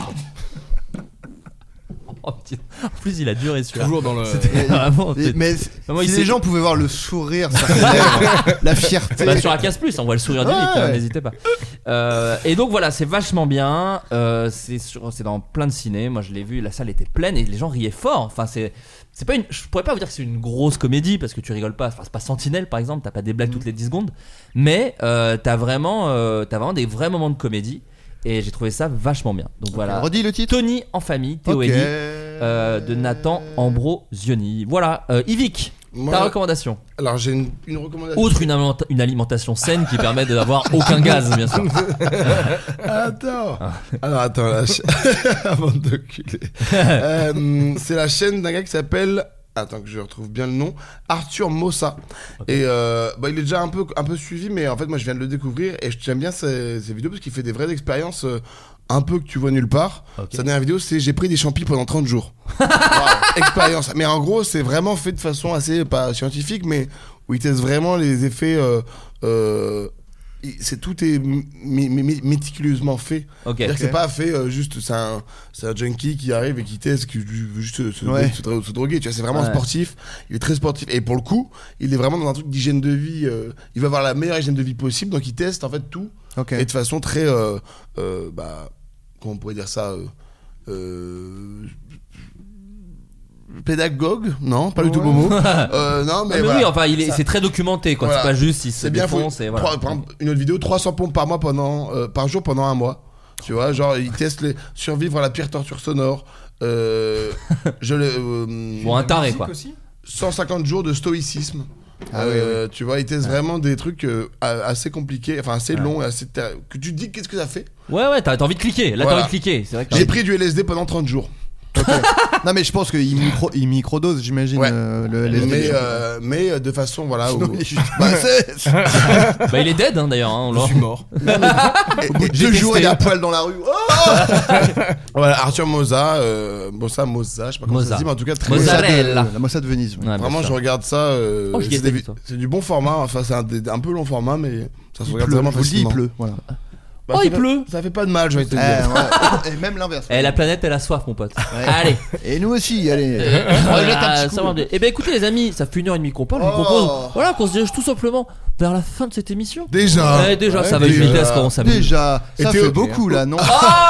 Oh, putain. En plus, il a duré celui-là. Toujours dans le. C'était vraiment. Et- Mais si Vraiment, il les s'est- gens pouvaient voir le sourire, sur ses lèvres, la fierté. Bah, sur la casse plus, on voit le sourire d'Eric, Ouais. hein, n'hésitez pas. Euh, et donc voilà, c'est vachement bien. Euh, c'est sur, c'est dans plein de ciné. Moi, je l'ai vu, la salle était pleine et les gens riaient fort. Enfin, c'est, c'est pas une. Je pourrais pas vous dire que c'est une grosse comédie parce que tu rigoles pas. Enfin, c'est pas Sentinelle par exemple. T'as pas des blagues toutes les dix secondes, mais euh, t'as vraiment, euh, t'as vraiment des vrais moments de comédie. Et j'ai trouvé ça vachement bien. Donc voilà. Redis le titre. Tony en famille, T O N I, Ok. euh, de Nathan Ambrosioni. Voilà, euh, Yvick, Moi- ta recommandation. Alors j'ai une, une recommandation. Outre une, alimenta- une alimentation saine qui permet d'avoir aucun gaz, bien sûr. Attends. Alors attends, la cha- avant de culer. Euh, c'est la chaîne d'un gars qui s'appelle. Attends que je retrouve bien le nom. Arthur Mossa. Et euh, bah, il est déjà un peu, un peu suivi, mais en fait moi je viens de le découvrir et j'aime bien ces, ces vidéos parce qu'il fait des vraies expériences euh, un peu que tu vois nulle part. Ok. Sa dernière vidéo c'est j'ai pris des champis pendant trente jours. Voilà, expérience. Mais en gros c'est vraiment fait de façon assez, pas scientifique, mais où il teste vraiment les effets... Euh, euh, il- c'est tout est mi- mi- mi- méticuleusement fait. Ok. C'est-à-dire que c'est Ok. pas fait euh, juste c'est un c'est un junkie qui arrive et qui teste qui veut juste se, se, Ouais. se dro- se droguer, tu vois, c'est vraiment Ouais. sportif, il est très sportif et pour le coup, il est vraiment dans un truc d'hygiène de vie, euh, il va avoir la meilleure hygiène de vie possible donc il teste en fait tout Ok. et de façon très euh, euh, bah comment on pourrait dire ça euh, euh, pédagogue, non, pas du tout le bon mot. Euh, non, mais, Ah, mais voilà. oui, enfin, il est, Ça- c'est très documenté, quoi. Voilà. C'est pas juste il se c'est bien fou. défonce et voilà. Trois- par exemple, une autre vidéo, trois cents pompes par mois pendant, euh, par jour pendant un mois. Tu vois, genre, il teste les survivre à la pire torture sonore. Euh, je le. euh, Bon, un taré, quoi. cent cinquante jours de stoïcisme. Ah Euh, tu vois, il teste vraiment des trucs euh, a- assez compliqués, enfin assez longs, et assez ter- que tu te dis qu'est-ce que ça fait. Ouais, ouais, t'as t'as envie de cliquer. Là, Voilà. t'as envie de cliquer. C'est vrai que t'as J'ai envie pris du L S D pendant trente jours. Non mais je pense qu'il micro, il microdose, j'imagine. Ouais. euh, le, les mais, euh, mais euh, de façon, voilà. Sinon, où- il est juste- Bah, c'est- de- Bah, il est dead, hein, d'ailleurs. Hein, on Je l'a- suis mort. Et- et J'ai deux jours, testé. il est à poil dans la rue. Oh Voilà, Arthur Moza, euh, Moza, Moza, je sais pas comment ça Moza. se dit, mais en tout cas, très Moza. Mossad de- Mozzarella. La Mossad de Venise. Ouais, bien Vraiment, sûr. je regarde ça. euh, Oh, j'y c'est, étais, des- toi. c'est du bon format. Enfin, c'est un, des- un peu long format, mais ça se Il regarde pleut, vraiment je vous le dis, il facilement. pleut. Voilà. Bah, Oh, ça il fait- pleut. Ça fait pas de mal, je vais te Eh, le dire. ouais. Et même l'inverse. Eh, la planète, elle a soif, mon pote. Allez. Et nous aussi, allez. Voilà, ça va bien. Eh ben écoutez les amis, ça fait une heure et demie qu'on parle. Je vous Oh. propose, voilà, qu'on se dirige tout simplement vers la fin de cette émission. Déjà. Eh, déjà, Ouais, ça va à une déjà. vitesse quand on s'amuse. Déjà, Et ça Théo- fait beaucoup là, non Ah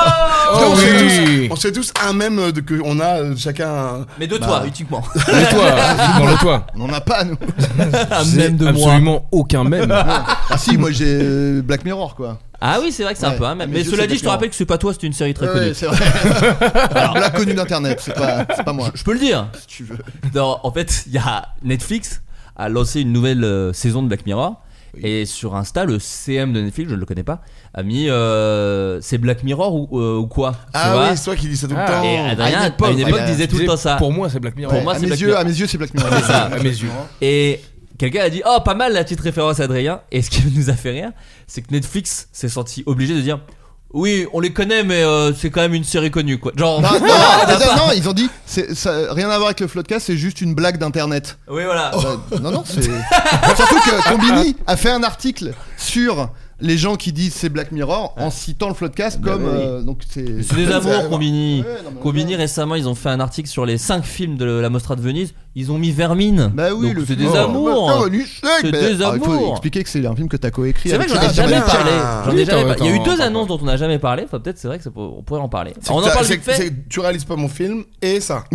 Tu sais, on, se fait oui. tous, on se fait tous un même de, que on a euh, chacun. Un... Mais de Bah. toi, uniquement. Le toit, dans le toit. On en a pas, nous. Un J'ai mème de moi. absolument aucun mème. Ah si, moi j'ai euh, Black Mirror, quoi. Ah oui, c'est vrai que c'est un Ouais. peu un mème. Mais Mais je cela sais dit, je te pas rappelle que c'est pas toi, c'était une série très Ouais, connue. ouais, c'est vrai. Alors, Black connu d'internet, c'est pas, c'est pas moi. Je peux le dire. Si tu veux. Non, en fait, il y a Netflix a lancé une nouvelle euh, saison de Black Mirror. Et sur Insta, le C M de Netflix, je ne le connais pas, a mis euh, c'est Black Mirror ou, euh, ou quoi. Tu Ah vois oui, c'est toi qui dis ça tout le Ah. temps. Et Adrien, À une époque, à une époque, ouais, disait tout le temps ça. Pour moi, c'est Black Mirror. Pour moi, à c'est mes Black yeux, Mirror. à mes yeux, c'est Black Mirror. C'est ça. À mes yeux. Et quelqu'un a dit oh pas mal la petite référence à Adrien. Et ce qui nous a fait rire, c'est que Netflix s'est senti obligé de dire oui on les connaît mais euh, c'est quand même une série connue quoi. Genre Non, non, non, non, ils ont dit c'est, ça, rien à voir avec le Floodcast, c'est juste une blague d'internet. oui voilà. Euh, non, non, c'est. Surtout que Combini a fait un article sur les gens qui disent c'est Black Mirror en citant le Floodcast comme. euh, donc c'est. C'est des amours, Ouais, Combini. ouais, non, mais Combini récemment, ils ont fait un article sur les cinq films de la Mostra de Venise. Ils ont mis Vermine. Bah oui, Donc le c'est film. des Oh, amours. bah, Vanny Check, C'est bah, des alors, il faut amours. expliquer que c'est un film que t'as coécrit. C'est vrai avec que j'en ai Charles jamais Chaplin. parlé. J'en ai Oui, jamais t'en- parlé. Il y a eu t'en- deux t'en- annonces dont on n'a jamais parlé. Enfin, peut-être c'est vrai que ça peut- on pourrait en parler. C'est Alors, on que en t'as- parle c'est vite que- fait. c'est que tu réalises pas mon film et ça.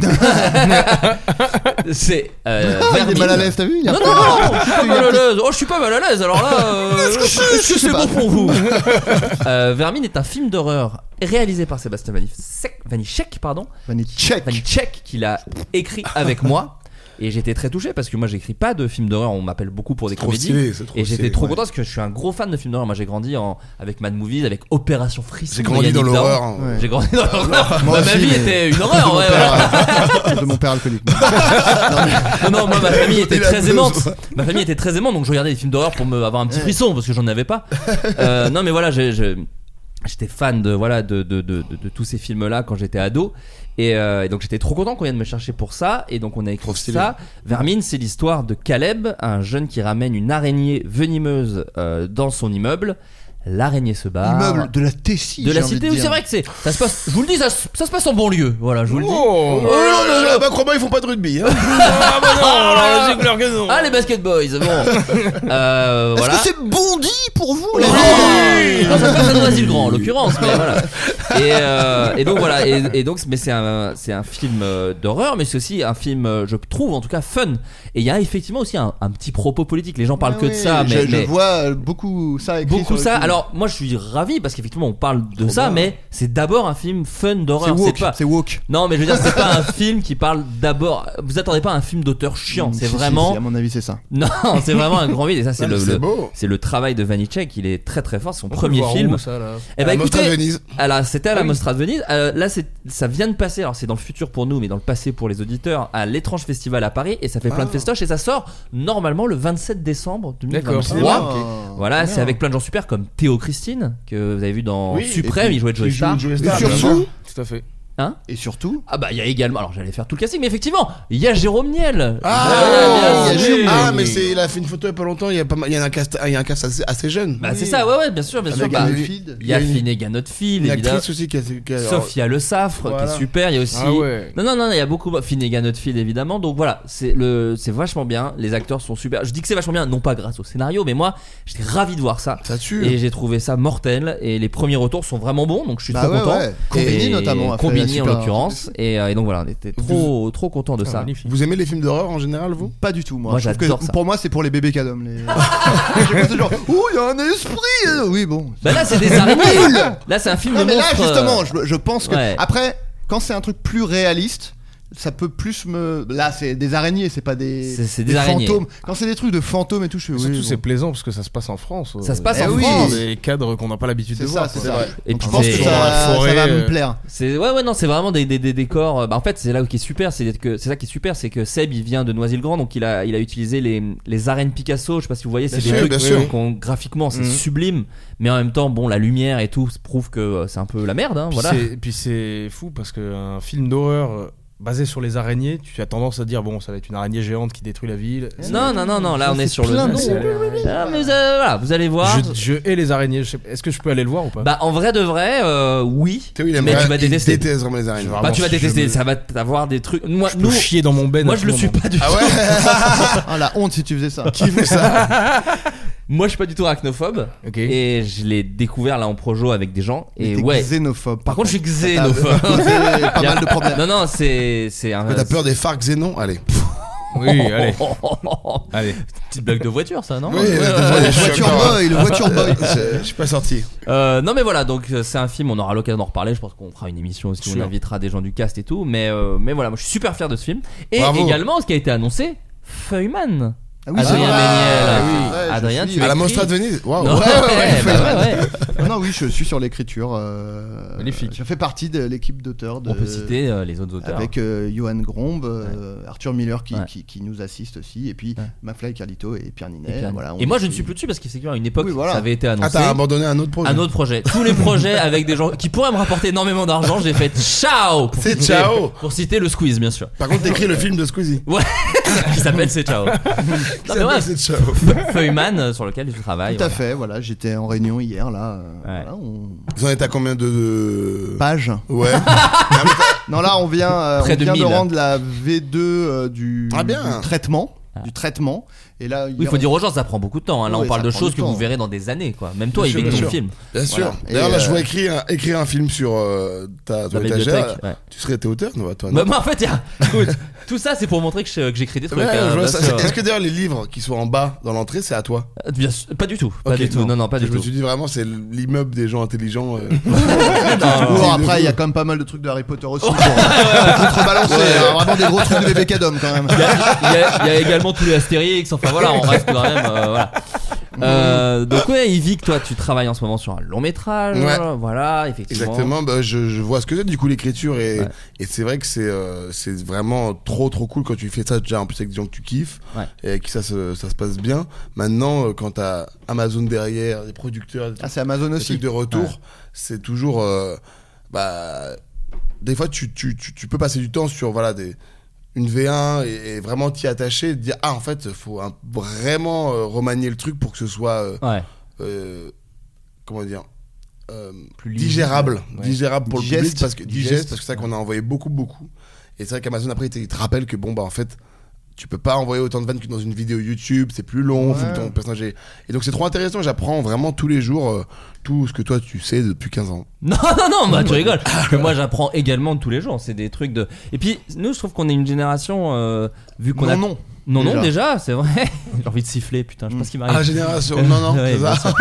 C'est euh, Ah, il est Vermine. mal à l'aise, t'as vu? Il y a Non, un non, peu- non, je suis pas mal à l'aise. Oh, je suis pas mal à l'aise. Alors là, euh, est-ce que c'est je sais bon pas. pour vous euh, Vermine est un film d'horreur réalisé par Sébastien Vanissek, Vanissek, pardon. Vanny Check. Vanissek, qu'il a écrit avec moi. Et j'étais très touché parce que moi j'écris pas de films d'horreur, on m'appelle beaucoup pour des Trop comédies. stylé, c'est trop et j'étais stylé, trop ouais. content parce que je suis un gros fan de films d'horreur. Moi j'ai grandi en, avec Mad Movies, avec Opération Frisson. J'ai de grandi Yannick dans Dahan. l'horreur. hein. Ouais. J'ai grandi dans l'horreur. Moi Bah, ma aussi, vie mais- était une de horreur, mon ouais, père, voilà. de mon père alcoolique. Non, non, moi ma famille était Il a très besoin. aimante. Ma famille était très aimante, donc je regardais des films d'horreur pour me avoir un petit frisson parce que j'en avais pas. Euh, non, mais voilà, j'ai- j'ai- j'étais fan de voilà de de, de, de, de tous ces films-là quand j'étais ado. Et, euh, et donc j'étais trop content qu'on vienne me chercher pour ça. Et donc on a écrit stylé. ça. Vermine, c'est l'histoire de Caleb, un jeune qui ramène une araignée venimeuse euh, dans son immeuble. L'araignée se barre. Immeuble de la Tessie. de la j'ai envie cité, de oui dire. c'est vrai que c'est ça se passe, je vous le dis, ça, se- ça se passe en banlieue, voilà, je vous le dis. Oh, Oh, là, là, là. bah crois-moi, ils font pas de rugby. Hein. Ah bah non, alors, c'est clair que non. Ah les Basket Boys, bon. Euh, Est-ce voilà. que c'est Bondy pour vous là? Non, ça se passe à Noisy-le-Grand en l'occurrence, mais voilà. Et, euh, et donc voilà, et, et donc mais c'est un c'est un film euh, d'horreur, mais c'est aussi un film, euh, je trouve en tout cas fun. Et il y a effectivement aussi un, un petit propos politique. Les gens parlent Ah que de oui, ça, mais, je, mais je vois euh, beaucoup ça écrit beaucoup sur ça. YouTube. Alors moi je suis ravi parce qu'effectivement on parle de Trop ça, bien. mais c'est d'abord un film fun c'est d'horreur. woke, pas. c'est woke. Non, mais je veux dire, c'est pas un film qui parle d'abord. Vous attendez pas à un film d'auteur chiant. Si, C'est si, vraiment. si, à mon avis, c'est ça. Non, c'est vraiment un grand vide. Et ça, c'est Ouais, le, mais c'est le- beau. c'est le travail de Vanissek. Il est très très fort. C'est son On peut premier voir film. où, ça, là Eh À bah la Mostra de écoutez, Venise. alors c'était à la Ah oui. Mostra de Venise. Euh, là, c'est ça vient de passer. Alors c'est dans le futur pour nous, mais dans le passé pour les auditeurs, à l'étrange festival à Paris. Et ça fait plein de Ah. festoches. Et ça sort normalement le vingt-sept décembre deux mille vingt-trois. D'accord. Ah, Voilà, bien. c'est avec plein de gens super comme Théo Christine que vous avez vu dans Oui, Suprême. et puis- Il jouait Joey il joue Star. Joey Et Star, surtout, bien sûr. Tout à fait. Hein et surtout, Ah bah il y a également, alors j'allais faire tout le casting, mais effectivement il y a Jérôme Niel. Ah, Voilà, bien il y a sûr. Jérôme. Ah, mais c'est, il a fait une photo il y a pas longtemps. Il y a pas mal- il y a un cast, il y a un cast assez, assez jeune. Bah c'est ça, ouais ouais bien sûr, bien sûr. avec Bah, un il- feed. il y a il y a une- Finnegan Oldfield, Une évidemment. actrice aussi qui a. qui a- Sophia Le Saffre qui Voilà. est super, il y a aussi Ah ouais. Non non non, il y a beaucoup Finnegan Oldfield évidemment. Donc voilà, c'est le c'est vachement bien, les acteurs sont super. Je dis que c'est vachement bien non pas grâce au scénario, mais moi j'étais ravi de voir ça. Ça tue. Et j'ai trouvé ça mortel et les premiers retours sont vraiment bons, donc je suis Bah trop ouais, content. ouais. Combini Et- notamment a fait Combini en super. l'occurrence et, euh, et donc voilà, on était trop trop content de Ah, ça. magnifique. Vous aimez les films d'horreur en général, vous? Pas du tout, moi. Moi, Je trouve j'adore que ça. pour moi, c'est pour les bébés cadom. Les... J'ai pensé genre, ouh, il y a un esprit. euh. Oui, bon. Bah là c'est des araignées. Là c'est un film Non, de mais là, monstres. justement, euh, je, je pense que. ouais. Après, quand c'est un truc plus réaliste, ça peut plus me. Là, c'est des araignées, c'est pas des. C'est- c'est des araignées. fantômes. Quand c'est des trucs de fantômes et tout, je fais. Surtout oui, c'est bon. plaisant parce que ça se passe en France. Ça se passe Eh en oui. France. Des cadres qu'on n'a pas l'habitude de C'est voir. ça, c'est quoi. ça. Et Donc, puis je pense c'est- que dans la ça, forêt, ça va me euh, plaire. C'est ouais ouais non, c'est vraiment des, des, des décors. Bah en fait c'est là où qui est super, c'est que c'est ça qui est super, c'est que Seb il vient de Noisy-le-Grand, donc il a il a utilisé les les arènes Picasso. Je sais pas si vous voyez, c'est Bien des sûr, trucs bien sûr. qu'on graphiquement c'est Mhm. sublime, mais en même temps bon la lumière et tout prouve que euh, c'est un peu la merde. Hein, Puis voilà. c'est- Puis c'est fou parce qu'un film d'horreur euh, basé sur les araignées, tu as tendance à dire bon, ça va être une araignée géante qui détruit la ville. Non non non non, là on est sur le. plein de C'est- Ah, mais vous, euh, voilà, vous allez voir. Je, je hais les araignées. Je sais- Est-ce que je peux aller le voir ou pas? Bah en vrai de vrai, euh, oui. Théo, il aime Mais bien- tu vas il détester. déteste vraiment les araignées. Bah tu vas je détester, me- ça va t'avoir des trucs. Moi, Je peux nous, chier dans mon ben. moi à je tout le suis moment. pas du tout. Ah ouais? Ah, la honte si tu faisais ça. Qui fait ça? Moi, je suis pas du tout arachnophobe. Okay. Et je l'ai découvert là en projo avec des gens. Mais Et t'es ouais. xénophobe. Par contre, je suis xénophobe. T'as pas mal de problèmes. Non, non, c'est c'est un. T'as peur des phares xénon? Allez. Oui, allez. Allez. Petite blague de voiture, ça, non? Oui, ouais, le ouais, voiture boy, le voiture boy. Je suis pas sorti. Euh, non, mais voilà, donc c'est un film, on aura l'occasion d'en reparler. Je pense qu'on fera une émission aussi où on Sûr. invitera des gens du cast et tout. Mais, euh, mais voilà, moi je suis super fier de ce film. Et Bravo. également, ce qui a été annoncé, Feuilleman. Ah oui, Adrien c'est vrai. Méniel. Ah oui. Ouais, Adrien, je tu suis- as À la écrit- Mostra de Venise. Waouh. Non, Ouais, ouais, ouais, ouais. bah ouais, ouais. Non, non, oui, je suis sur l'écriture. Euh, Magnifique. Je fais partie de l'équipe d'auteurs. De, On peut citer euh, les autres auteurs. Avec euh, Johan Grombe, euh, Arthur Miller qui, Ouais. qui, qui nous assiste aussi, et puis Ouais. Mafly Carlito et Pierre Ninet. Et, puis, Voilà, on et moi, je est- ne suis plus dessus parce qu'effectivement, à une époque, Oui, voilà. ça avait été annoncé. Ah, t'as abandonné un autre projet. Un autre projet. Tous les projets avec des gens qui pourraient me rapporter énormément d'argent, j'ai fait ciao. pour C'est citer- ciao. Pour citer le Squeeze, bien sûr. Par contre, t'écris le film de Squeezie. Ouais. Qui s'appelle C'est ciao. Non, mais ouais. C'est ciao. Feuilleman euh, sur lequel je travaille. Tout à voilà. fait, voilà, j'étais en réunion hier, là. euh, voilà, on- Vous en êtes à combien de. de... Page. Ouais. Non, là, on vient, euh, Près on de vient de, mille. rendre la V deux euh, du, Ah, bien. du traitement. Ah. Du traitement. Et là, Oui, il faut dire aux gens, ça prend beaucoup de temps. hein. Là, Oui, on parle ça de prend choses du que temps. vous verrez dans des années, quoi. Même toi, Bien il sûr, fait bien ton sûr. film. Bien sûr. Voilà. D'ailleurs, Et, là, je euh, vois écrire, écrire un film sur euh, ta, ton La étagère. bibliothèque, ouais. Tu serais t'es auteur, non, toi, Bah, non moi, en fait, il y a- écoute, tout ça, c'est pour montrer que je- que j'écris des trucs. Ouais, hein, je vois bien ça. sûr. Est-ce que d'ailleurs les livres qui sont en bas dans l'entrée, c'est à toi? Euh, bien sûr- Pas du tout. Pas Ok, du tout. Non, non, pas du je tout. me suis dit vraiment, c'est l'immeuble des gens intelligents. euh. Bon, après, il y a quand même pas mal de trucs de Harry Potter aussi pour, pour contrebalancer. hein, Vraiment des gros trucs de bébé Cadom quand même. Il y, a, il y a- il y a également tous les Astérix. Enfin voilà, on reste quand même. euh, voilà. Euh, donc ouais, Yvick, toi, tu travailles en ce moment sur un long métrage. Ouais. Voilà, effectivement. Exactement, bah, je, je vois ce que c'est du coup l'écriture et, Ouais. et c'est vrai que c'est euh, c'est vraiment trop trop cool quand tu fais ça déjà en plus avec des gens que tu kiffes Ouais. et avec qui ça se, ça se passe bien. Maintenant euh, quand t'as Amazon derrière, des producteurs, des Ah, c'est Amazon des aussi. trucs de retour, Ouais. c'est toujours euh, bah des fois tu, tu, tu, tu peux passer du temps sur voilà des une V un et, et vraiment t'y attacher et te dire ah en fait faut un- vraiment euh, remanier le truc pour que ce soit euh, Ouais. euh, comment dire euh, Plus lisible. digérable Ouais. digérable pour Digeste. le public parce que digeste, Digeste. parce que c'est ça qu'on a envoyé beaucoup beaucoup et c'est vrai qu'Amazon après il te, il te rappelle que bon bah en fait tu peux pas envoyer autant de vannes que dans une vidéo YouTube, c'est plus long, faut Ouais. que ton personnage ait- et donc c'est trop intéressant, j'apprends vraiment tous les jours euh, tout ce que toi tu sais depuis quinze ans. Non, non, non, bah tu rigoles. Parce que moi, j'apprends également tous les jours. C'est des trucs de. Et puis, nous, je trouve qu'on est une génération euh, vu qu'on Non, a. non. Non, non, Déjà. déjà, c'est vrai. J'ai envie de siffler, putain, je sais pas ce qui m'arrive. Ah génération, non non, Ouais, c'est bien ça. sûr.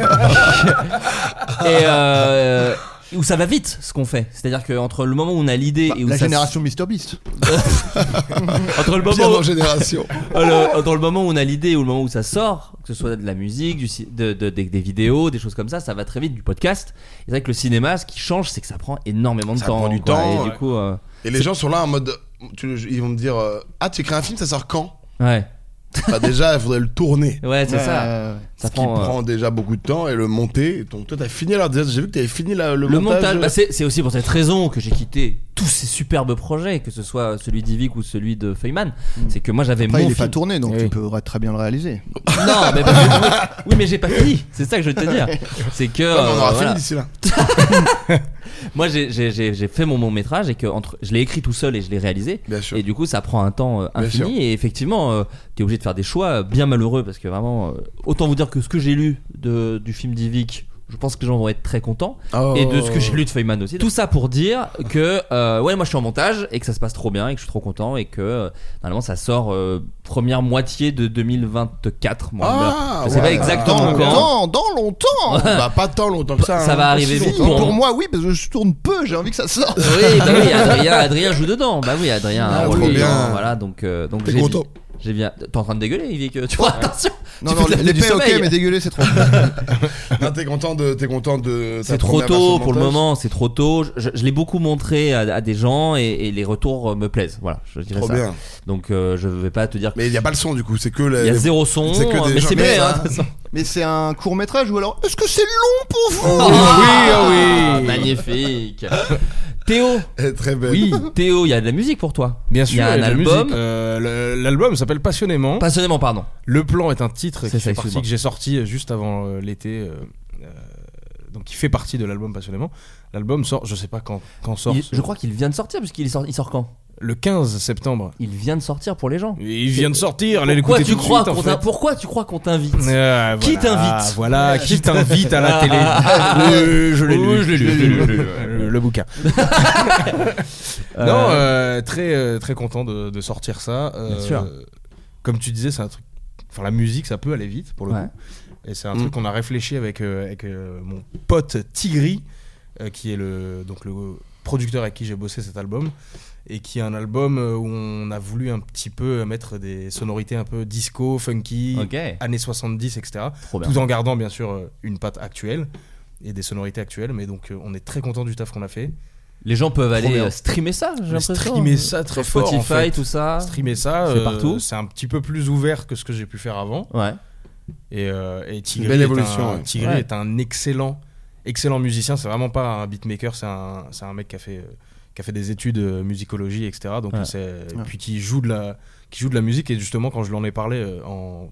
Et euh, où ça va vite ce qu'on fait. C'est-à-dire qu'entre le moment où on a l'idée et où La ça génération MrBeast. entre le Pire moment dans génération. où, le- entre le moment où on a l'idée et où le moment où ça sort, que ce soit de la musique, du, ci- de, de- des- des vidéos, des choses comme ça, ça va très vite, du podcast. Et c'est vrai que le cinéma, ce qui change, c'est que ça prend énormément de Ça temps. prend du quoi. temps, Et ouais. du coup, euh, Et les gens sont là en mode tu- ils vont me dire euh, ah tu écris un film, ça sort quand? ouais, Bah déjà il faudrait le tourner. ouais, c'est Ouais, ça. ouais, ouais. Ça Ce qui prend. euh, prend déjà beaucoup de temps et le monter. Donc toi t'as fini alors déjà j'ai vu que t'avais fini la- le, Le montage. montage, bah, c'est c'est aussi pour cette raison que j'ai quitté tous ces superbes projets, que ce soit celui d'Yvick ou celui de Feuilleman. C'est que moi j'avais Après, mon il est pas film. tourné, donc Oui. tu pourrais très bien le réaliser. Non, mais parce que- oui, mais j'ai pas fini. C'est ça que je veux te dire. C'est que Ouais, mais on euh, aura voilà. fini d'ici là. Moi j'ai- j'ai j'ai- j'ai fait mon long métrage et que entre je l'ai écrit tout seul et je l'ai réalisé. Bien sûr. Et du coup ça prend un temps euh, Bien sûr. infini et effectivement euh, t'es obligé de faire des choix euh, bien malheureux parce que vraiment euh, autant vous dire que ce que j'ai lu de, du film d'Yvick, je pense que les gens vont être très contents. Oh. Et de ce que j'ai lu de Feuilleman aussi. Tout ça pour dire que euh, ouais moi je suis en montage et que ça se passe trop bien et que je suis trop content et que euh, normalement ça sort euh, première moitié de deux mille vingt-quatre. Moi, Ah, je sais pas ouais. exactement Dans quand. longtemps, dans longtemps. Bah pas tant longtemps que ça. Ça hein. va arriver Pas si vite. longtemps. Bon. Pour moi, oui, parce que je tourne peu, j'ai envie que ça sorte. Oui, bah oui, Adrien, Adrien joue dedans. Bah oui, Adrien. Ah, a un trop rôle bien. dedans, Voilà, donc euh, donc T'es j'ai content. J'ai bien. T'es en train de dégueuler, Yvick. Tu vois, attention. Non, Tu non, fais de la- les du paix, ok, sommeil. mais dégueuler, c'est trop. Non, t'es content de t'es content de. ta C'est trop première tôt version pour le montage. moment, c'est trop tôt. Je, je l'ai beaucoup montré à, à des gens et, et les retours euh, me plaisent. Voilà, je dirais Trop ça. bien. Donc euh, je vais pas te dire. Mais il y a pas le son du coup, c'est que les- Il y a zéro son, c'est que des mais gens- c'est mais bien. ça- Hein, de toute façon. Mais c'est un court métrage ou alors est-ce que c'est long pour vous? Oh, oui, oh Ah, oui. magnifique. Théo. Elle est très belle. Oui, Théo, il y a de la musique pour toi. Bien Il sûr, y a un de la album. musique. Euh, le- L'album s'appelle Passionnément. Passionnément, pardon. Le plan est un titre C'est qui ça, fait partie excuse-moi. que j'ai sorti juste avant euh, l'été. euh, euh, donc qui fait partie de l'album Passionnément. L'album sort, je sais pas quand, quand sort. Il- ce- je crois qu'il vient de sortir puisqu'il est sorti. Il sort quand? le quinze septembre. Il vient de sortir pour les gens. Il vient de sortir, allez Pourquoi l'écouter tu tout de crois suite, en qu'on fait. t'a- Pourquoi tu crois qu'on t'invite Euh, Qui voilà, t'invite Voilà, qui t'invite à la télé. Oui, je l'ai lu, je l'ai lu, je l'ai lu, le, le bouquin. Non, euh, très euh, très content de, de sortir ça. Euh, Bien sûr. Comme tu disais, c'est un truc. Enfin, la musique, ça peut aller vite pour le Ouais. coup. Et c'est un Mm. truc qu'on a réfléchi avec euh, avec euh, mon pote Tigri, euh, qui est le donc le producteur avec qui j'ai bossé cet album. Et qui est un album où on a voulu un petit peu mettre des sonorités un peu disco, funky, Ok. années soixante-dix, et cetera. Trop bien. Tout en gardant bien sûr une patte actuelle et des sonorités actuelles. Mais donc euh, on est très content du taf qu'on a fait. Les gens peuvent aller bien. euh, streamer ça, j'ai Mais l'impression. streamer ça très Sur fort, en Spotify, fait. tout ça. Streamer ça, C'est euh, partout. c'est un petit peu plus ouvert que ce que j'ai pu faire avant. Ouais. Et, euh, et Tigri, Belle est, évolution, un, ouais. Tigri Ouais. est un excellent, excellent musicien. C'est vraiment pas un beatmaker, c'est un, c'est un mec qui a fait, euh, qui a fait des études de musicologie, et cetera. Donc Ouais. c'est, et Ouais. puis qui joue de la, qui joue de la musique. Et justement, quand je lui en ai parlé euh, en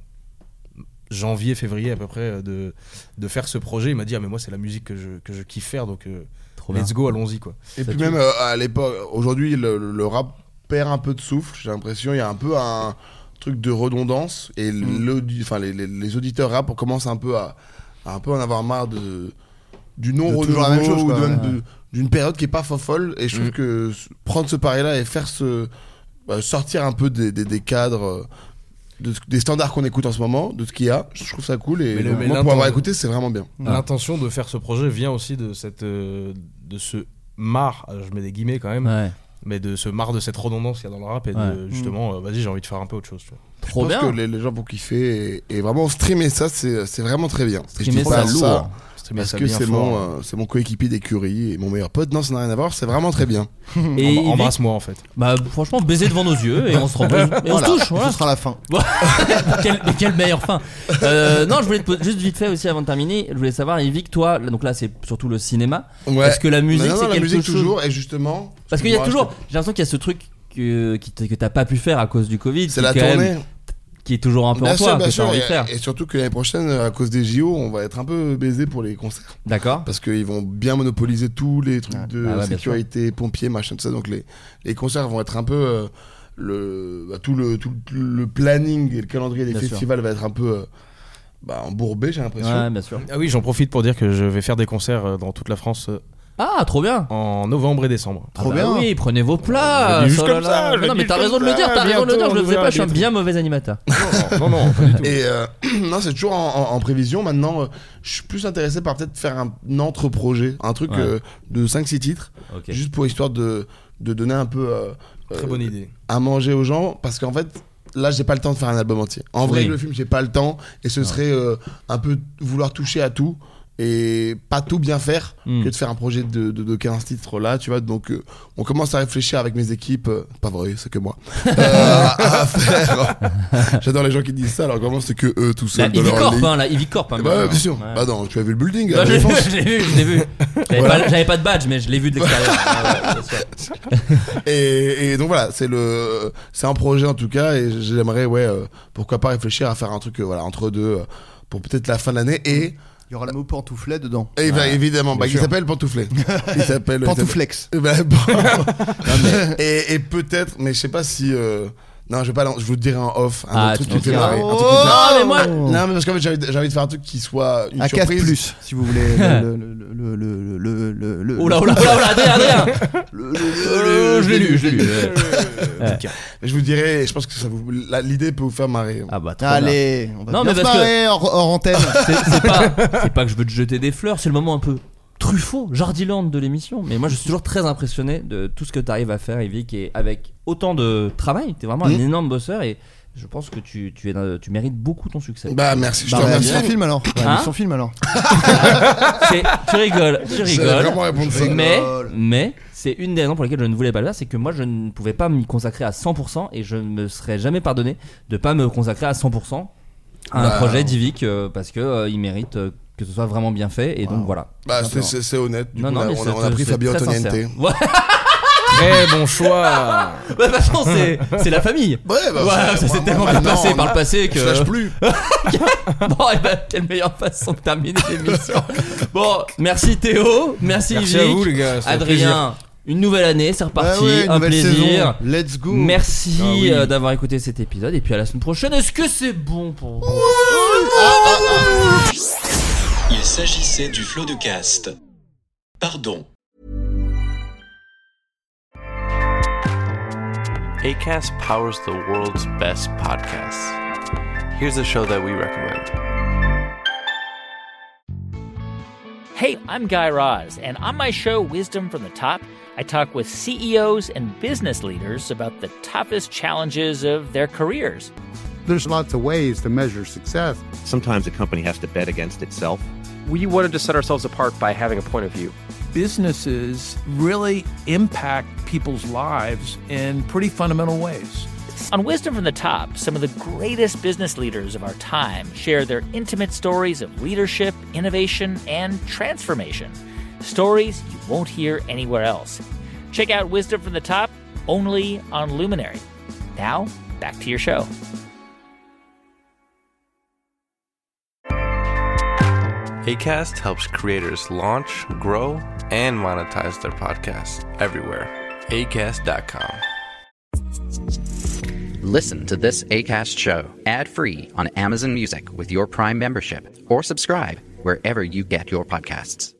janvier, février à peu près euh, de, de faire ce projet, il m'a dit ah mais moi c'est la musique que je, que je kiffe faire, donc euh, Trop bien. let's go, allons-y quoi. Et Ça puis tue. même euh, à l'époque, aujourd'hui, le, le rap perd un peu de souffle. J'ai l'impression il y a un peu un truc de redondance et l'audi- enfin, les, les, les auditeurs rap on commence un peu à, à un peu en avoir marre de du non De toujours la même chose, ou quoi, de même ouais. de- d'une période qui est pas folle. Et je trouve Mm. que s- prendre ce pari-là et faire ce bah, sortir un peu des, des, des cadres. euh, de- des standards qu'on écoute en ce moment, de ce qu'il y a, je trouve ça cool et Mais le- donc, mais moi pour avoir l'inten- écouté c'est vraiment bien. L'intention de faire ce projet vient aussi de cette, euh, de ce marre, euh, je mets des guillemets quand même, Ouais. mais de ce marre de cette redondance qu'il y a dans le rap et Ouais. de justement, euh, vas-y j'ai envie de faire un peu autre chose. Tu vois. Trop je pense bien. que les, les gens vont kiffer et, et vraiment streamer ça c'est c'est vraiment très bien. Et je Streamer dis pas ça ça lourd. Streamer parce ça que bien c'est fort. mon euh, c'est mon coéquipier d'écurie et mon meilleur pote. Non, ça n'a rien à voir, c'est vraiment très bien. Et Em- Yvick, Embrasse-moi en fait. bah franchement baiser devant nos yeux et on se rend et on Voilà, se touche. Voilà. Ce sera la fin. quelle, mais quelle meilleure fin. Euh, non, je voulais te poser juste vite fait aussi avant de terminer. Je voulais savoir, Yvick, toi, là, donc là c'est surtout le cinéma. Ouais. Est-ce que la musique Non, non, c'est la quelque musique chose toujours et justement Parce qu'il y a excuse-moi, toujours, j'ai l'impression qu'il y a ce truc que qui t- que t'as pas pu faire à cause du Covid. c'est qui, la quand même, tournée. qui est toujours un peu Bien en sûr, toi, bien que sûr, t'as envie de et, faire. et surtout que l'année prochaine, à cause des J O, on va être un peu baisé pour les concerts. D'accord. Parce qu'ils vont bien monopoliser tous les trucs Ah, de bah ouais, bien sécurité, pompiers, machin, tout ça. Donc les, les concerts vont être un peu. euh, le, bah, tout, le, tout le planning et le calendrier des Bien sûr. festivals va être un peu euh, bah, embourbé, j'ai l'impression. Ouais, bien sûr. Ah oui, j'en profite pour dire que je vais faire des concerts euh, dans toute la France euh, Ah, trop bien. en novembre et décembre. Trop bien. Oui, prenez vos plats. Je le dis juste Oh là comme là. ça, je le Non, dis mais t'as comme raison de le ça, dire. T'as raison de le dire. bientôt, Je le on faisais pas. verra Je suis un des bien mauvais animateur. Non, non, pas du tout. Et euh, non, c'est toujours en, en- en prévision. Maintenant, euh, je suis plus intéressé par peut-être faire un, entre-projet, un truc Ouais. euh, de cinq six titres, Ok. juste pour histoire de, de donner un peu euh, Très euh, bonne idée. à manger aux gens. Parce qu'en fait, là, j'ai pas le temps de faire un album entier. En vrai, Oui. le film, j'ai pas le temps. Et ce serait euh, un peu vouloir toucher à tout. Et pas tout bien faire Mm. que de faire un projet de, de, de quinze titres là, tu vois. Donc, euh, on commence à réfléchir avec mes équipes. euh, pas vrai, c'est que moi. euh, à, à faire. J'adore les gens qui disent ça, alors vraiment, c'est que eux tout La seuls. dans Ivy leur Corp, lit. hein, la Ivy Corp. hein, Bah, bien bien sûr. Ouais. Bah non, tu as vu le building à Bah, la je l'ai vu, Défense. je l'ai vu, je l'ai vu. J'avais Voilà. pas, j'avais pas de badge, mais je l'ai vu de l'extérieur. Ah ouais, bien sûr. et, et donc voilà, c'est le, c'est un projet en tout cas, et j'aimerais, ouais, euh, pourquoi pas réfléchir à faire un truc, euh, voilà, entre deux, euh, pour peut-être la fin de l'année. Et Il y aura le mot pantouflet dedans. Et bah, Ouais. évidemment, bah, Bien il sûr. s'appelle Pantouflet. Il s'appelle Pantouflex. il s'appelle- Bah, bon. et, et peut-être, mais je sais pas si. euh, Non, je vais pas. Je vous le dirai en off. Un Ah, autre truc tu qui me fait me marrer. diras. Un truc qui me fait Oh, marrer. mais moi- Non, mais parce qu'en fait, j'ai envie de- j'ai envie de faire un truc qui soit une Un casse surprise. plus, si vous voulez. Le, le, le, le, le, le, le, Oh là, oh là, oh là, oh là, Adrien, Adrien. le- le- Euh, Je l'ai lu, je l'ai lu. Ouais. Mais je vous dirai. Je pense que ça vous. la- L'idée peut vous faire marrer. Ah bah, trop bien. Allez, on va Non, bien mais se parce que- marrer hors, hors antenne. C'est c'est pas, c'est pas que je veux te jeter des fleurs, c'est le moment un peu Truffaut, Jardiland de l'émission. Mais moi, je suis toujours très impressionné de tout ce que tu arrives à faire, Yvick, et avec autant de travail. T'es vraiment un Mmh. énorme bosseur et je pense que tu, tu, es, tu mérites beaucoup ton succès. Bah, merci. Je Bah, te réalise remercie. son film alors. Hein Réalise son film alors. C'est- tu rigoles, tu J'allais rigoles. vraiment répondre ça. Mais, rigole. mais c'est une des raisons pour lesquelles je ne voulais pas le faire, c'est que moi je ne pouvais pas m'y consacrer à cent pour cent et je ne me serais jamais pardonné de pas me consacrer à cent pour cent à un Bah, projet d'Yvick euh, parce que euh, il mérite euh, que ce soit vraiment bien fait et donc voilà. Bah, c'est- Simplement. c'est c'est honnête. Du Non, coup, non, on a- mais on a- c'est- on a pris c'est Fabio très Antoniente. sincère. Ouais. Très bon choix. Bah, de toute façon, c'est, c'est la famille. Ouais, bah, Ouais, c'est- ça s'est moi, tellement moi, bien maintenant, passé on par a- le passé que. Je lâche plus. Bon, et ben, quelle meilleure façon de terminer l'émission. Bon, merci Théo, merci, Merci à Yvick. vous, les gars, c'était un Adrien, Une nouvelle année, c'est reparti, bah ouais, un saison. plaisir. Let's go. Merci ah oui. euh, d'avoir écouté cet épisode et puis à la semaine prochaine. Est-ce que c'est bon pour vous? Il s'agissait du flot de cast. Pardon. Acast powers the world's best podcasts. Here's a show that we recommend. Hey, I'm Guy Raz, and on my show, Wisdom from the Top, I talk with C E Os and business leaders about the toughest challenges of their careers. There's lots of ways to measure success. Sometimes a company has to bet against itself. We wanted to set ourselves apart by having a point of view. Businesses really impact people's lives in pretty fundamental ways. On Wisdom from the Top, some of the greatest business leaders of our time share their intimate stories of leadership, innovation, and transformation. Stories you won't hear anywhere else. Check out Wisdom from the Top only on Luminary. Now, back to your show. Acast helps creators launch, grow, and monetize their podcasts everywhere. Acast dot com. Listen to this Acast show ad-free on Amazon Music with your Prime membership, or subscribe wherever you get your podcasts.